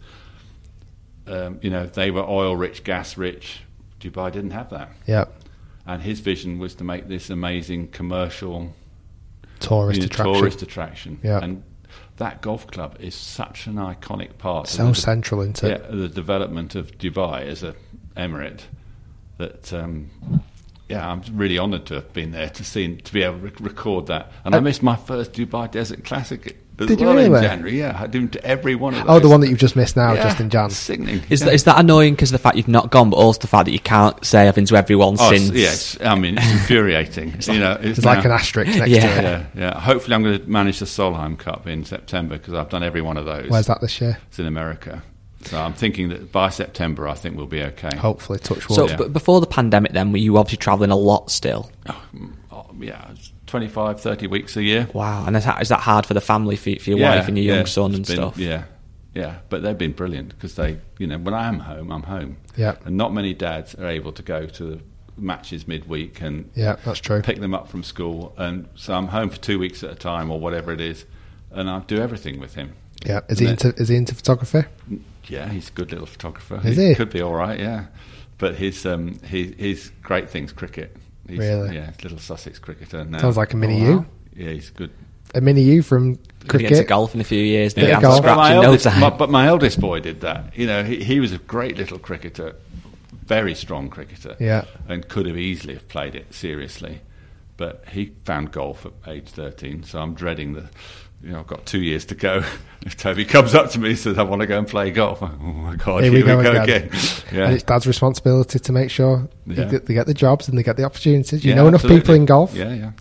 They were oil-rich, gas-rich. Dubai didn't have that. Yeah. And his vision was to make this amazing commercial tourist attraction. Yeah. that golf club is such an iconic part. So central, isn't it? Yeah, the development of Dubai as a emirate. That I'm really honoured to have been there to be able to record that. And I missed my first Dubai Desert Classic. Did you really? In January, yeah. I did every one of those. Oh, the one that you've just missed now, just in Jan. Sickening. Is that annoying because of the fact you've not gone, but also the fact that you can't say I've been to every one since? Yes, I mean, it's infuriating. It's like an asterisk next to it. Yeah. Hopefully I'm going to manage the Solheim Cup in September because I've done every one of those. Where's that this year? It's in America. So I'm thinking that by September I think we'll be okay. Hopefully, touch wood. So before the pandemic then, were you obviously travelling a lot still? Yeah, 25, 30 weeks a year. Wow, and is that hard for the family, for your wife and your young son and stuff? Yeah, but they've been brilliant because they, when I am home, I'm home. Yeah. And not many dads are able to go to the matches midweek and that's true. Pick them up from school. And so I'm home for 2 weeks at a time or whatever it is, and I do everything with him. Yeah, is he into photography? Yeah, he's a good little photographer. Is he? Could be all right, yeah. But his great thing's cricket. Really? Yeah, little Sussex cricketer now. Sounds like a mini you. Yeah, he's good. A mini you from cricket. Get into golf in a few years. Then yeah, get scratch in no time. But my eldest boy did that. He was a great little cricketer, very strong cricketer. Yeah. And could have easily have played it seriously. But he found golf at age 13, so I'm dreading I've got 2 years to go. If Toby comes up to me and says, I want to go and play golf, oh my God, here we go again. Yeah. And it's Dad's responsibility to make sure they get the jobs and they get the opportunities. You know enough absolutely. people in golf. Yeah.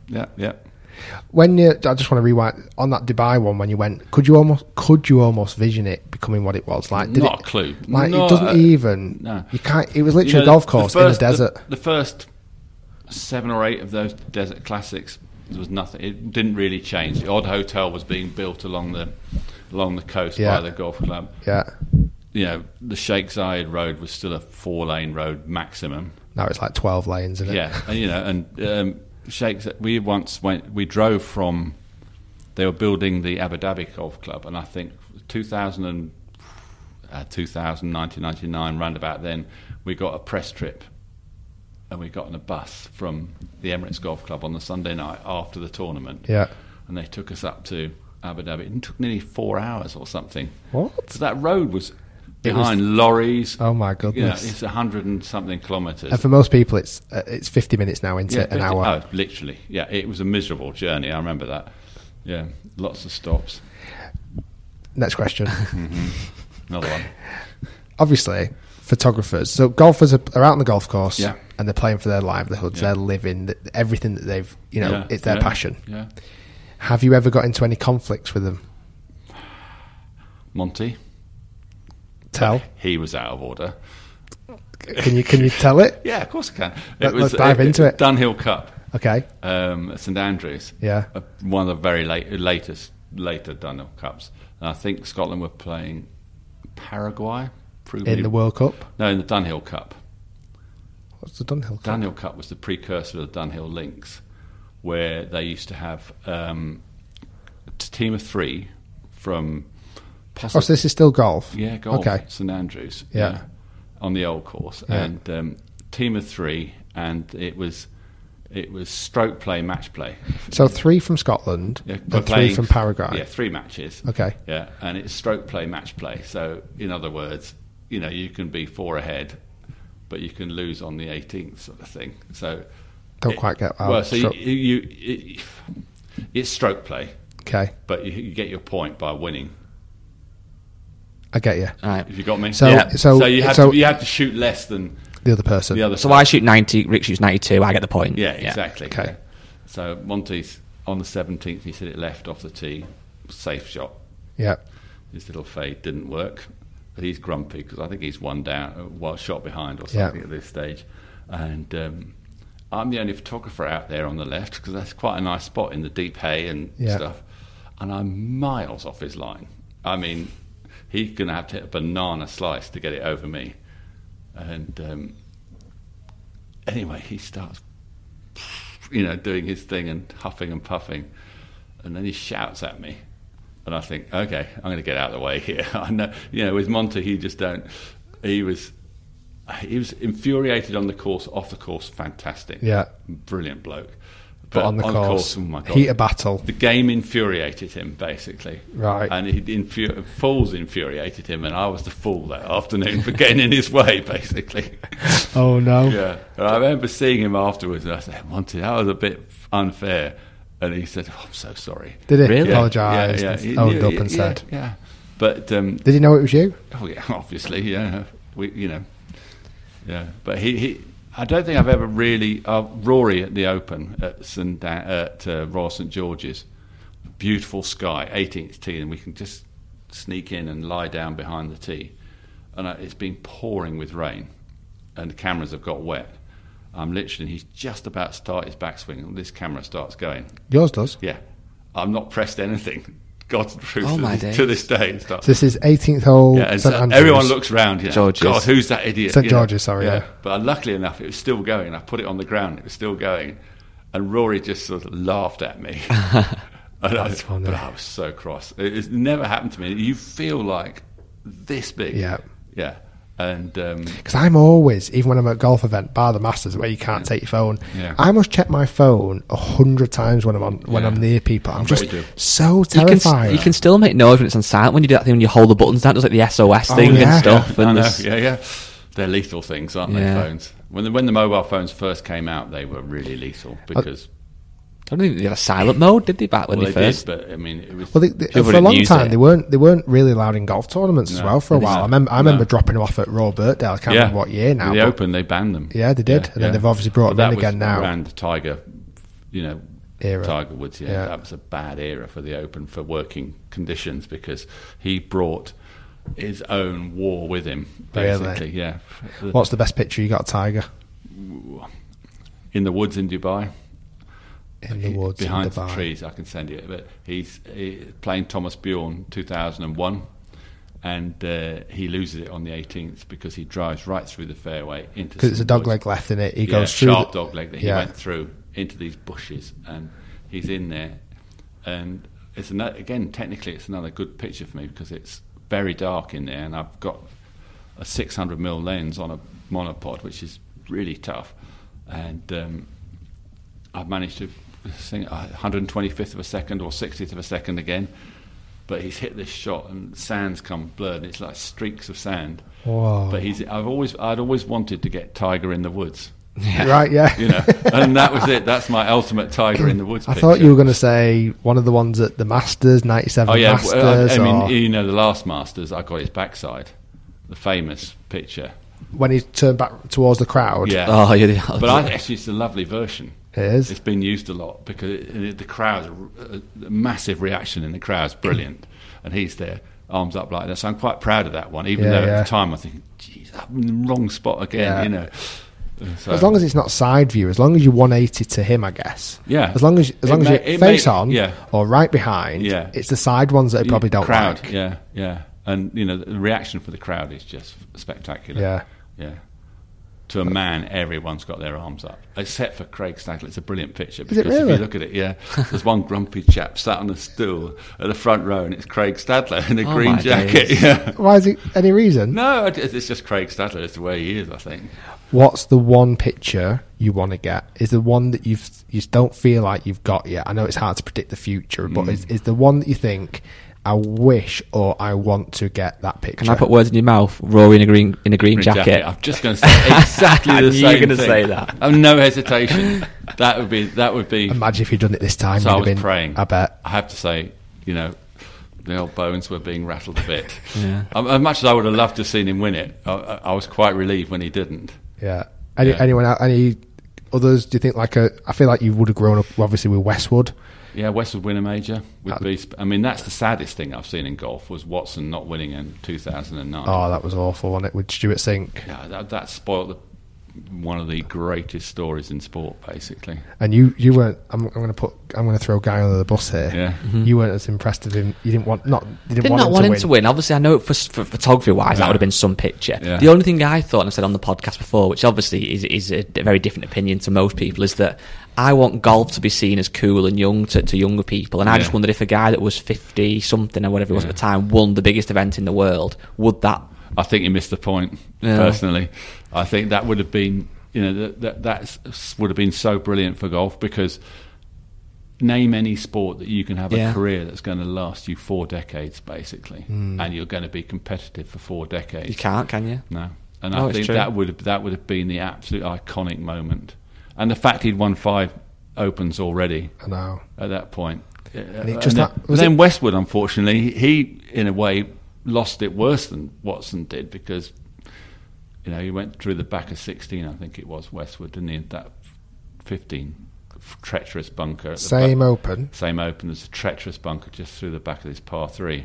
I just want to rewind on that Dubai one. When you went, could you almost vision it becoming what it was like? Not a clue. Like, it doesn't even. No. You can't. It was literally a golf course in the desert. The first 7 or 8 of those desert classics, there was nothing. It didn't really change. The odd hotel was being built along the coast by the golf club. Yeah. The Sheikh Zayed Road was still a 4-lane road maximum. Now it's like 12 lanes, isn't it? Yeah, and Sheikh. We drove from. They were building the Abu Dhabi Golf Club, and I think 2000, 1999, round about then, we got a press trip. And we got on a bus from the Emirates Golf Club on the Sunday night after the tournament. Yeah. And they took us up to Abu Dhabi. It took nearly 4 hours or something. What? So that road was behind lorries. Oh my goodness! It's 100 and something kilometres. And for most people, it's 50 minutes now into an hour. Oh, literally. Yeah, it was a miserable journey. I remember that. Yeah, lots of stops. Next question. Another one. Obviously, photographers. So golfers are out on the golf course. Yeah. And they're playing for their livelihoods. They're living everything that they've. It's their passion. Yeah. Have you ever got into any conflicts with them? Monty. Tell. He was out of order. Can you tell it? Yeah, of course I can. Let's dive into it. Dunhill Cup. Okay. At St Andrews. Yeah. One of the very later Dunhill Cups. And I think Scotland were playing Paraguay. In the World Cup? No, in the Dunhill Cup. What's the Dunhill Cup? Dunhill Cup was the precursor of the Dunhill Links, where they used to have a team of 3 from... so this is still golf? Yeah, golf. Okay. St Andrews. Yeah. On the old course. Yeah. And team of 3, and it was stroke play, match play. So 3 from Scotland and 3 from Paraguay? Yeah, 3 matches. Okay. Yeah, and it's stroke play, match play. So, in other words, you can be 4 ahead, but you can lose on the 18th sort of thing. So don't quite get that. Well, so it's stroke play. Okay. But you get your point by winning. I get you. All right. If you got me? So you had to shoot less than the other person. So I shoot 90, Rick shoots 92, I get the point. Yeah, exactly. Okay. Yeah. So Monty's on the 17th, he hit it left off the tee, safe shot. Yeah. His little fade didn't work. But he's grumpy because I think he's one shot behind or something at this stage. And I'm the only photographer out there on the left because that's quite a nice spot in the deep hay and stuff. And I'm miles off his line. I mean, he's going to have to hit a banana slice to get it over me. And anyway, he starts, doing his thing and huffing and puffing. And then he shouts at me. And I think, okay, I'm going to get out of the way here. I know, with Monty, he was infuriated on the course, off the course, fantastic. Yeah. Brilliant bloke. But on the course, oh my God. Heat of battle. The game infuriated him, basically. Right. And falls infuriated him, and I was the fool that afternoon for getting in his way, basically. Oh, no. Yeah. And I remember seeing him afterwards, and I said, Monty, that was a bit unfair. And he said, I'm so sorry. Did he? Really? Apologised, owned up and said. Yeah. But did he know it was you? Oh, yeah, obviously, yeah. Yeah. But he I don't think I've ever really... Rory at the Open at Royal St George's, beautiful sky, 18th tee, and we can just sneak in and lie down behind the tee. And it's been pouring with rain, and the cameras have got wet. He's just about to start his backswing, and this camera starts going. Yours does? Yeah. I'm not pressed anything. God's truth to this day. So this is 18th hole. Yeah, and so everyone looks round. George's. God, who's that idiot? St George's, sorry. Yeah. But luckily enough, it was still going. I put it on the ground. It was still going, and Rory just sort of laughed at me. That's funny. But I was so cross. It's never happened to me. You feel like this big. Yeah. Yeah. And because I'm always, even when I'm at a golf event, bar the Masters, where you can't take your phone, I must check my phone 100 times when I'm near people. I'm just so terrified. You can still make noise when it's on silent. When you do that thing, when you hold the buttons down, it's like the SOS thing and stuff. Yeah. And yeah. They're lethal things, aren't they? Phones. When the mobile phones first came out, they were really lethal because. I don't think they had a silent mode, did they, back when they first? Did, but I mean, it was. Well, for a long time, they weren't really allowed in golf tournaments as well for a while. I remember dropping them off at Royal Birkdale. I can't remember what year now. The Open, they banned them. Yeah, they did, and then they've obviously brought them in again now. Around the Tiger, era. Tiger Woods. Yeah, that was a bad era for the Open for working conditions because he brought his own war with him. Basically, really? Yeah. What's the best picture you got of Tiger? In the woods in Dubai. In the woods behind in Dubai. the trees, I can send you it. But he's playing Thomas Bjorn 2001, and he loses it on the 18th because he drives right through the fairway into. Because it's a dog leg left in it. He goes through sharp dog leg that he went through into these bushes, and he's in there. And it's technically it's another good picture for me because it's very dark in there, and I've got a 600mm lens on a monopod, which is really tough, and I've managed to sing 125th of a second or 60th of a second again, but he's hit this shot and sand's come blurred and it's like streaks of sand. Wow. But I'd always wanted to get Tiger in the woods. Yeah. Right, yeah. And that was it. That's my ultimate Tiger in the woods picture. I thought you were going to say one of the ones at the Masters, 97 Masters. The last Masters, I got his backside, the famous picture. When he turned back towards the crowd? Yeah. Oh, yeah. But actually it's a lovely version. It is. It's been used a lot because the crowd, a massive reaction in the crowd's brilliant, and he's there, arms up like that. So I'm quite proud of that one, even though at the time I think, geez, I'm in the wrong spot again, So, as long as it's not side view, as long as you're 180 to him, I guess. Yeah. As long as you're face on or right behind, it's the side ones that I probably don't crowd, like. Yeah. And the reaction for the crowd is just spectacular. Yeah. To a man, everyone's got their arms up, except for Craig Stadler. It's a brilliant picture because if you look at it, there's one grumpy chap sat on a stool at the front row, and it's Craig Stadler in a green jacket. Days. Yeah. Why is it? Any reason? No, it's just Craig Stadler. It's the way he is, I think. What's the one picture you want to get? Is the one that you don't feel like you've got yet? I know it's hard to predict the future, but is the one that you think, I wish or I want to get that picture? Can I put words in your mouth? Rory in a green jacket. I'm just going to say exactly the same thing. You're going to say that. I have no hesitation. That would be. Imagine if you'd done it this time. So I was praying. I bet. I have to say, the old bones were being rattled a bit. Yeah. As much as I would have loved to have seen him win it, I was quite relieved when he didn't. Yeah. Anyone else? Any others? Do you think I feel like you would have grown up obviously with Westwood. Yeah, Westwood win a major would be. I mean, that's the saddest thing I've seen in golf was Watson not winning in 2009. Oh, that was awful, wasn't it, with Stuart Sink? Yeah, that spoiled one of the greatest stories in sport, basically. And you weren't. I'm going to throw Guy under the bus here. Yeah, you weren't as impressed with him. You didn't want him to win. Obviously, I know for photography wise, that would have been some picture. Yeah. The only thing I thought, and I said on the podcast before, which obviously is a very different opinion to most people, is that I want golf to be seen as cool and young to younger people, and I just wondered if a guy that was 50 something or whatever it was at the time won the biggest event in the world, would that? I think you missed the point. Personally, I think that would have been, that would have been so brilliant for golf because name any sport that you can have a career that's going to last you 4 decades, basically, and you're going to be competitive for 4 decades. You can't, can you? No. And I think that would have been the absolute iconic moment. And the fact he'd won 5 Opens already. I know. At that point. Then Westwood, unfortunately, he in a way lost it worse than Watson did, because he went through the back of 16, I think it was, Westwood, didn't he? That 15 treacherous bunker. Same Open. There's a treacherous bunker just through the back of this par 3.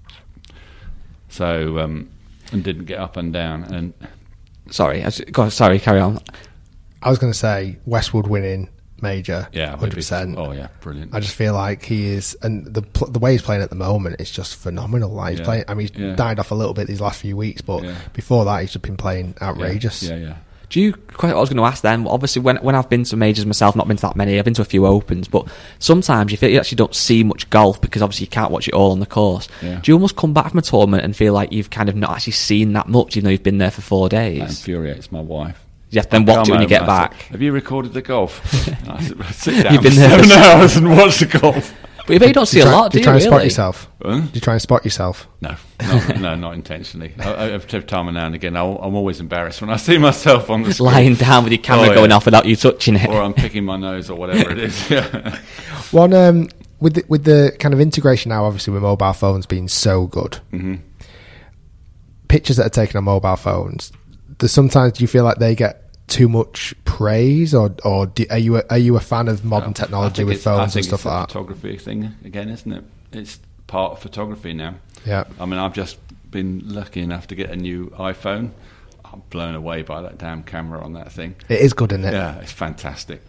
So and didn't get up and down. And sorry, carry on. I was going to say Westwood winning major, 100%. Oh yeah, brilliant. I just feel like he is, and the way he's playing at the moment is just phenomenal. Like he's playing. I mean, he's died off a little bit these last few weeks, but before that, he's just been playing outrageous. Yeah. Do you? I was going to ask then. Obviously, when I've been to majors myself, not been to that many. I've been to a few Opens, but sometimes you feel you actually don't see much golf because obviously you can't watch it all on the course. Yeah. Do you almost come back from a tournament and feel like you've kind of not actually seen that much, even though you've been there for 4 days? That infuriates my wife. Yeah, then watch it when you get back. Have you recorded the golf? I sit down You've been for there 7 hours and watch the golf. But you don't see a lot, do you? Do you try and really? spot yourself? Do you try and spot yourself? No, not intentionally. Every time now and again, I'm always embarrassed when I see myself on the screen. Lying down with your camera going off without you touching it. Or I'm picking my nose or whatever it is. Yeah. One, with the kind of integration now, obviously, with mobile phones being so good, pictures that are taken on mobile phones, do you feel like they get too much praise, or are you a fan of modern technology with phones and stuff like that? It's a photography thing again, isn't it? It's part of photography now. Yeah. I mean, I've just been lucky enough to get a new iPhone. I'm blown away by that damn camera on that thing. It is good, isn't it? Yeah, it's fantastic.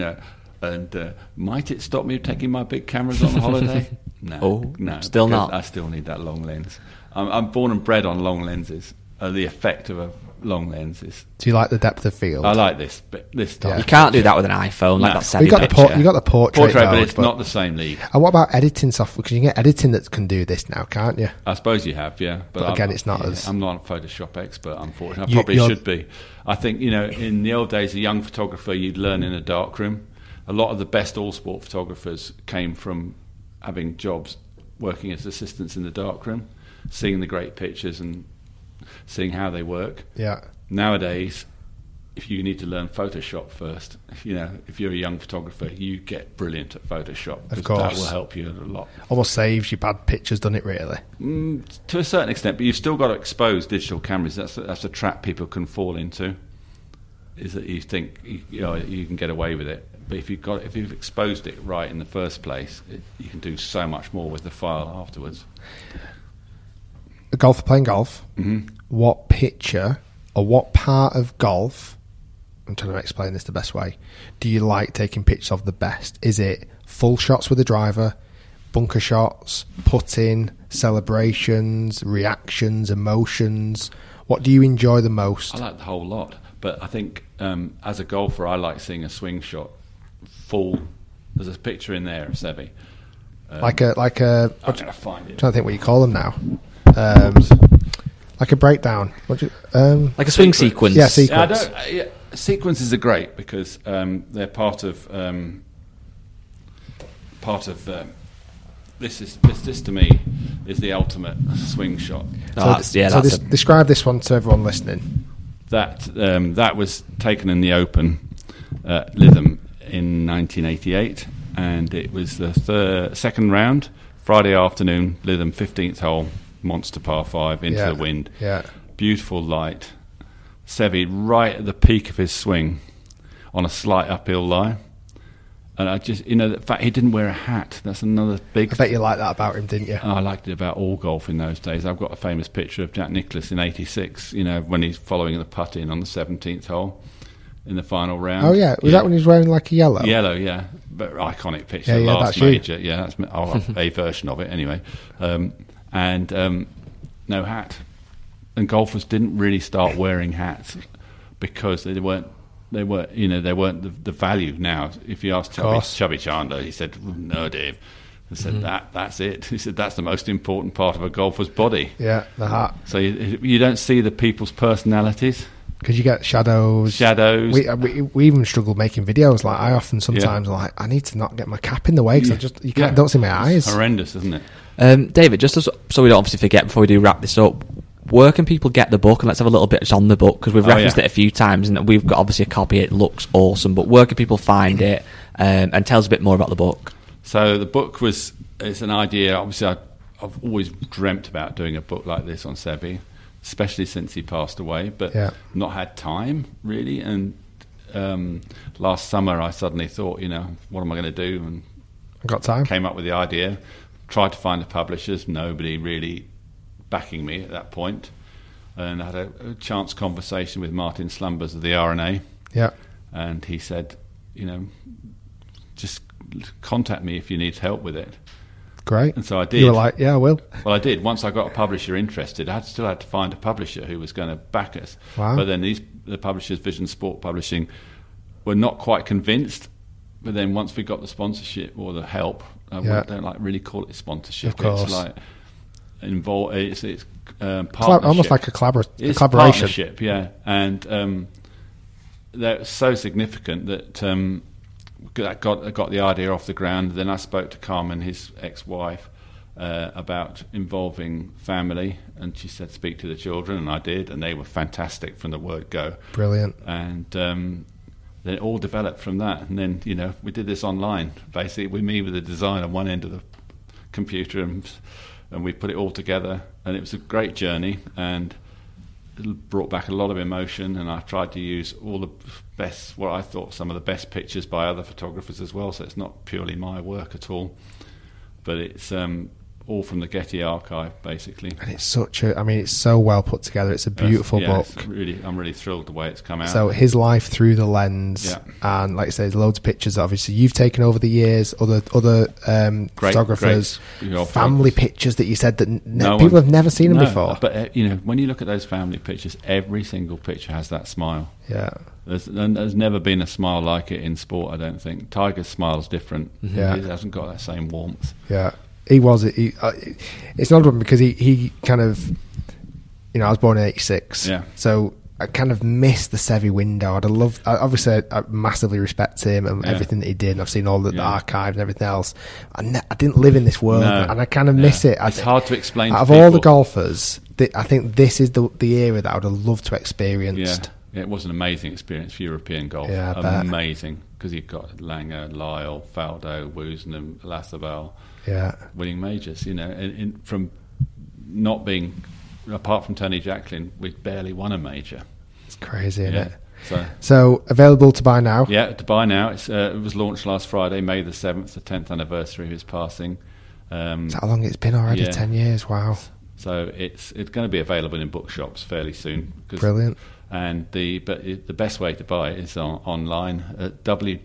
And might it stop me taking my big cameras on holiday? No, still not. I still need that long lens. I'm born and bred on long lenses. The effect of a long lenses. Do you like the depth of field? I like this type. You can't do that with an iPhone. Like that semi you got the portrait but it's not the same league. And what about editing software? Because you can get editing that can do this now, can't you? I suppose you have, yeah. But again, it's not as... I'm not a Photoshop expert, unfortunately. I probably should be. I think, in the old days, a young photographer, you'd learn in a darkroom. A lot of the best all-sport photographers came from having jobs working as assistants in the darkroom, seeing the great pictures and seeing how they work. Yeah. Nowadays, if you need to learn Photoshop first, if you're a young photographer, you get brilliant at Photoshop. Of course. That will help you a lot. Almost saves you bad pictures, doesn't it, really? To a certain extent, but you've still got to expose digital cameras. That's a trap people can fall into, is that you think you can get away with it. But if you've exposed it right in the first place, you can do so much more with the file afterwards. A golfer playing golf, what picture or what part of golf, I'm trying to explain this the best way, do you like taking pictures of the best? Is it full shots with the driver, bunker shots, putting, celebrations, reactions, emotions? What do you enjoy the most? I like the whole lot, but I think as a golfer, I like seeing a swing shot full. There's a picture in there of Seve. Like a. I'm going to find it. I'm trying to think what you call them now. Like a breakdown. Like a swing sequence. Yeah, sequence. Sequences are great because they're part of this to me is the ultimate swing shot. Describe this one to everyone listening. That was taken in the Open at Lytham in 1988, and it was the second round, Friday afternoon, Lytham, 15th hole, monster par 5 into the wind. Yeah. Beautiful light. Seve right at the peak of his swing on a slight uphill lie. And I just, the fact he didn't wear a hat, that's another big... I bet you liked that about him, didn't you? Oh, I liked it about all golf in those days. I've got a famous picture of Jack Nicklaus in 86, when he's following the putt in on the 17th hole in the final round. Oh, yeah. Was that when he was wearing like a yellow? Yellow, yeah. But iconic picture. Last major. You. Yeah, I'll have a version of it anyway. And no hat. And golfers didn't really start wearing hats because they weren't the value. Now, if you ask Chubby Chandler, he said, "No, Dave." He said, "That's it." He said, "That's the most important part of a golfer's body." Yeah, the hat. So you don't see the people's personalities. Because you get shadows. We even struggle making videos. Like I often sometimes like I need to not get my cap in the way because don't see my eyes. It's horrendous, isn't it? David, just so we don't obviously forget before we do wrap this up, where can people get the book? And let's have a little bit on the book because we've referenced it a few times and we've got obviously a copy. It looks awesome, but where can people find it? And tell us a bit more about the book. So the book it's an idea. Obviously, I've always dreamt about doing a book like this on Seve, especially since he passed away, but not had time really. And last summer, I suddenly thought, what am I going to do? And I got time. Came up with the idea. Tried to find the publishers. Nobody really backing me at that point. And I had a chance conversation with Martin Slumbers of the RNA. Yeah. And he said, just contact me if you need help with it. Great. And so I did. You were like, yeah, I will. Well, I did. Once I got a publisher interested, I still had to find a publisher who was going to back us. Wow. But then the publishers, Vision Sport Publishing, were not quite convinced. But then once we got the sponsorship or the help, I don't really call it sponsorship. Of course. It's like involved. It's partnership. Almost like a collaboration. It's partnership, yeah. And they're so significant that I got the idea off the ground. Then I spoke to Carmen, his ex-wife, about involving family, and she said speak to the children, and I did, and they were fantastic from the word go. Brilliant. And then it all developed from that. And then we did this online, basically with me with the design on one end of the computer, and we put it all together, and it was a great journey, and it brought back a lot of emotion. And I tried to use all the best, what I thought some of the best pictures by other photographers as well, so it's not purely my work at all, but it's all from the Getty archive basically. And it's it's so well put together. It's a beautiful book. I'm really thrilled the way it's come out. So his life through the lens, and like I say, there's loads of pictures that obviously you've taken over the years, other photographers, family pictures that you said that people have never seen them before. But when you look at those family pictures, every single picture has that smile. Yeah. There's never been a smile like it in sport, I don't think. Tiger's smile's different. Yeah. It hasn't got that same warmth. Yeah. It's not because he kind of, I was born in 86. Yeah. So I kind of missed the Seve window. Obviously I massively respect him and everything that he did. And I've seen all the archives and everything else. I didn't live in this world, and I kind of miss it. It's hard to explain. Out of all the golfers, I think this is the era that I would have loved to experience. Yeah, it was an amazing experience for European golf. Yeah, amazing, because you've got Langer, Lyle, Faldo, Woosnam, Lathabal, winning majors. From not being, apart from Tony Jacklin, we'd barely won a major. It's crazy, isn't it? So available to buy now. Yeah, to buy now. It was launched last Friday, May the 7th, the 10th anniversary of his passing. Is that how long it's been already? 10 years. Wow. So it's going to be available in bookshops fairly soon. Brilliant. And the best way to buy it is online at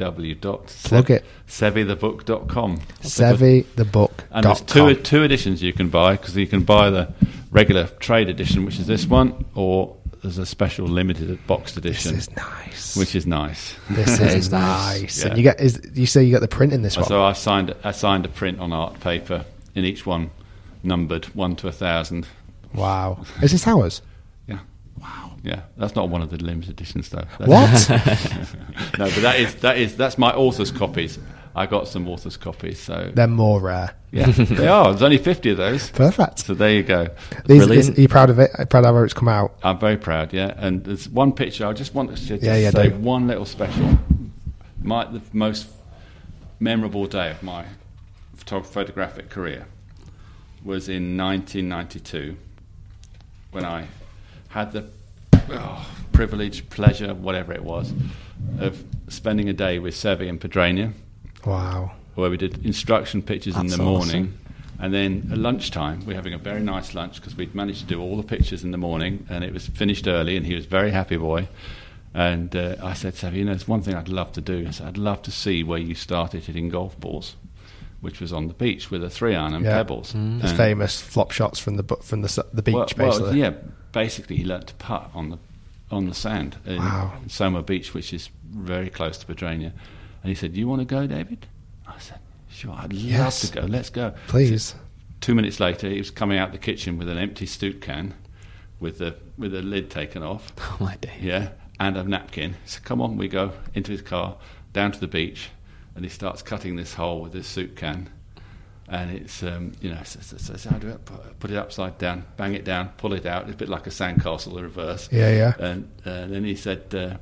www.sevethebook.com. Sevethebook.com. And there's two editions you can buy, because you can buy the regular trade edition, which is this one, or there's a special limited boxed edition. This is nice. Which is nice. This is nice. Yeah. And you say you got the print in this one? So I signed a print on art paper, in each one numbered 1 to 1,000. Wow. Is this ours? Yeah. Wow. Yeah, that's not one of the limited editions though. What? No, but that's my author's copies. I got some author's copies, so they're more rare. Yeah, they are. There's only 50 of those. Perfect. So there you go. Are you proud of it? Proud of how it's come out? I'm very proud. Yeah, and there's one picture I just want to say one little special. The most memorable day of my photographic career was in 1992 when I had the privilege, pleasure, whatever it was, of spending a day with Seve and Pedrania. Wow. Where we did instruction pictures in the morning. Awesome. And then at lunchtime, we're having a very nice lunch because we'd managed to do all the pictures in the morning, and it was finished early, and he was a very happy boy. And I said, Seve, there's one thing I'd love to do. I said, I'd love to see where you started hitting golf balls, which was on the beach with a 3-iron and pebbles. His famous flop shots from the beach, basically. Yeah, basically he learnt to putt on the sand in Soma Beach, which is very close to Pedrania. And he said, "You want to go, David?" I said, "Sure, I'd love to go. Let's go." Please. 2 minutes later, he was coming out the kitchen with an empty Stoot can, with the lid taken off. Oh my days. Yeah, and a napkin. He said, "Come on," we go into his car, down to the beach, and he starts cutting this hole with this soup can. And it's, so how do I put it upside down, bang it down, pull it out. It's a bit like a sandcastle, the reverse. Yeah. And then he said,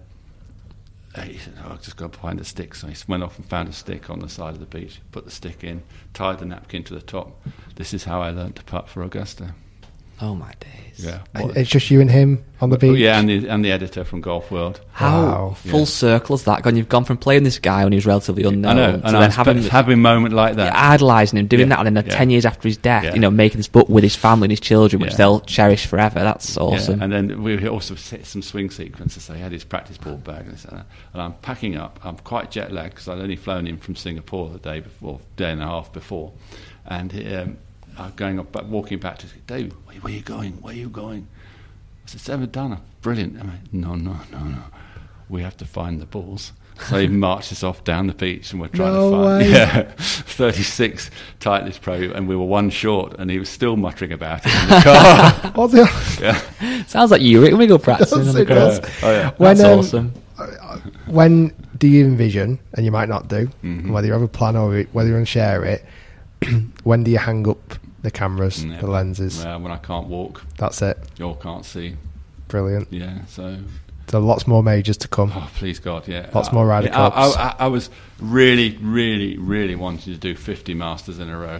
I'll just go find a stick. So he went off and found a stick on the side of the beach, put the stick in, tied the napkin to the top. This is how I learned to putt for Augusta. Oh my days. Yeah. It's just you and him on the beach? Yeah, and the editor from Golf World. How full circle has that gone? You've gone from playing this guy when he was relatively unknown, I know, to then having a moment like that, idolising him, doing that, and then 10 years after his death, making this book with his family and his children, which they'll cherish forever. That's awesome. And then we also set some swing sequences. So he had his practice ball bag, and I'm packing up. I'm quite jet lagged because I'd only flown in from Singapore the day and a half before, and I'm walking back to David. Where are you going? Where are you going? I said, "Seven done. Brilliant." I went, No. We have to find the balls. So he marches off down the beach, and we're trying to find. Yeah, 36 Titleist Pro, and we were one short, and he was still muttering about it in the car. Sounds like you when we go practicing on the course. Oh yeah, that's awesome. When do you envision, and you might not do, whether you have a plan or whether you want to share it? When do you hang up the cameras, the lenses? When I can't walk. That's it. Or can't see. Brilliant. Yeah, so lots more majors to come. Oh, please God, yeah. Lots more Ryder Cups. I was really, really, really wanting to do 50 Masters in a row.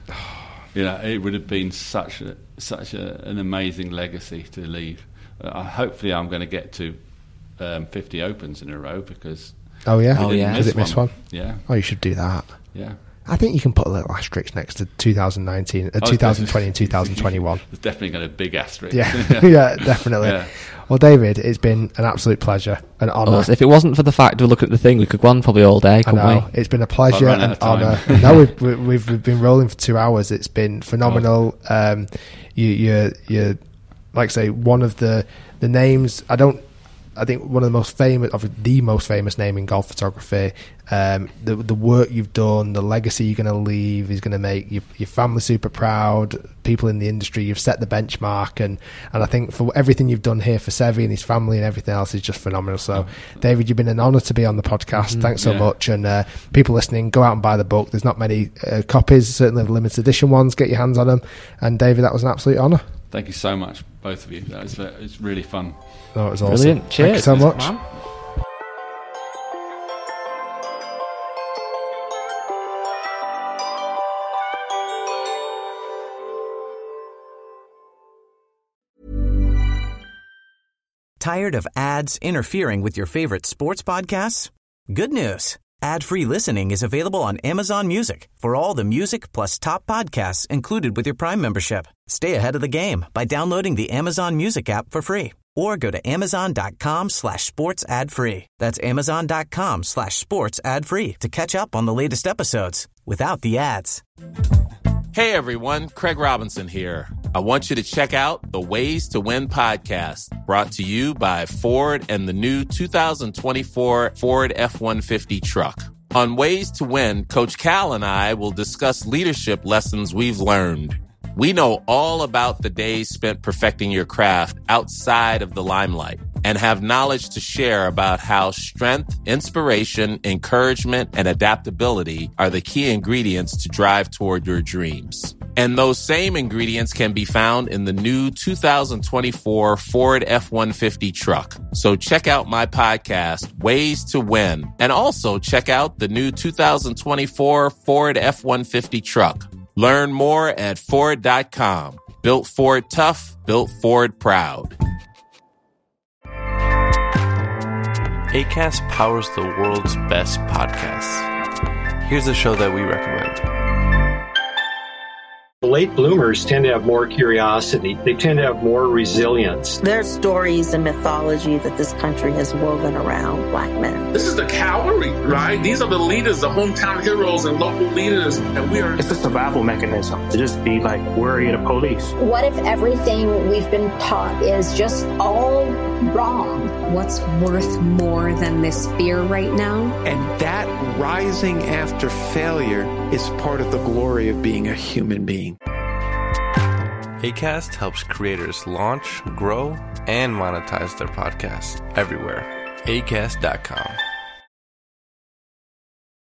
It would have been such an amazing legacy to leave. Hopefully I'm going to get to 50 Opens in a row because... Oh, yeah? Did it miss one? Yeah. Oh, you should do that. Yeah. I think you can put a little asterisk next to 2020 and 2021. There's definitely got a big asterisk. Yeah, yeah, definitely. Yeah. Well, David, it's been an absolute pleasure, an honour. If it wasn't for the fact we're looking at the thing, we could go on probably all day, couldn't we? It's been a pleasure and honour. No, we've been rolling for 2 hours. It's been phenomenal. You're like I say, one of the names. I think one of the most famous name in golf photography. The work you've done, the legacy you're going to leave is going to make your family super proud. People in the industry, you've set the benchmark, and I think for everything you've done here for Seve and his family and everything else is just phenomenal. So, David, you've been an honour to be on the podcast. Thanks so much, and people listening, go out and buy the book. There's not many copies, certainly the limited edition ones. Get your hands on them. And David, that was an absolute honour. Thank you so much, both of you. It's really fun. Oh, it was awesome. Brilliant. Cheers. Thank you so much. Man. Tired of ads interfering with your favorite sports podcasts? Good news. Ad-free listening is available on Amazon Music for all the music plus top podcasts included with your Prime membership. Stay ahead of the game by downloading the Amazon Music app for free or go to amazon.com/sports ad free. That's amazon.com/sports ad free to catch up on the latest episodes without the ads. Hey everyone, Craig Robinson here. I want you to check out the Ways to Win podcast, brought to you by Ford and the new 2024 Ford F-150 truck. On Ways to Win, Coach Cal and I will discuss leadership lessons we've learned. We know all about the days spent perfecting your craft outside of the limelight and have knowledge to share about how strength, inspiration, encouragement, and adaptability are the key ingredients to drive toward your dreams. And those same ingredients can be found in the new 2024 Ford F-150 truck. So check out my podcast, Ways to Win, and also check out the new 2024 Ford F-150 truck. Learn more at Ford.com. Built Ford tough, built Ford proud. Acast powers the world's best podcasts. Here's a show that we recommend. Late bloomers tend to have more curiosity. They tend to have more resilience. There's stories and mythology that this country has woven around black men. This is the cavalry, right? These are the leaders, the hometown heroes and local leaders. And we are... It's a survival mechanism to just be like worried of police. What if everything we've been taught is just all wrong? What's worth more than this fear right now? And that rising after failure is part of the glory of being a human being. Acast helps creators launch, grow, and monetize their podcasts everywhere. Acast.com.